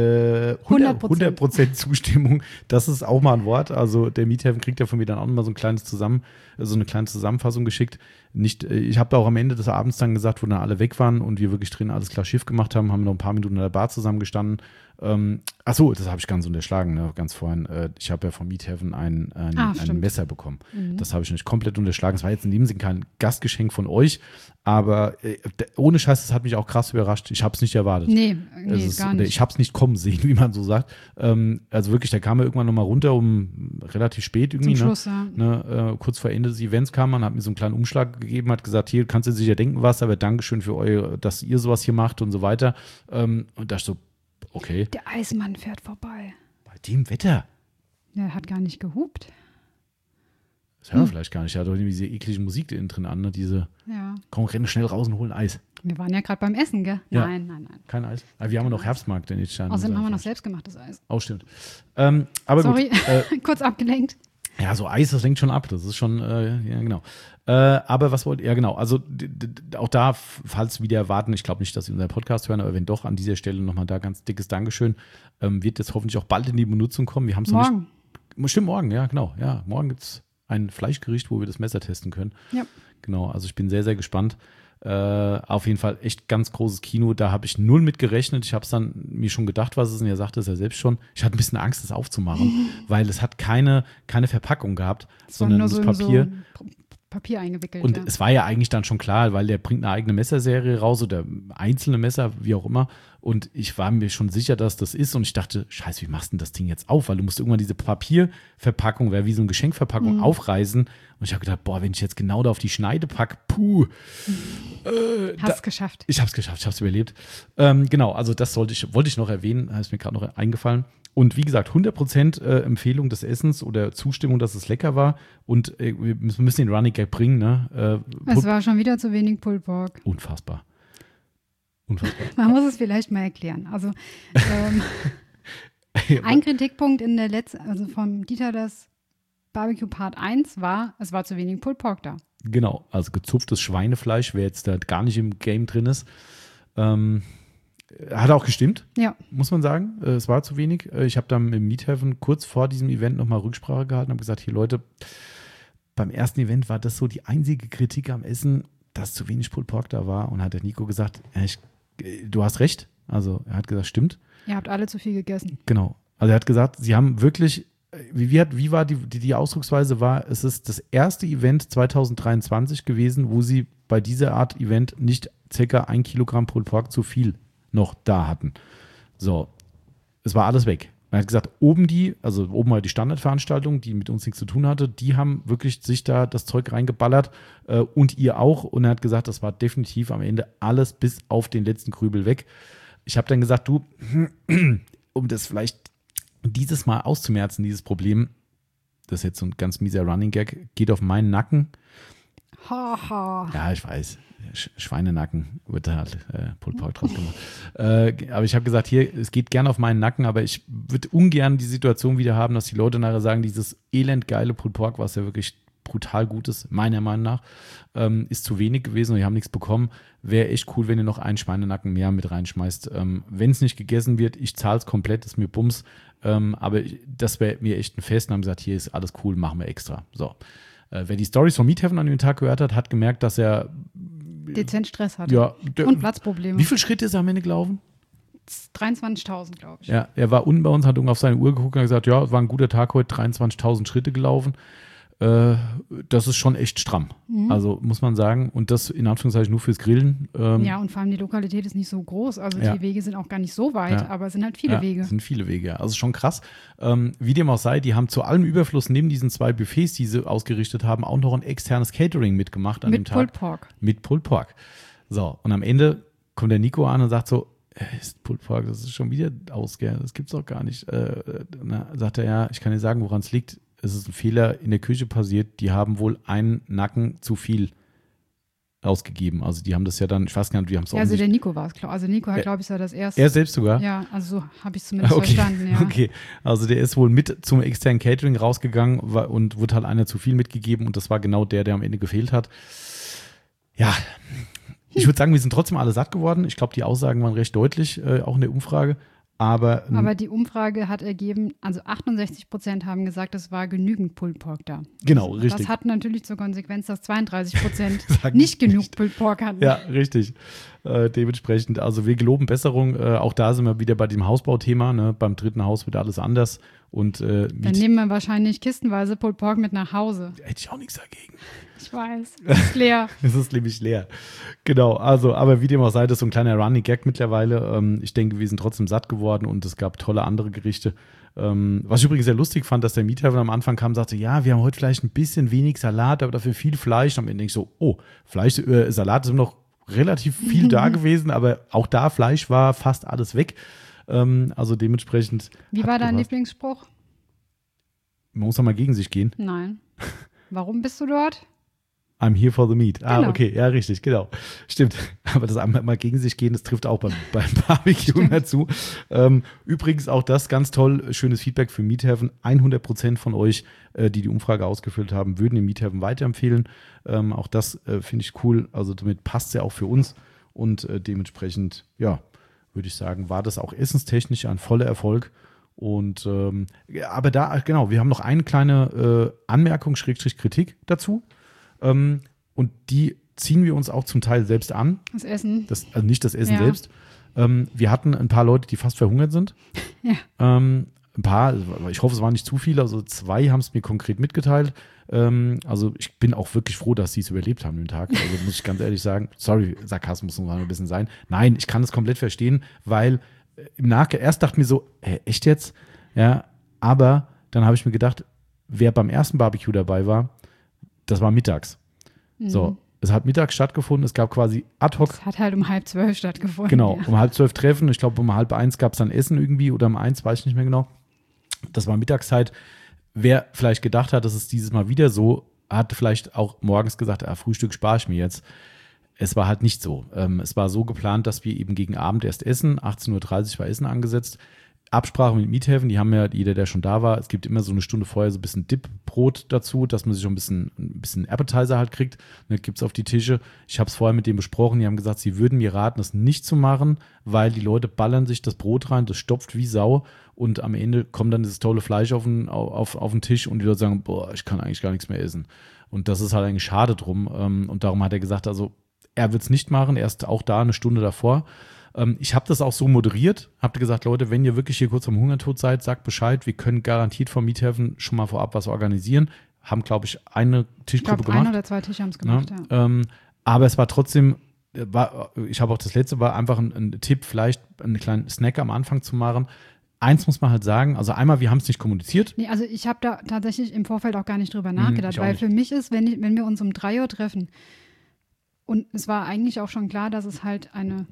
100% Zustimmung. Das ist auch mal ein Wort. Also der Miethaven kriegt ja von mir dann auch mal so eine kleine Zusammenfassung geschickt. Ich habe da auch am Ende des Abends dann gesagt, wo dann alle weg waren und wir wirklich drin alles klar Schiff gemacht haben, noch ein paar Minuten in der Bar zusammengestanden. Achso, das habe ich ganz unterschlagen, ne? Ganz vorhin. Ich habe ja vom Miethaven ein Messer bekommen. Mhm. Das habe ich nicht komplett unterschlagen. Es war jetzt in dem Sinne kein Gastgeschenk von euch, aber ohne Scheiß, das hat mich auch krass überrascht. Ich habe es nicht erwartet. Nee, gar nicht. Ich habe es nicht kommen sehen, wie man so sagt. Also wirklich, da kam er irgendwann nochmal runter, relativ spät irgendwie. Zum Schluss, ja. Kurz vor Ende des Events kam man, hat mir so einen kleinen Umschlag gegeben, hat gesagt, hier kannst du sicher denken was, aber Dankeschön für dass ihr sowas hier macht und so weiter. Und da so, okay. Der Eismann fährt vorbei. Bei dem Wetter? Der hat gar nicht gehupt. Das hören wir vielleicht gar nicht. Er hat doch irgendwie diese eklige Musik drin an, ne? Komm, rennen schnell raus und holen Eis. Wir waren ja gerade beim Essen, gell? Ja. Nein. Kein Eis? Aber wir haben ja noch Herbstmarkt in Itstein. Außerdem haben wir noch selbstgemachtes Eis. Oh, stimmt. Aber sorry, gut. kurz abgelenkt. Ja, so Eis, das lenkt schon ab. Das ist schon, ja, genau. Aber was wollt ihr? Ja, genau. Also auch da, falls wieder erwarten, ich glaube nicht, dass Sie unseren Podcast hören, aber wenn doch, an dieser Stelle nochmal da ganz dickes Dankeschön. Wird jetzt hoffentlich auch bald in die Benutzung kommen. Wir haben es morgen. Stimmt, morgen, ja, genau. Ja, morgen gibt es ein Fleischgericht, wo wir das Messer testen können. Ja. Genau, also ich bin sehr, sehr gespannt. Auf jeden Fall echt ganz großes Kino. Da habe ich null mit gerechnet. Ich habe es dann mir schon gedacht, was es ist. Und er sagte es ja selbst schon. Ich hatte ein bisschen Angst, das aufzumachen, weil es hat keine Verpackung gehabt, sondern nur das Papier. So Papier eingewickelt. Und es war ja eigentlich dann schon klar, weil der bringt eine eigene Messerserie raus oder einzelne Messer, wie auch immer. Und ich war mir schon sicher, dass das ist. Und ich dachte, scheiße, wie machst du denn das Ding jetzt auf? Weil du musst irgendwann diese Papierverpackung, wäre wie so eine Geschenkverpackung, aufreißen. Und ich habe gedacht, boah, wenn ich jetzt genau da auf die Schneide packe, Hast es geschafft. Ich habe es geschafft, ich habe es überlebt. Genau, also das wollte ich noch erwähnen, ist mir gerade noch eingefallen. Und wie gesagt, 100% Empfehlung des Essens oder Zustimmung, dass es lecker war. Und wir müssen den Running Gag bringen. Ne? Es war schon wieder zu wenig Pulled Pork. Unfassbar. Man muss es vielleicht mal erklären. Also ein Kritikpunkt in der also vom Dieter das Barbecue Part 1 war, es war zu wenig Pulled Pork da. Genau, also gezupftes Schweinefleisch, wer jetzt da gar nicht im Game drin ist. Hat auch gestimmt, muss man sagen. Es war zu wenig. Ich habe dann im Miethaven kurz vor diesem Event nochmal Rücksprache gehalten und habe gesagt, hier Leute, beim ersten Event war das so die einzige Kritik am Essen, dass zu wenig Pulled Pork da war. Und hat der Nico gesagt, du hast recht. Also er hat gesagt, stimmt. Ihr habt alle zu viel gegessen. Genau. Also er hat gesagt, sie haben wirklich, wie war die Ausdrucksweise war, es ist das erste Event 2023 gewesen, wo sie bei dieser Art Event nicht ca. 1 Kilogramm Pulled Pork zu viel noch da hatten. So, es war alles weg. Er hat gesagt, oben war die Standardveranstaltung, die mit uns nichts zu tun hatte, die haben wirklich sich da das Zeug reingeballert und ihr auch. Und er hat gesagt, das war definitiv am Ende alles bis auf den letzten Krübel weg. Ich habe dann gesagt, du, um das vielleicht dieses Mal auszumerzen, dieses Problem, das ist jetzt so ein ganz mieser Running Gag, geht auf meinen Nacken. Ja, ich weiß. Schweinenacken wird da halt Pulled Pork draus gemacht. Aber ich habe gesagt, hier, es geht gerne auf meinen Nacken, aber ich würde ungern die Situation wieder haben, dass die Leute nachher sagen, dieses elendgeile Pulled Pork, was ja wirklich brutal gut ist, meiner Meinung nach, ist zu wenig gewesen und wir haben nichts bekommen. Wäre echt cool, wenn ihr noch einen Schweinenacken mehr mit reinschmeißt. Wenn es nicht gegessen wird, ich zahle es komplett, ist mir Bums. Aber das wäre mir echt ein Fest und haben gesagt, hier ist alles cool, machen wir extra. So. Wer die Stories von Meat Heaven an dem Tag gehört hat gemerkt, dass er dezent Stress hatte. Ja, und Platzprobleme. Wie viele Schritte ist er am Ende gelaufen? 23.000, glaube ich. Ja, er war unten bei uns, hat auf seine Uhr geguckt und hat gesagt, ja, es war ein guter Tag heute, 23.000 Schritte gelaufen. Das ist schon echt stramm. Also muss man sagen. Und das in Anführungszeichen nur fürs Grillen. Ja, und vor allem die Lokalität ist nicht so groß. Also die Wege sind auch gar nicht so weit, aber es sind halt viele Wege. Es sind viele Wege. Also schon krass. Wie dem auch sei, die haben zu allem Überfluss neben diesen 2 Buffets, die sie ausgerichtet haben, auch noch ein externes Catering mitgemacht an dem Tag. Mit Pulled Pork. Mit Pulled Pork. So, und am Ende kommt der Nico an und sagt so, ist Pulled Pork, das ist schon wieder aus, gell? Das gibt's doch gar nicht. Sagt er, ja, ich kann dir sagen, woran es liegt. Es ist ein Fehler in der Küche passiert. Die haben wohl einen Nacken zu viel ausgegeben. Also die haben das ja dann, ich weiß gar nicht, wie haben es auch also der Nico war es, glaube ich. Also Nico hat, glaube ich, das erste. Er selbst sogar? Ja, also so habe ich es zumindest verstanden, ja. Okay, also der ist wohl mit zum externen Catering rausgegangen und wurde halt einer zu viel mitgegeben und das war genau der am Ende gefehlt hat. Ja, ich würde sagen, wir sind trotzdem alle satt geworden. Ich glaube, die Aussagen waren recht deutlich, auch in der Umfrage. Aber die Umfrage hat ergeben, also 68% haben gesagt, es war genügend Pulled Pork da. Genau, richtig. Das hat natürlich zur Konsequenz, dass 32% nicht genug Pulled Pork hatten. Ja, richtig. Dementsprechend, also wir geloben Besserung. Auch da sind wir wieder bei dem Hausbauthema. Ne? Beim dritten Haus wird alles anders. Und, dann nehmen wir wahrscheinlich kistenweise Pulled Pork mit nach Hause. Hätte ich auch nichts dagegen. Ich weiß, es ist leer. Es ist nämlich leer. Genau, also, aber wie dem auch sei, das ist so ein kleiner Running Gag mittlerweile. Ich denke, wir sind trotzdem satt geworden und es gab tolle andere Gerichte. Was ich übrigens sehr lustig fand, dass der Meat Heaven am Anfang kam und sagte, ja, wir haben heute vielleicht ein bisschen wenig Salat, aber dafür viel Fleisch. Und am Ende denke ich so, oh, Salat ist noch relativ viel da gewesen, aber auch da Fleisch war fast alles weg. Also dementsprechend. Wie war dein Lieblingsspruch? Man muss doch mal gegen sich gehen. Nein. Warum bist du dort? I'm here for the meat. Genau. Okay, ja, richtig, genau. Stimmt. Aber das einmal mal gegen sich gehen, das trifft auch beim Barbecue dazu. Übrigens auch das ganz toll, schönes Feedback für Meat Heaven. 100% von euch, die Umfrage ausgefüllt haben, würden den Meat Heaven weiterempfehlen. Auch das finde ich cool. Also damit passt es ja auch für uns. Und dementsprechend, ja, würde ich sagen, war das auch essenstechnisch ein voller Erfolg. Und aber da, genau, wir haben noch eine kleine Anmerkung, Kritik dazu. Und die ziehen wir uns auch zum Teil selbst an. Das Essen. Also nicht das Essen selbst. Wir hatten ein paar Leute, die fast verhungert sind. Ja. Ein paar, ich hoffe, es waren nicht zu viele, also 2 haben es mir konkret mitgeteilt. Also ich bin auch wirklich froh, dass sie es überlebt haben den Tag. Also muss ich ganz ehrlich sagen, sorry, Sarkasmus muss ein bisschen sein. Nein, ich kann es komplett verstehen, weil im Nachgang erst dachte ich mir so, echt jetzt? Ja, aber dann habe ich mir gedacht, wer beim ersten Barbecue dabei war, das war mittags. So, es hat mittags stattgefunden, es gab quasi ad hoc. Es hat halt um 11:30 stattgefunden. Genau, ja. um 12:30 Treffen. Ich glaube, um 12:30 gab es dann Essen irgendwie oder um 1, weiß ich nicht mehr genau. Das war Mittagszeit. Wer vielleicht gedacht hat, das ist dieses Mal wieder so, hat vielleicht auch morgens gesagt, Frühstück spare ich mir jetzt. Es war halt nicht so. Es war so geplant, dass wir eben gegen Abend erst essen. 18:30 Uhr war Essen angesetzt. Absprache mit Meathaven, die haben ja, jeder, der schon da war, es gibt immer so eine Stunde vorher so ein bisschen Dip-Brot dazu, dass man sich schon ein bisschen Appetizer halt kriegt. Und das gibt es auf die Tische. Ich habe es vorher mit denen besprochen, die haben gesagt, sie würden mir raten, das nicht zu machen, weil die Leute ballern sich das Brot rein, das stopft wie Sau und am Ende kommt dann dieses tolle Fleisch auf den Tisch und die Leute sagen, boah, ich kann eigentlich gar nichts mehr essen. Und das ist halt eigentlich schade drum. Und darum hat er gesagt, also er wird es nicht machen, er ist auch da eine Stunde davor. Ich habe das auch so moderiert, habe gesagt, Leute, wenn ihr wirklich hier kurz am Hungertod seid, sagt Bescheid, wir können garantiert vom Meathaven schon mal vorab was organisieren. Haben, glaube ich, eine Tischgruppe gemacht. 1 oder 2 Tische haben es gemacht, ja. Aber es war trotzdem, ich habe auch das letzte, war einfach ein Tipp, vielleicht einen kleinen Snack am Anfang zu machen. Eins muss man halt sagen, also einmal, wir haben es nicht kommuniziert. Nee, also ich habe da tatsächlich im Vorfeld auch gar nicht drüber nachgedacht, weil für mich ist, wenn wir uns um 3 Uhr treffen, und es war eigentlich auch schon klar, dass es halt eine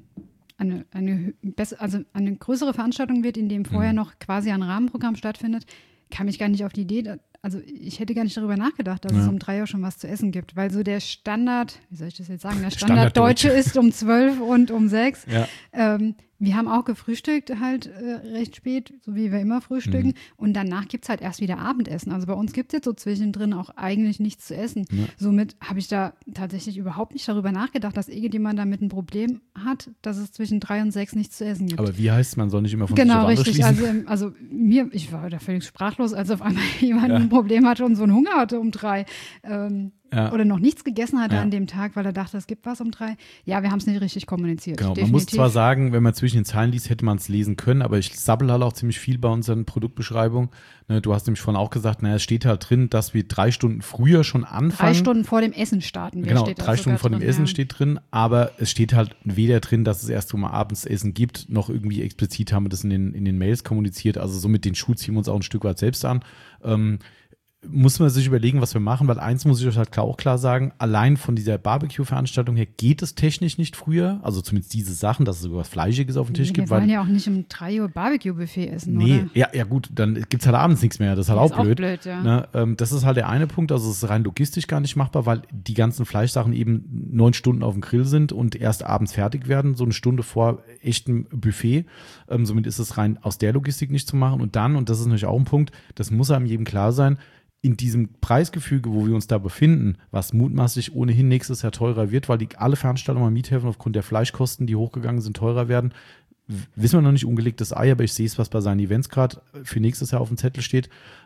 größere Veranstaltung wird, in dem vorher noch quasi ein Rahmenprogramm stattfindet, kam ich gar nicht auf die Idee, also ich hätte gar nicht darüber nachgedacht, dass es um 3 Uhr schon was zu essen gibt, weil so der Standard, wie soll ich das jetzt sagen, der Standarddeutsche ist um 12 und um 6. Ja. Wir haben auch gefrühstückt halt recht spät, so wie wir immer frühstücken. Und danach gibt es halt erst wieder Abendessen. Also bei uns gibt es jetzt so zwischendrin auch eigentlich nichts zu essen. Ja. Somit habe ich da tatsächlich überhaupt nicht darüber nachgedacht, dass irgendjemand damit ein Problem hat, dass es zwischen 3 und 6 nichts zu essen gibt. Aber wie heißt, man soll nicht immer von sich auf andere schließen? Genau, richtig. Also ich war da völlig sprachlos, als auf einmal jemand ein Problem hatte und so einen Hunger hatte um 3. Oder noch nichts gegessen hatte an dem Tag, weil er dachte, es gibt was um 3. Ja, wir haben es nicht richtig kommuniziert. Genau, man muss zwar sagen, wenn man zwischen den Zeilen liest, hätte man es lesen können, aber ich sabbel halt auch ziemlich viel bei unseren Produktbeschreibungen. Ne, du hast nämlich vorhin auch gesagt, es steht halt drin, dass wir 3 Stunden früher schon anfangen. 3 Stunden vor dem Essen starten wir. Genau, 3 Stunden vor dem Essen steht drin, aber es steht halt weder drin, dass es erst mal abends Essen gibt, noch irgendwie explizit haben wir das in den Mails kommuniziert. Also somit den Schuh ziehen wir uns auch ein Stück weit selbst an. Muss man sich überlegen, was wir machen, weil eins muss ich euch halt auch klar sagen, allein von dieser Barbecue-Veranstaltung her geht es technisch nicht früher, also zumindest diese Sachen, dass es sogar was Fleischiges auf dem Tisch gibt. Wir wollen ja auch nicht um 3 Uhr Barbecue-Buffet essen, nee, oder? Ja gut, dann gibt es halt abends nichts mehr, das ist halt auch blöd. Ja. Ne, das ist halt der eine Punkt, also es ist rein logistisch gar nicht machbar, weil die ganzen Fleischsachen eben 9 Stunden auf dem Grill sind und erst abends fertig werden, so eine Stunde vor echtem Buffet. Somit ist es rein aus der Logistik nicht zu machen und dann, und das ist natürlich auch ein Punkt, das muss einem jedem klar sein, in diesem Preisgefüge, wo wir uns da befinden, was mutmaßlich ohnehin nächstes Jahr teurer wird, weil alle Veranstaltungen am Meathaven aufgrund der Fleischkosten, die hochgegangen sind, teurer werden, wissen wir noch nicht, ungelegtes Ei, aber ich sehe es, was bei seinen Events gerade für nächstes Jahr auf dem Zettel steht.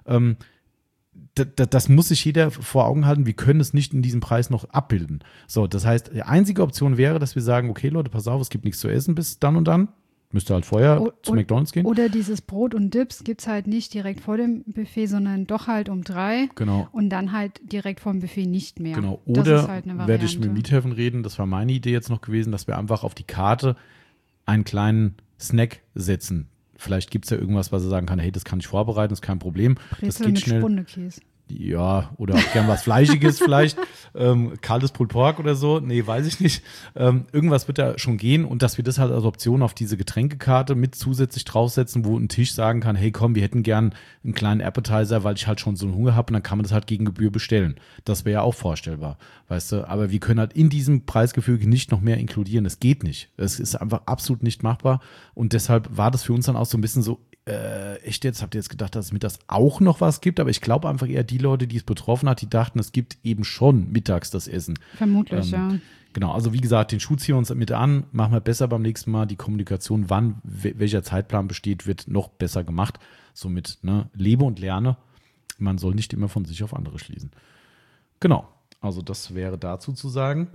Das muss sich jeder vor Augen halten, wir können es nicht in diesem Preis noch abbilden. So, das heißt, die einzige Option wäre, dass wir sagen, okay Leute, pass auf, es gibt nichts zu essen bis dann und dann. Müsste halt vorher zu McDonald's gehen. Oder dieses Brot und Dips gibt es halt nicht direkt vor dem Buffet, sondern doch halt um 3. Genau. Und dann halt direkt vor dem Buffet nicht mehr. Genau. Oder halt werde ich mit Meathaven reden, das war meine Idee jetzt noch gewesen, dass wir einfach auf die Karte einen kleinen Snack setzen. Vielleicht gibt es ja irgendwas, was er sagen kann, hey, das kann ich vorbereiten, das ist kein Problem. Brezel das geht mit schnell. Spundekäse. Ja, oder auch gern was Fleischiges vielleicht, kaltes Pulled Pork oder so, nee, weiß ich nicht. Irgendwas wird da schon gehen und dass wir das halt als Option auf diese Getränkekarte mit zusätzlich draufsetzen, wo ein Tisch sagen kann, hey komm, wir hätten gern einen kleinen Appetizer, weil ich halt schon so einen Hunger habe und dann kann man das halt gegen Gebühr bestellen. Das wäre ja auch vorstellbar, weißt du, aber wir können halt in diesem Preisgefüge nicht noch mehr inkludieren, es geht nicht. Es ist einfach absolut nicht machbar und deshalb war das für uns dann auch so ein bisschen so, echt jetzt? Habt ihr jetzt gedacht, dass es mittags auch noch was gibt? Aber ich glaube einfach eher die Leute, die es betroffen hat, die dachten, es gibt eben schon mittags das Essen. Vermutlich, ja. Genau, also wie gesagt, den Schuh ziehen wir uns mit an, machen wir besser beim nächsten Mal. Die Kommunikation, wann welcher Zeitplan besteht, wird noch besser gemacht. Somit, lebe und lerne. Man soll nicht immer von sich auf andere schließen. Genau, also das wäre dazu zu sagen.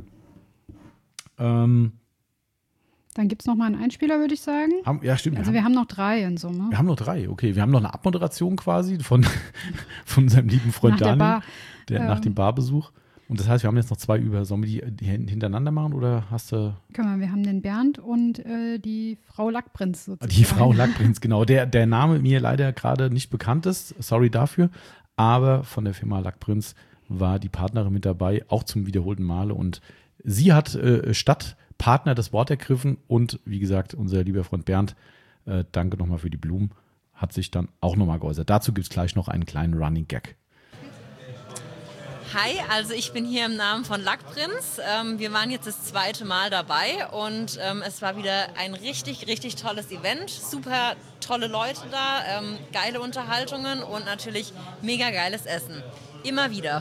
Dann gibt es noch mal einen Einspieler, würde ich sagen. Ja, stimmt. Also wir haben noch 3 in Summe. Wir haben noch 3, okay. Wir haben noch eine Abmoderation quasi von unserem lieben Freund Daniel, nach dem Barbesuch. Und das heißt, wir haben jetzt noch 2 über. Sollen wir die hintereinander machen oder hast du... Können wir haben den Bernd und die Frau Lackprinz sozusagen. Die Frau Lackprinz, genau. Der Name mir leider gerade nicht bekannt ist. Sorry dafür. Aber von der Firma Lackprinz war die Partnerin mit dabei, auch zum wiederholten Male. Und sie hat statt Partner das Wort ergriffen und wie gesagt, unser lieber Freund Bernd, danke nochmal für die Blumen, hat sich dann auch nochmal geäußert. Dazu gibt es gleich noch einen kleinen Running Gag. Hi, also ich bin hier im Namen von Lackprinz. Wir waren jetzt das 2. Mal dabei und es war wieder ein richtig, richtig tolles Event. Super tolle Leute da, geile Unterhaltungen und natürlich mega geiles Essen. Immer wieder.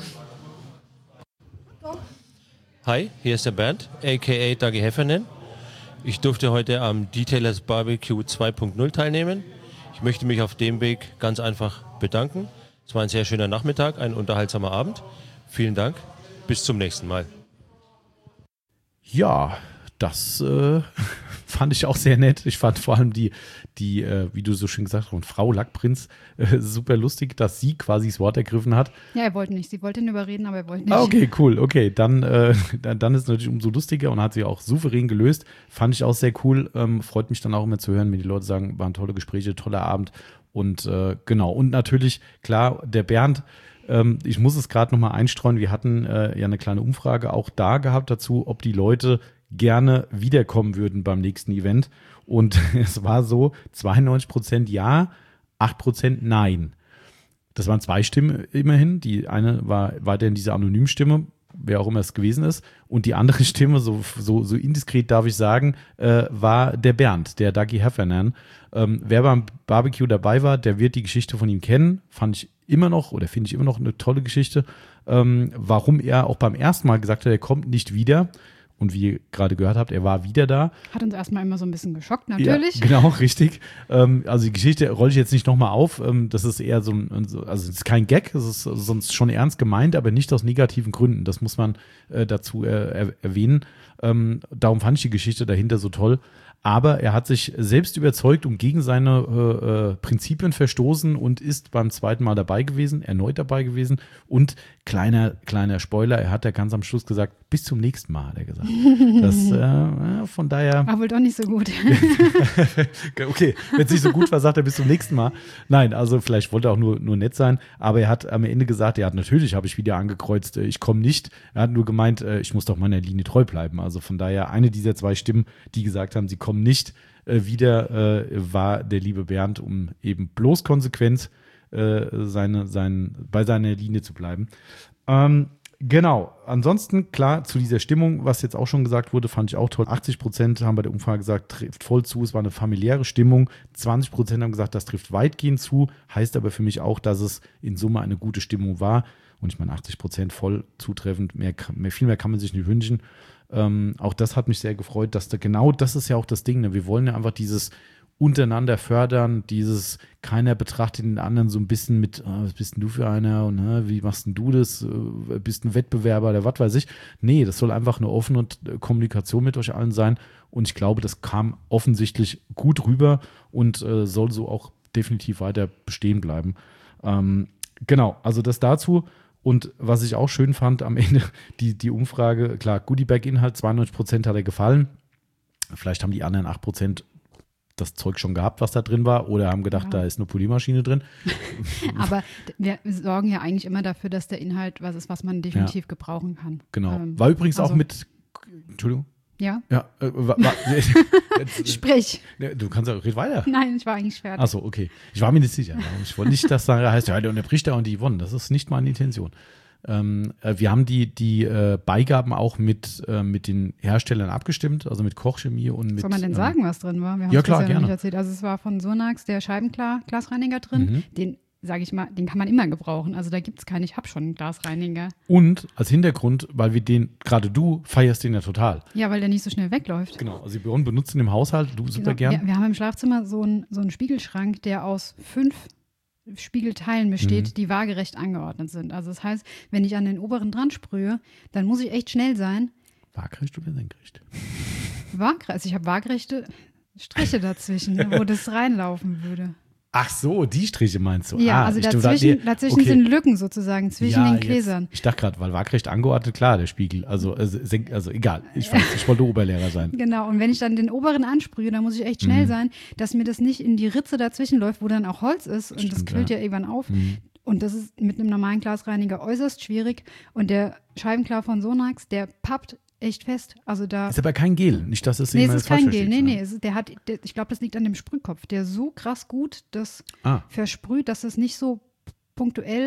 Hi, hier ist der Bernd, a.k.a. Dagi Heffernan. Ich durfte heute am Detailers Barbecue 2.0 teilnehmen. Ich möchte mich auf dem Weg ganz einfach bedanken. Es war ein sehr schöner Nachmittag, ein unterhaltsamer Abend. Vielen Dank, bis zum nächsten Mal. Ja, das fand ich auch sehr nett. Ich fand vor allem die wie du so schön gesagt hast, Frau Lackprinz super lustig, dass sie quasi das Wort ergriffen hat. Ja, er wollte nicht. Sie wollte ihn überreden, aber er wollte nicht. Okay, cool. Okay, dann ist es natürlich umso lustiger und hat sie auch souverän gelöst. Fand ich auch sehr cool. Freut mich dann auch immer zu hören, wenn die Leute sagen, waren tolle Gespräche, toller Abend. Und genau. Und natürlich, klar, der Bernd, ich muss es gerade nochmal einstreuen. Wir hatten ja eine kleine Umfrage auch da gehabt dazu, ob die Leute gerne wiederkommen würden beim nächsten Event. Und es war so, 92% ja, 8% nein. Das waren 2 Stimmen immerhin. Die eine war weiterhin diese Anonymstimme, wer auch immer es gewesen ist. Und die andere Stimme, so indiskret darf ich sagen, war der Bernd, der Dagi Heffernan. Wer beim Barbecue dabei war, der wird die Geschichte von ihm kennen. Finde ich immer noch eine tolle Geschichte. Warum er auch beim ersten Mal gesagt hat, er kommt nicht wieder. Und wie ihr gerade gehört habt, er war wieder da. Hat uns erstmal immer so ein bisschen geschockt, natürlich. Ja, genau, richtig. Also die Geschichte rolle ich jetzt nicht nochmal auf. Das ist eher also es ist kein Gag, es ist sonst schon ernst gemeint, aber nicht aus negativen Gründen. Das muss man dazu erwähnen. Darum fand ich die Geschichte dahinter so toll. Aber er hat sich selbst überzeugt und gegen seine Prinzipien verstoßen und ist beim 2. Mal erneut dabei gewesen. Und kleiner Spoiler, er hat ja ganz am Schluss gesagt, bis zum nächsten Mal, hat er gesagt. Das, von daher. War wohl doch nicht so gut. Okay, wenn es nicht so gut war, sagt er bis zum nächsten Mal. Nein, also vielleicht wollte er auch nur nett sein. Aber er hat am Ende gesagt, natürlich habe ich wieder angekreuzt, ich komme nicht. Er hat nur gemeint, ich muss doch meiner Linie treu bleiben. Also von daher eine dieser 2 Stimmen, die gesagt haben, sie kommen nicht wieder, war der liebe Bernd, um eben bloß konsequent bei seiner Linie zu bleiben. Genau, ansonsten klar zu dieser Stimmung, was jetzt auch schon gesagt wurde, fand ich auch toll. 80% haben bei der Umfrage gesagt, trifft voll zu, es war eine familiäre Stimmung. 20% haben gesagt, das trifft weitgehend zu, heißt aber für mich auch, dass es in Summe eine gute Stimmung war. Und ich meine, 80% voll zutreffend, viel mehr kann man sich nicht wünschen. Auch das hat mich sehr gefreut, dass das ist ja auch das Ding, ne? Wir wollen ja einfach dieses untereinander fördern, dieses keiner betrachtet den anderen so ein bisschen mit, was bist denn du für einer und wie machst denn du das, bist ein Wettbewerber oder was weiß ich. Nee, das soll einfach eine offene Kommunikation mit euch allen sein und ich glaube, das kam offensichtlich gut rüber und soll so auch definitiv weiter bestehen bleiben. Genau, also das dazu. Und was ich auch schön fand am Ende, die Umfrage, klar, Goodiebag-Inhalt, 92% hat er gefallen. Vielleicht haben die anderen 8% das Zeug schon gehabt, was da drin war, oder haben gedacht, da ist eine Poliermaschine drin. Aber wir sorgen ja eigentlich immer dafür, dass der Inhalt was ist, was man definitiv gebrauchen kann. Genau. War übrigens auch mit, Entschuldigung. Ja? Ja. Sprich. Du kannst ja, red weiter. Nein, ich war eigentlich fertig. Achso, okay. Ich war mir nicht sicher. Ich wollte nicht, dass da heißt, ja, der unterbricht da und die Yvonne. Das ist nicht meine Intention. Wir haben die Beigaben auch mit den Herstellern abgestimmt, also mit Kochchemie und mit. Soll man denn sagen, was drin war? Wir haben ja, klar, das gerne. Nicht erzählt. Also es war von Sonax der Scheibenglasreiniger drin. Den, sage ich mal, den kann man immer gebrauchen. Also da gibt es keinen, ich habe schon einen Glasreiniger. Und als Hintergrund, weil wir gerade du feierst den ja total. Ja, weil der nicht so schnell wegläuft. Genau, also wir benutzen im Haushalt, du super gern. Wir haben im Schlafzimmer so einen Spiegelschrank, der aus 5 Spiegelteilen besteht, die waagerecht angeordnet sind. Also das heißt, wenn ich an den oberen dran sprühe, dann muss ich echt schnell sein. Waagerecht oder senkrecht? Waagerecht. Also ich habe waagerechte Striche dazwischen, wo das reinlaufen würde. Ach so, die Striche meinst du? Ja, also dazwischen okay. Sind Lücken sozusagen zwischen den Gläsern. Jetzt, ich dachte gerade, weil waagerecht angeordnet, klar, der Spiegel. Also egal, ich wollte Oberlehrer sein. Genau, und wenn ich dann den oberen ansprühe, dann muss ich echt schnell sein, dass mir das nicht in die Ritze dazwischen läuft, wo dann auch Holz ist und das quillt ja irgendwann auf. Und das ist mit einem normalen Glasreiniger äußerst schwierig. Und der Scheibenklar von Sonax, der pappt echt fest. Also da ist aber kein Gel, nicht, dass es es ist kein Gel. Nee, ich glaube, das liegt an dem Sprühkopf, der so krass gut das versprüht, dass es nicht so punktuell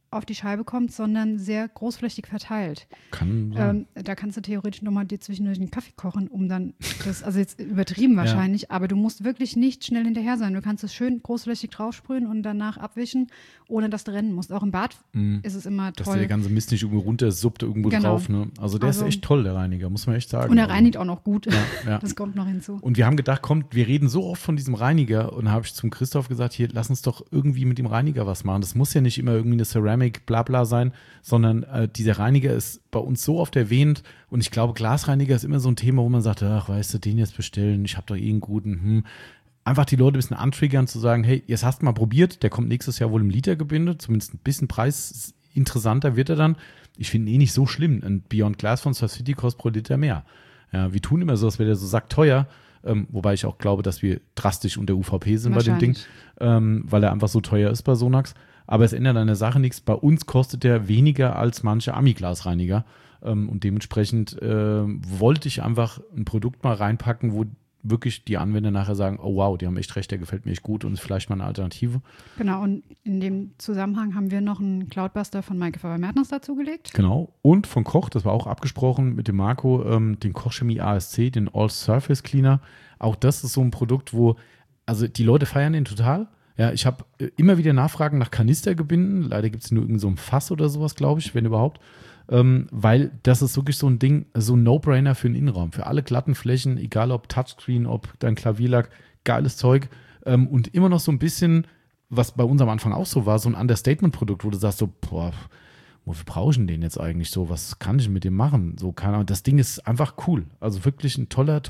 auf die Scheibe kommt, sondern sehr großflächig verteilt. Kann sein. Da kannst du theoretisch nochmal dir zwischendurch einen Kaffee kochen, um dann das, also jetzt übertrieben wahrscheinlich, aber du musst wirklich nicht schnell hinterher sein. Du kannst es schön großflächig draufsprühen und danach abwischen, ohne dass du rennen musst. Auch im Bad ist es immer toll. Dass der ganze Mist nicht irgendwo runtersuppt irgendwo drauf. Ne? Also der ist echt toll, der Reiniger, muss man echt sagen. Und er reinigt auch noch gut. Ja. Das kommt noch hinzu. Und wir haben gedacht, kommt, wir reden so oft von diesem Reiniger und da habe ich zum Christoph gesagt, hier, lass uns doch irgendwie mit dem Reiniger was machen. Das muss ja nicht immer irgendwie eine Ceramic Blabla sein, sondern dieser Reiniger ist bei uns so oft erwähnt und ich glaube, Glasreiniger ist immer so ein Thema, wo man sagt, ach, weißt du, den jetzt bestellen, ich habe doch einen guten, Einfach die Leute ein bisschen antriggern, zu sagen, hey, jetzt hast du mal probiert, der kommt nächstes Jahr wohl im Litergebinde, zumindest ein bisschen preisinteressanter wird er dann. Ich finde ihn nicht so schlimm. Ein Beyond Glass von Surf City kostet pro Liter mehr. Ja, wir tun immer so, als wäre der so sackteuer, wobei ich auch glaube, dass wir drastisch unter UVP sind bei dem Ding, weil er einfach so teuer ist bei Sonax. Aber es ändert an der Sache nichts. Bei uns kostet der weniger als manche Ami-Glasreiniger. Und dementsprechend wollte ich einfach ein Produkt mal reinpacken, wo wirklich die Anwender nachher sagen, oh wow, die haben echt recht, der gefällt mir echt gut und ist vielleicht mal eine Alternative. Genau, und in dem Zusammenhang haben wir noch einen Cloudbuster von Maike Faber-Mertens dazugelegt. Genau, und von Koch, das war auch abgesprochen mit dem Marco, den Koch Chemie ASC, den All Surface Cleaner. Auch das ist so ein Produkt, wo, also die Leute feiern den total. Ja, ich habe immer wieder Nachfragen nach Kanistergebinden. Leider gibt es nur irgend so ein Fass oder sowas, glaube ich, wenn überhaupt. Weil das ist wirklich so ein Ding, so ein No-Brainer für den Innenraum. Für alle glatten Flächen, egal ob Touchscreen, ob dein Klavierlack, geiles Zeug. Und immer noch so ein bisschen, was bei uns am Anfang auch so war, so ein Understatement-Produkt, wo du sagst so, boah, wofür brauche ich denn den jetzt eigentlich so? Was kann ich mit dem machen? So, keine Ahnung. Das Ding ist einfach cool. Also wirklich ein toller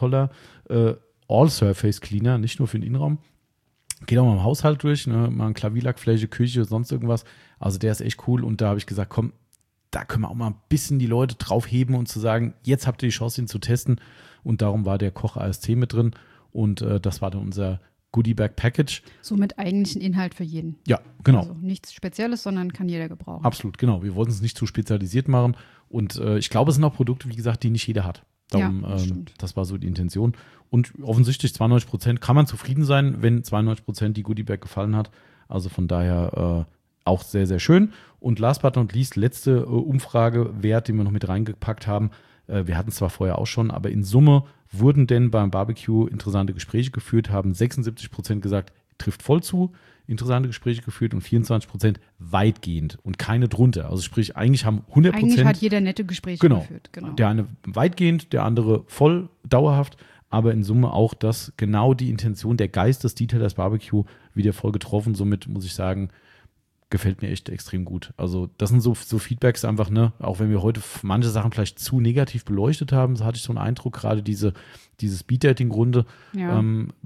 All-Surface-Cleaner, nicht nur für den Innenraum. Geht auch mal im Haushalt durch, ne? Mal ein Klavierlackfläche, Küche, sonst irgendwas. Also der ist echt cool und da habe ich gesagt, komm, da können wir auch mal ein bisschen die Leute draufheben und zu sagen, jetzt habt ihr die Chance, ihn zu testen. Und darum war der Koch ASC mit drin und das war dann unser Goodie-Bag-Package. Somit eigentlich ein Inhalt für jeden. Ja, genau. Also nichts Spezielles, sondern kann jeder gebrauchen. Absolut, genau. Wir wollten es nicht zu spezialisiert machen und ich glaube, es sind auch Produkte, wie gesagt, die nicht jeder hat. Darum, das war so die Intention. Und offensichtlich 92% kann man zufrieden sein, wenn 92% die Goodie-Bag gefallen hat. Also von daher auch sehr, sehr schön. Und last but not least, letzte Umfragewert, den wir noch mit reingepackt haben. Wir hatten es zwar vorher auch schon, aber in Summe wurden denn beim Barbecue interessante Gespräche geführt, haben 76% gesagt, trifft voll zu, interessante Gespräche geführt und 24% weitgehend und keine drunter. Also sprich, eigentlich haben 100%. Eigentlich hat jeder nette Gespräche geführt. Genau. Der eine weitgehend, der andere voll, dauerhaft, aber in Summe auch das genau die Intention, der Geist des Detailers Barbecue wieder voll getroffen. Somit muss ich sagen, gefällt mir echt extrem gut. Also das sind so Feedbacks einfach, ne, auch wenn wir heute manche Sachen vielleicht zu negativ beleuchtet haben, so hatte ich so einen Eindruck, gerade dieses Speed-Dating-Runde. Ja.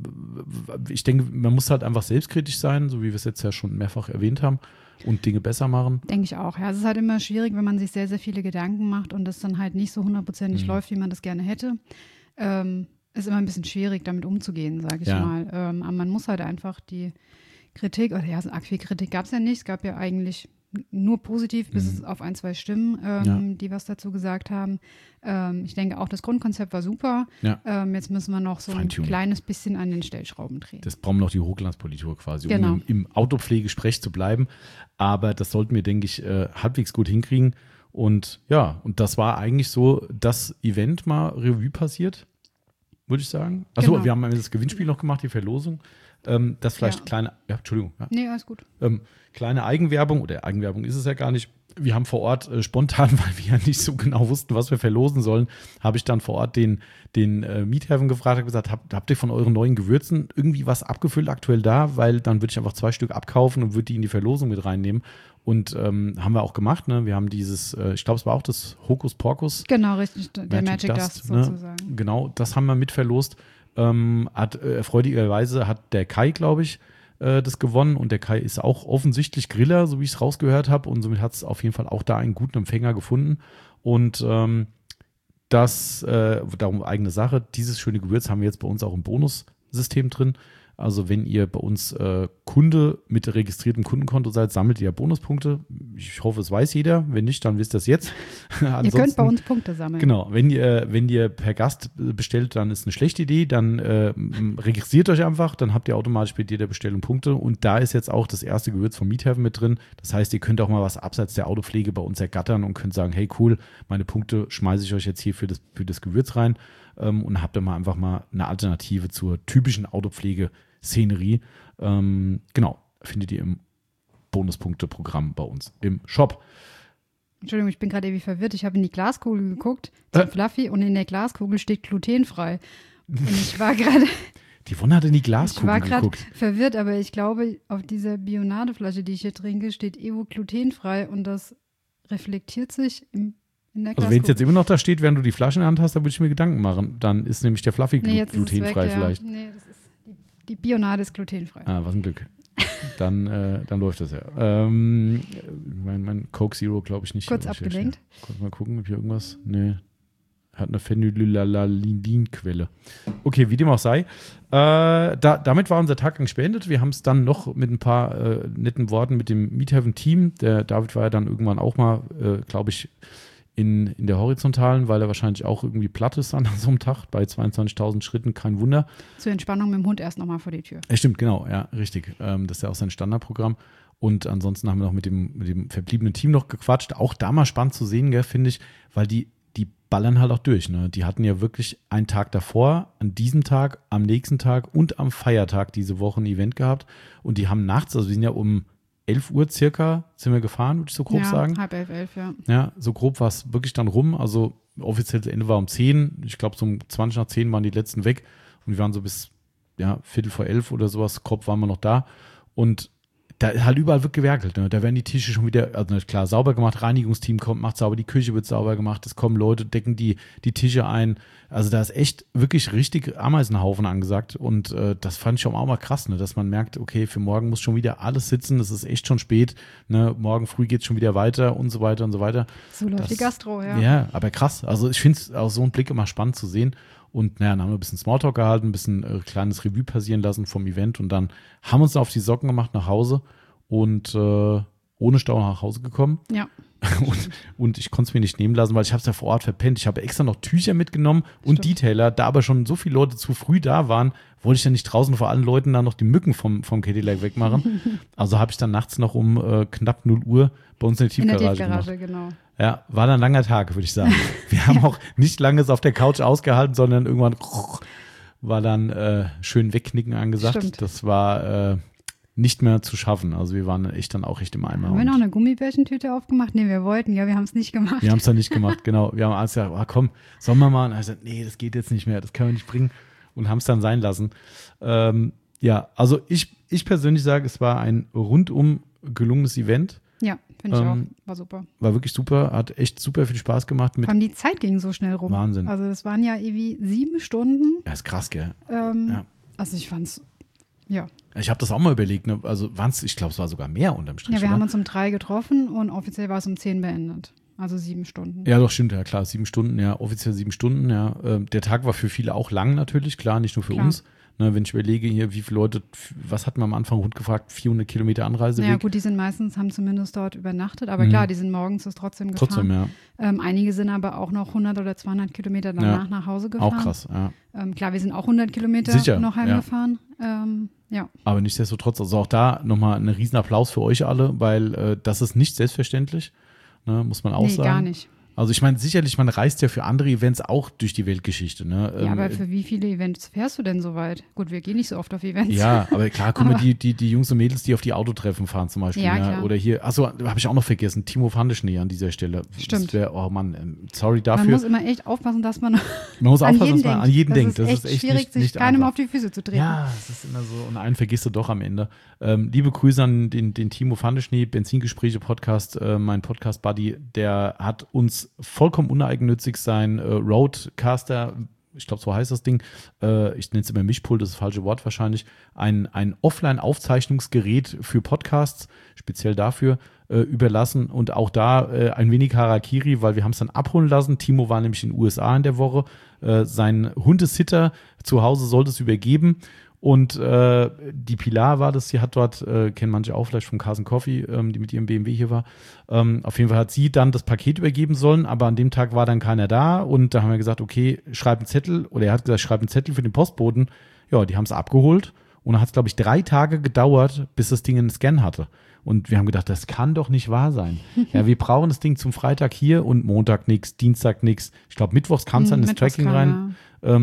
Ich denke, man muss halt einfach selbstkritisch sein, so wie wir es jetzt ja schon mehrfach erwähnt haben und Dinge besser machen. Denke ich auch, ja. Es ist halt immer schwierig, wenn man sich sehr, sehr viele Gedanken macht und das dann halt nicht so 100%ig läuft, wie man das gerne hätte. Ist immer ein bisschen schwierig, damit umzugehen, sage ich mal. Aber man muss halt einfach die Kritik, oder ja, so arg viel Kritik gab es ja nicht. Es gab ja eigentlich nur positiv, bis auf 1, 2 Stimmen, die was dazu gesagt haben. Ich denke auch, das Grundkonzept war super. Ja. Jetzt müssen wir noch so ein kleines bisschen an den Stellschrauben drehen. Das brauchen wir noch die Hochglanzpolitur quasi, genau, um im Autopflegesprech zu bleiben. Aber das sollten wir, denke ich, halbwegs gut hinkriegen. Und ja, und das war eigentlich so das Event mal Revue passiert, würde ich sagen. Achso, genau. Wir haben das Gewinnspiel noch gemacht, die Verlosung. Das vielleicht kleine, Entschuldigung. Ja. Nee, alles gut. Kleine Eigenwerbung, oder Eigenwerbung ist es ja gar nicht. Wir haben vor Ort spontan, weil wir ja nicht so genau wussten, was wir verlosen sollen, habe ich dann vor Ort den Miethaven gefragt, habe gesagt, habt ihr von euren neuen Gewürzen irgendwie was abgefüllt aktuell da? Weil dann würde ich einfach 2 Stück abkaufen und würde die in die Verlosung mit reinnehmen. Und haben wir auch gemacht, ne? Wir haben dieses, ich glaube, es war auch das Hokus Pokus. Genau, richtig, der Magic Dust sozusagen. Ne? Genau, das haben wir mit verlost. Freudigerweise hat der Kai, glaube ich, das gewonnen und der Kai ist auch offensichtlich Griller, so wie ich es rausgehört habe, und somit hat es auf jeden Fall auch da einen guten Empfänger gefunden und darum eigene Sache, dieses schöne Gewürz haben wir jetzt bei uns auch im Bonussystem drin. Also wenn ihr bei uns Kunde mit registriertem Kundenkonto seid, sammelt ihr Bonuspunkte. ich hoffe, es weiß jeder. Wenn nicht, dann wisst ihr es jetzt. Ihr könnt bei uns Punkte sammeln. Genau, wenn ihr per Gast bestellt, dann ist eine schlechte Idee, dann registriert euch einfach, dann habt ihr automatisch bei jeder Bestellung Punkte und da ist jetzt auch das erste Gewürz vom Meat Heaven mit drin. Das heißt, ihr könnt auch mal was abseits der Autopflege bei uns ergattern und könnt sagen, hey cool, meine Punkte schmeiße ich euch jetzt hier für das Gewürz rein und habt dann mal einfach mal eine Alternative zur typischen Autopflege-Szenerie. Genau, findet ihr im Bonuspunkte-Programm bei uns im Shop. Entschuldigung, ich bin gerade irgendwie verwirrt. Ich habe in die Glaskugel geguckt, zum Fluffy, und in der Glaskugel steht glutenfrei. Und ich war gerade... Die Wonne hat in die Glaskugel geguckt. Ich war gerade verwirrt, aber ich glaube, auf dieser Bionade-Flasche, die ich hier trinke, steht Evo glutenfrei und das reflektiert sich in der Glaskugel. Also wenn es jetzt immer noch da steht, während du die Flasche in der Hand hast, dann würde ich mir Gedanken machen. Dann ist nämlich der Fluffy glutenfrei vielleicht. Ja. Nee, das ist die Bionade ist glutenfrei. Ah, was ein Glück. Dann läuft das ja. Mein Coke Zero glaube ich nicht. Kurz abgelenkt. Kurz mal gucken, ob hier irgendwas... Nee. Hat eine Phenylalanin-Quelle. Okay, wie dem auch sei. Damit war unser Taggang beendet. Wir haben es dann noch mit ein paar netten Worten mit dem Meat Heaven-Team. Der David war ja dann irgendwann auch mal, glaube ich, in der Horizontalen, weil er wahrscheinlich auch irgendwie platt ist an so einem Tag. Bei 22.000 Schritten, kein Wunder. Zur Entspannung mit dem Hund erst nochmal vor die Tür. Ja, stimmt, genau. Ja, richtig. Das ist ja auch sein Standardprogramm. Und ansonsten haben wir noch mit dem verbliebenen Team noch gequatscht. Auch da mal spannend zu sehen, finde ich, weil die ballern halt auch durch. Ne? Die hatten ja wirklich einen Tag davor, an diesem Tag, am nächsten Tag und am Feiertag diese Woche ein Event gehabt. Und die haben nachts, also wir sind ja um 11 Uhr circa, sind wir gefahren, würde ich so grob sagen. 10:30, ja. Ja, so grob war es wirklich dann rum. Also offizielles Ende war um 10. Ich glaube, so um 20 nach 10 waren die letzten weg. Und wir waren so bis 11:15 oder sowas, grob waren wir noch da. Und da halt überall wird gewerkelt. Ne? Da werden die Tische schon wieder, also klar, sauber gemacht, Reinigungsteam kommt, macht sauber, die Küche wird sauber gemacht, es kommen Leute, decken die Tische ein. Also da ist echt wirklich richtig Ameisenhaufen angesagt und das fand ich schon auch mal krass, ne? Dass man merkt, okay, für morgen muss schon wieder alles sitzen, es ist echt schon spät, ne? Morgen früh geht es schon wieder weiter und so weiter und so weiter. So läuft die Gastro, ja. Ja, aber krass. Also ich finde es aus so einem Blick immer spannend zu sehen. Und dann haben wir ein bisschen Smalltalk gehalten, ein bisschen kleines Revue passieren lassen vom Event und dann haben wir uns auf die Socken gemacht nach Hause und ohne Stau nach Hause gekommen. Ja. Und ich konnte es mir nicht nehmen lassen, weil ich habe es ja vor Ort verpennt. Ich habe extra noch Tücher mitgenommen und Detailer. Da aber schon so viele Leute zu früh da waren, wollte ich ja nicht draußen vor allen Leuten da noch die Mücken vom Cadillac wegmachen. Also habe ich dann nachts noch um knapp 0 Uhr bei uns in der Tiefgarage gemacht. Genau. Ja, war dann ein langer Tag, würde ich sagen. Wir haben auch nicht lange es auf der Couch ausgehalten, sondern irgendwann war dann schön wegknicken angesagt. Stimmt. Das war nicht mehr zu schaffen. Also wir waren echt dann auch echt im Eimer. Haben wir noch eine Gummibärchentüte aufgemacht? Nee, wir wollten. Ja, wir haben es nicht gemacht. Wir haben es dann nicht gemacht, genau. Wir haben alles gesagt, komm, sollen wir mal? Und er hat gesagt, nee, das geht jetzt nicht mehr, das können wir nicht bringen. Und haben es dann sein lassen. Ja, also ich persönlich sage, es war ein rundum gelungenes Event. Ja, finde ich auch. War super. War wirklich super, hat echt super viel Spaß gemacht. Vor allem die Zeit ging so schnell rum. Wahnsinn. Also das waren ja irgendwie 7 Stunden. Ja, ist krass, gell? Ja. Also ich fand's, ja. Ich habe das auch mal überlegt, ne? Also ich glaube, es war sogar mehr unterm Strich. Ja, wir oder? haben uns um 3 getroffen und offiziell war es um 10 beendet. Also 7 Stunden. Ja, doch, stimmt, ja klar, 7 Stunden, ja, offiziell 7 Stunden, ja. Der Tag war für viele auch lang natürlich, klar, nicht nur für uns. Ne, wenn ich überlege hier, wie viele Leute, was hatten wir am Anfang rund gefragt, 400 Kilometer Anreiseweg. Ja gut, die sind haben zumindest dort übernachtet, aber klar, die sind morgens trotzdem gefahren. Trotzdem, ja. Einige sind aber auch noch 100 oder 200 Kilometer danach nach Hause gefahren. Auch krass, ja. Klar, wir sind auch 100 Kilometer noch heimgefahren. Ja. Aber nichtsdestotrotz, also auch da nochmal einen riesen Applaus für euch alle, weil das ist nicht selbstverständlich, ne, muss man auch sagen. Nee, gar nicht. Also ich meine, sicherlich, man reist ja für andere Events auch durch die Weltgeschichte. Ne? Ja, aber für wie viele Events fährst du denn so weit? Gut, wir gehen nicht so oft auf Events. Ja, aber klar, guck mal, die Jungs und Mädels, die auf die Autotreffen fahren zum Beispiel. Ja, ne? klar. Oder hier, achso, habe ich auch noch vergessen, Timo Vandeschnee an dieser Stelle. Stimmt. Oh Mann, sorry dafür. Man muss immer echt aufpassen, dass man muss aufpassen, dass man an jeden denkt. Das ist echt schwierig, sich keinem auf die Füße zu treten. Ja, es ist immer so. Und einen vergisst du doch am Ende. Liebe Grüße an den Timo Vandeschnee, Benzingespräche-Podcast, mein Podcast-Buddy, der hat uns vollkommen uneigennützig sein Roadcaster, ich glaube, so heißt das Ding, ich nenne es immer Mischpult, das ist das falsche Wort wahrscheinlich, ein Offline-Aufzeichnungsgerät für Podcasts, speziell dafür, überlassen und auch da ein wenig Harakiri, weil wir haben es dann abholen lassen. Timo war nämlich in den USA in der Woche, sein Hundesitter zu Hause sollte es übergeben Und die Pilar war das, sie hat dort, kennen manche auch vielleicht vom Carson Coffee, die mit ihrem BMW hier war. Auf jeden Fall hat sie dann das Paket übergeben sollen, aber an dem Tag war dann keiner da. Und da haben wir gesagt, okay, schreib einen Zettel. Oder er hat gesagt, schreib einen Zettel für den Postboten. Ja, die haben es abgeholt. Und dann hat es, glaube ich, 3 Tage gedauert, bis das Ding einen Scan hatte. Und wir haben gedacht, das kann doch nicht wahr sein. Ja, wir brauchen das Ding zum Freitag hier und Montag nichts, Dienstag nichts. Ich glaube, mittwochs kam es dann ins Tracking rein.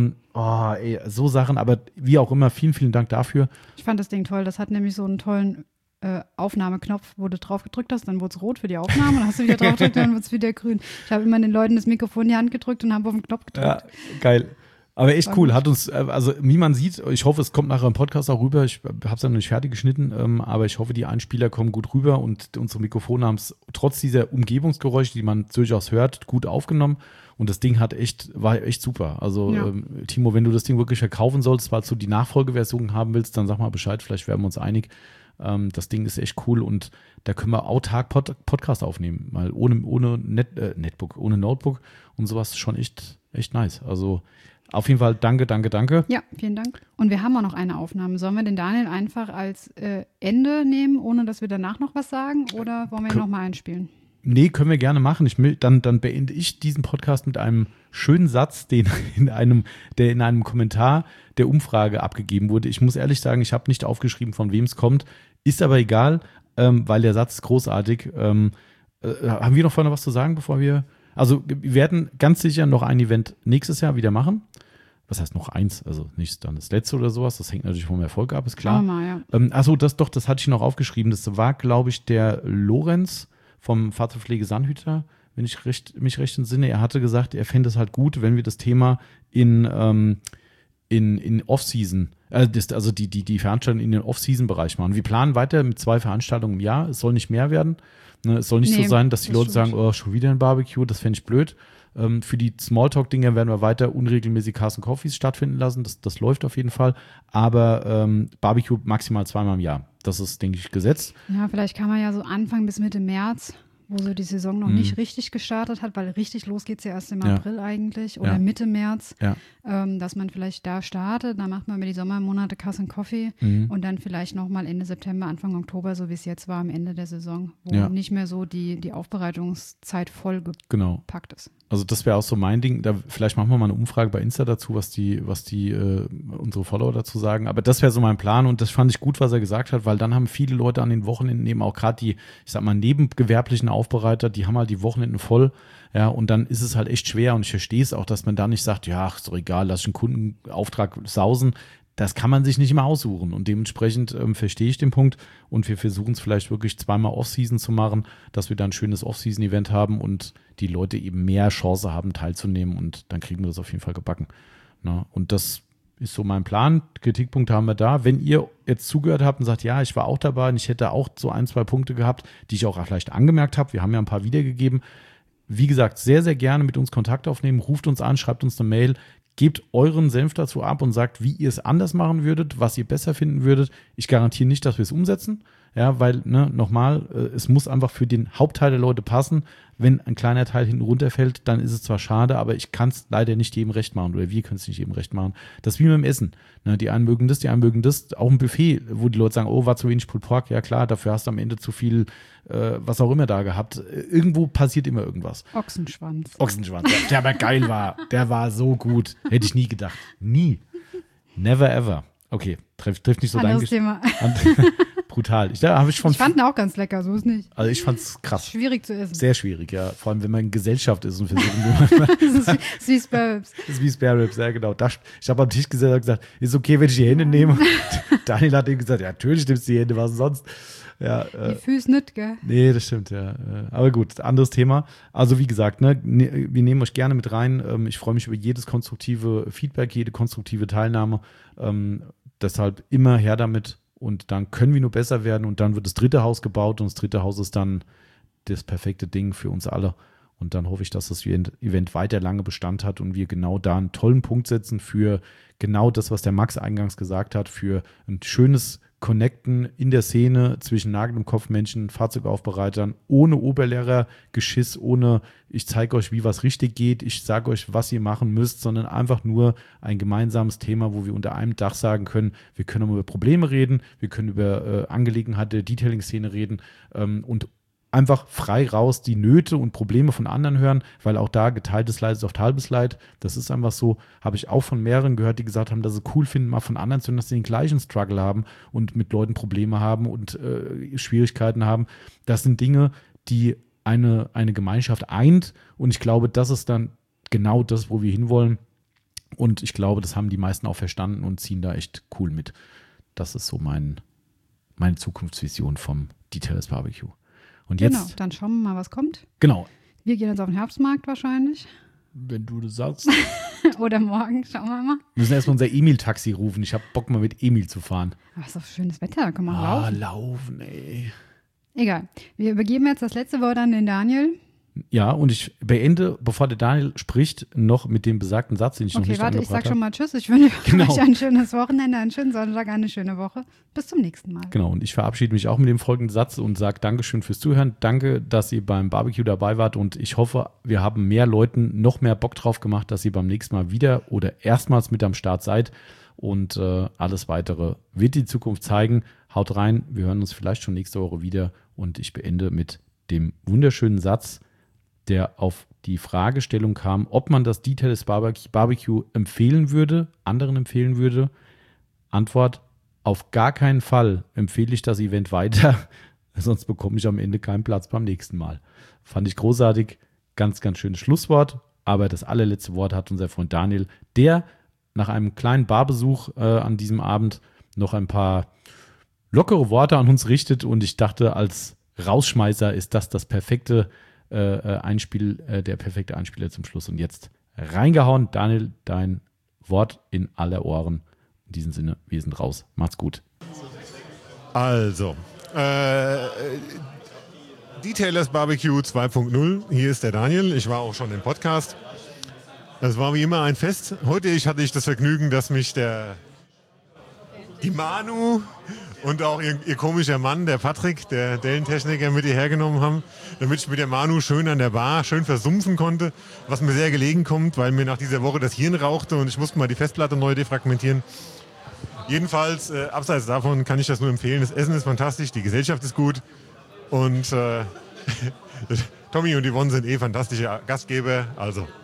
So Sachen, aber wie auch immer, vielen, vielen Dank dafür. Ich fand das Ding toll. Das hat nämlich so einen tollen Aufnahmeknopf, wo du drauf gedrückt hast, dann wurde es rot für die Aufnahme, dann hast du wieder drauf gedrückt, dann wurde es wieder grün. Ich habe immer den Leuten das Mikrofon in die Hand gedrückt und habe auf den Knopf gedrückt. Ja, geil. Aber echt cool, hat uns, also wie man sieht, ich hoffe, es kommt nachher im Podcast auch rüber, ich habe es ja noch nicht fertig geschnitten, aber ich hoffe, die Einspieler kommen gut rüber und unsere Mikrofone haben es trotz dieser Umgebungsgeräusche, die man durchaus hört, gut aufgenommen und das Ding war echt super. Also Ja. Timo, wenn du das Ding wirklich verkaufen solltest, weil du die Nachfolgeversion haben willst, dann sag mal Bescheid, vielleicht werden wir uns einig. Das Ding ist echt cool und da können wir autark Podcast aufnehmen, weil ohne Netbook, ohne Notebook und sowas schon echt nice. Also auf jeden Fall danke. Ja, vielen Dank. Und wir haben auch noch eine Aufnahme. Sollen wir den Daniel einfach als Ende nehmen, ohne dass wir danach noch was sagen? Oder wollen wir ihn nochmal einspielen? Nee, können wir gerne machen. Dann beende ich diesen Podcast mit einem schönen Satz, der in einem Kommentar der Umfrage abgegeben wurde. Ich muss ehrlich sagen, ich habe nicht aufgeschrieben, von wem es kommt. Ist aber egal, weil der Satz ist großartig. Haben wir noch vorne was zu sagen, bevor wir... Also wir werden ganz sicher noch ein Event nächstes Jahr wieder machen. Was heißt noch eins? Also nicht dann das letzte oder sowas. Das hängt natürlich vom Erfolg ab, ist klar. Schauen wir mal, ja. Achso, das hatte ich noch aufgeschrieben. Das war, glaube ich, der Lorenz vom Fahrzeugpflege Sandhüter, wenn ich mich recht entsinne. Er hatte gesagt, er fände es halt gut, wenn wir das Thema in Off-Season, also die Veranstaltungen in den Off-Season-Bereich machen. Wir planen weiter mit 2 Veranstaltungen im Jahr. Es soll nicht mehr werden. Ne, es soll nicht so sein, dass die Leute sagen, oh, schon wieder ein Barbecue, das fände ich blöd. Für die Smalltalk-Dinger werden wir weiter unregelmäßig Carson Coffees stattfinden lassen. Das läuft auf jeden Fall. Aber Barbecue maximal 2-mal im Jahr. Das ist, denke ich, gesetzt. Ja, vielleicht kann man ja so Anfang bis Mitte März, wo so die Saison noch nicht richtig gestartet hat, weil richtig los geht es ja erst im April eigentlich oder Mitte März, dass man vielleicht da startet, dann macht man über die Sommermonate Carson Coffee und dann vielleicht nochmal Ende September, Anfang Oktober, so wie es jetzt war am Ende der Saison, wo nicht mehr so die Aufbereitungszeit voll gepackt ist. Also das wäre auch so mein Ding. Vielleicht machen wir mal eine Umfrage bei Insta dazu, was die unsere Follower dazu sagen. Aber das wäre so mein Plan und das fand ich gut, was er gesagt hat, weil dann haben viele Leute an den Wochenenden eben auch gerade die, ich sag mal, nebengewerblichen Aufbereiter, die haben halt die Wochenenden voll. Ja, und dann ist es halt echt schwer und ich verstehe es auch, dass man da nicht sagt, ja, ist doch egal, lass ich einen Kundenauftrag sausen. Das kann man sich nicht immer aussuchen und dementsprechend verstehe ich den Punkt und wir versuchen es vielleicht wirklich 2-mal Off-Season zu machen, dass wir dann ein schönes Off-Season-Event haben und die Leute eben mehr Chance haben teilzunehmen und dann kriegen wir das auf jeden Fall gebacken. Na, und das ist so mein Plan. Kritikpunkte haben wir da. Wenn ihr jetzt zugehört habt und sagt, ja, ich war auch dabei und ich hätte auch so 1-2 Punkte gehabt, die ich auch vielleicht angemerkt habe, wir haben ja ein paar wiedergegeben. Wie gesagt, sehr, sehr gerne mit uns Kontakt aufnehmen, ruft uns an, schreibt uns eine Mail, gebt euren Senf dazu ab und sagt, wie ihr es anders machen würdet, was ihr besser finden würdet. Ich garantiere nicht, dass wir es umsetzen, ja, weil, nochmal, es muss einfach für den Hauptteil der Leute passen. Wenn ein kleiner Teil hinten runterfällt, dann ist es zwar schade, aber ich kann es leider nicht jedem recht machen oder wir können es nicht jedem recht machen. Das ist wie mit dem Essen. Ne, die einen mögen das, die anderen mögen das. Auch ein Buffet, wo die Leute sagen, oh, war zu wenig Pulled Pork. Ja klar, dafür hast du am Ende zu viel, was auch immer da gehabt. Irgendwo passiert immer irgendwas. Ochsenschwanz, ja, der aber geil war. Der war so gut. Hätte ich nie gedacht. Nie. Never ever. Okay, trifft nicht so anderes Thema. Brutal. Ich fand ihn auch ganz lecker, so ist nicht. Also ich fand es krass. Schwierig zu essen. Sehr schwierig, ja. Vor allem, wenn man in Gesellschaft ist und versuchen das ist wie Spare Ribs. Das ist wie Spare Ribs, ja genau. Ich habe am Tisch gesessen und gesagt, ist okay, wenn ich die Hände nehme? Daniel hat eben gesagt, ja, natürlich nimmst du die Hände, was sonst? Ja, die Füße nicht, gell? Nee, das stimmt, ja. Aber gut, anderes Thema. Also wie gesagt, wir nehmen euch gerne mit rein. Ich freue mich über jedes konstruktive Feedback, jede konstruktive Teilnahme. Deshalb immer her damit. Und dann können wir nur besser werden und dann wird das 3. Haus gebaut und das 3. Haus ist dann das perfekte Ding für uns alle. Und dann hoffe ich, dass das Event weiter lange Bestand hat und wir genau da einen tollen Punkt setzen für genau das, was der Max eingangs gesagt hat, für ein schönes connecten in der Szene zwischen Nagel- und Kopfmenschen, Fahrzeugaufbereitern, ohne Oberlehrergeschiss, ohne ich zeige euch, wie was richtig geht, ich sage euch, was ihr machen müsst, sondern einfach nur ein gemeinsames Thema, wo wir unter einem Dach sagen können, wir können über Probleme reden, wir können über Angelegenheiten der Detailing-Szene reden und einfach frei raus die Nöte und Probleme von anderen hören, weil auch da geteiltes Leid ist oft halbes Leid. Das ist einfach so, habe ich auch von mehreren gehört, die gesagt haben, dass sie cool finden, mal von anderen zu hören, dass sie den gleichen Struggle haben und mit Leuten Probleme haben und Schwierigkeiten haben. Das sind Dinge, die eine Gemeinschaft eint und ich glaube, das ist dann genau das, wo wir hinwollen und ich glaube, das haben die meisten auch verstanden und ziehen da echt cool mit. Das ist so meine Zukunftsvision vom Detailers Barbecue. Und jetzt, genau, dann schauen wir mal, was kommt. Genau. Wir gehen jetzt auf den Herbstmarkt wahrscheinlich. Wenn du das sagst. Oder morgen, schauen wir mal. Wir müssen erstmal unser Emil-Taxi rufen. Ich habe Bock, mal mit Emil zu fahren. Aber es ist doch schönes Wetter, da kann man laufen. Laufen, ey. Egal. Wir übergeben jetzt das letzte Wort an den Daniel. Ja, und ich beende, bevor der Daniel spricht, noch mit dem besagten Satz, den ich noch nicht Okay, warte, ich angebracht sag schon habe. mal Tschüss. Ich wünsche Genau. euch ein schönes Wochenende, einen schönen Sonntag, eine schöne Woche. Bis zum nächsten Mal. Genau, und ich verabschiede mich auch mit dem folgenden Satz und sage Dankeschön fürs Zuhören. Danke, dass ihr beim Barbecue dabei wart und ich hoffe, wir haben mehr Leuten noch mehr Bock drauf gemacht, dass ihr beim nächsten Mal wieder oder erstmals mit am Start seid und alles Weitere wird die Zukunft zeigen. Haut rein, wir hören uns vielleicht schon nächste Woche wieder und ich beende mit dem wunderschönen Satz, der auf die Fragestellung kam, ob man das Detailers Barbecue empfehlen würde, anderen empfehlen würde. Antwort, auf gar keinen Fall empfehle ich das Event weiter, sonst bekomme ich am Ende keinen Platz beim nächsten Mal. Fand ich großartig, ganz, ganz schönes Schlusswort, aber das allerletzte Wort hat unser Freund Daniel, der nach einem kleinen Barbesuch an diesem Abend noch ein paar lockere Worte an uns richtet und ich dachte, als Rausschmeißer ist das perfekte der perfekte Einspieler zum Schluss. Und jetzt reingehauen, Daniel, dein Wort in aller Ohren. In diesem Sinne, wir sind raus. Macht's gut. Also, Detailers Barbecue 2.0. Hier ist der Daniel. Ich war auch schon im Podcast. Es war wie immer ein Fest. Heute hatte ich das Vergnügen, dass mich die Manu und auch ihr komischer Mann, der Patrick, der Dellentechniker, mit hierher genommen haben, damit ich mit der Manu schön an der Bar schön versumpfen konnte, was mir sehr gelegen kommt, weil mir nach dieser Woche das Hirn rauchte und ich musste mal die Festplatte neu defragmentieren. Jedenfalls, abseits davon kann ich das nur empfehlen. Das Essen ist fantastisch, die Gesellschaft ist gut und Tommy und Yvonne sind fantastische Gastgeber. Also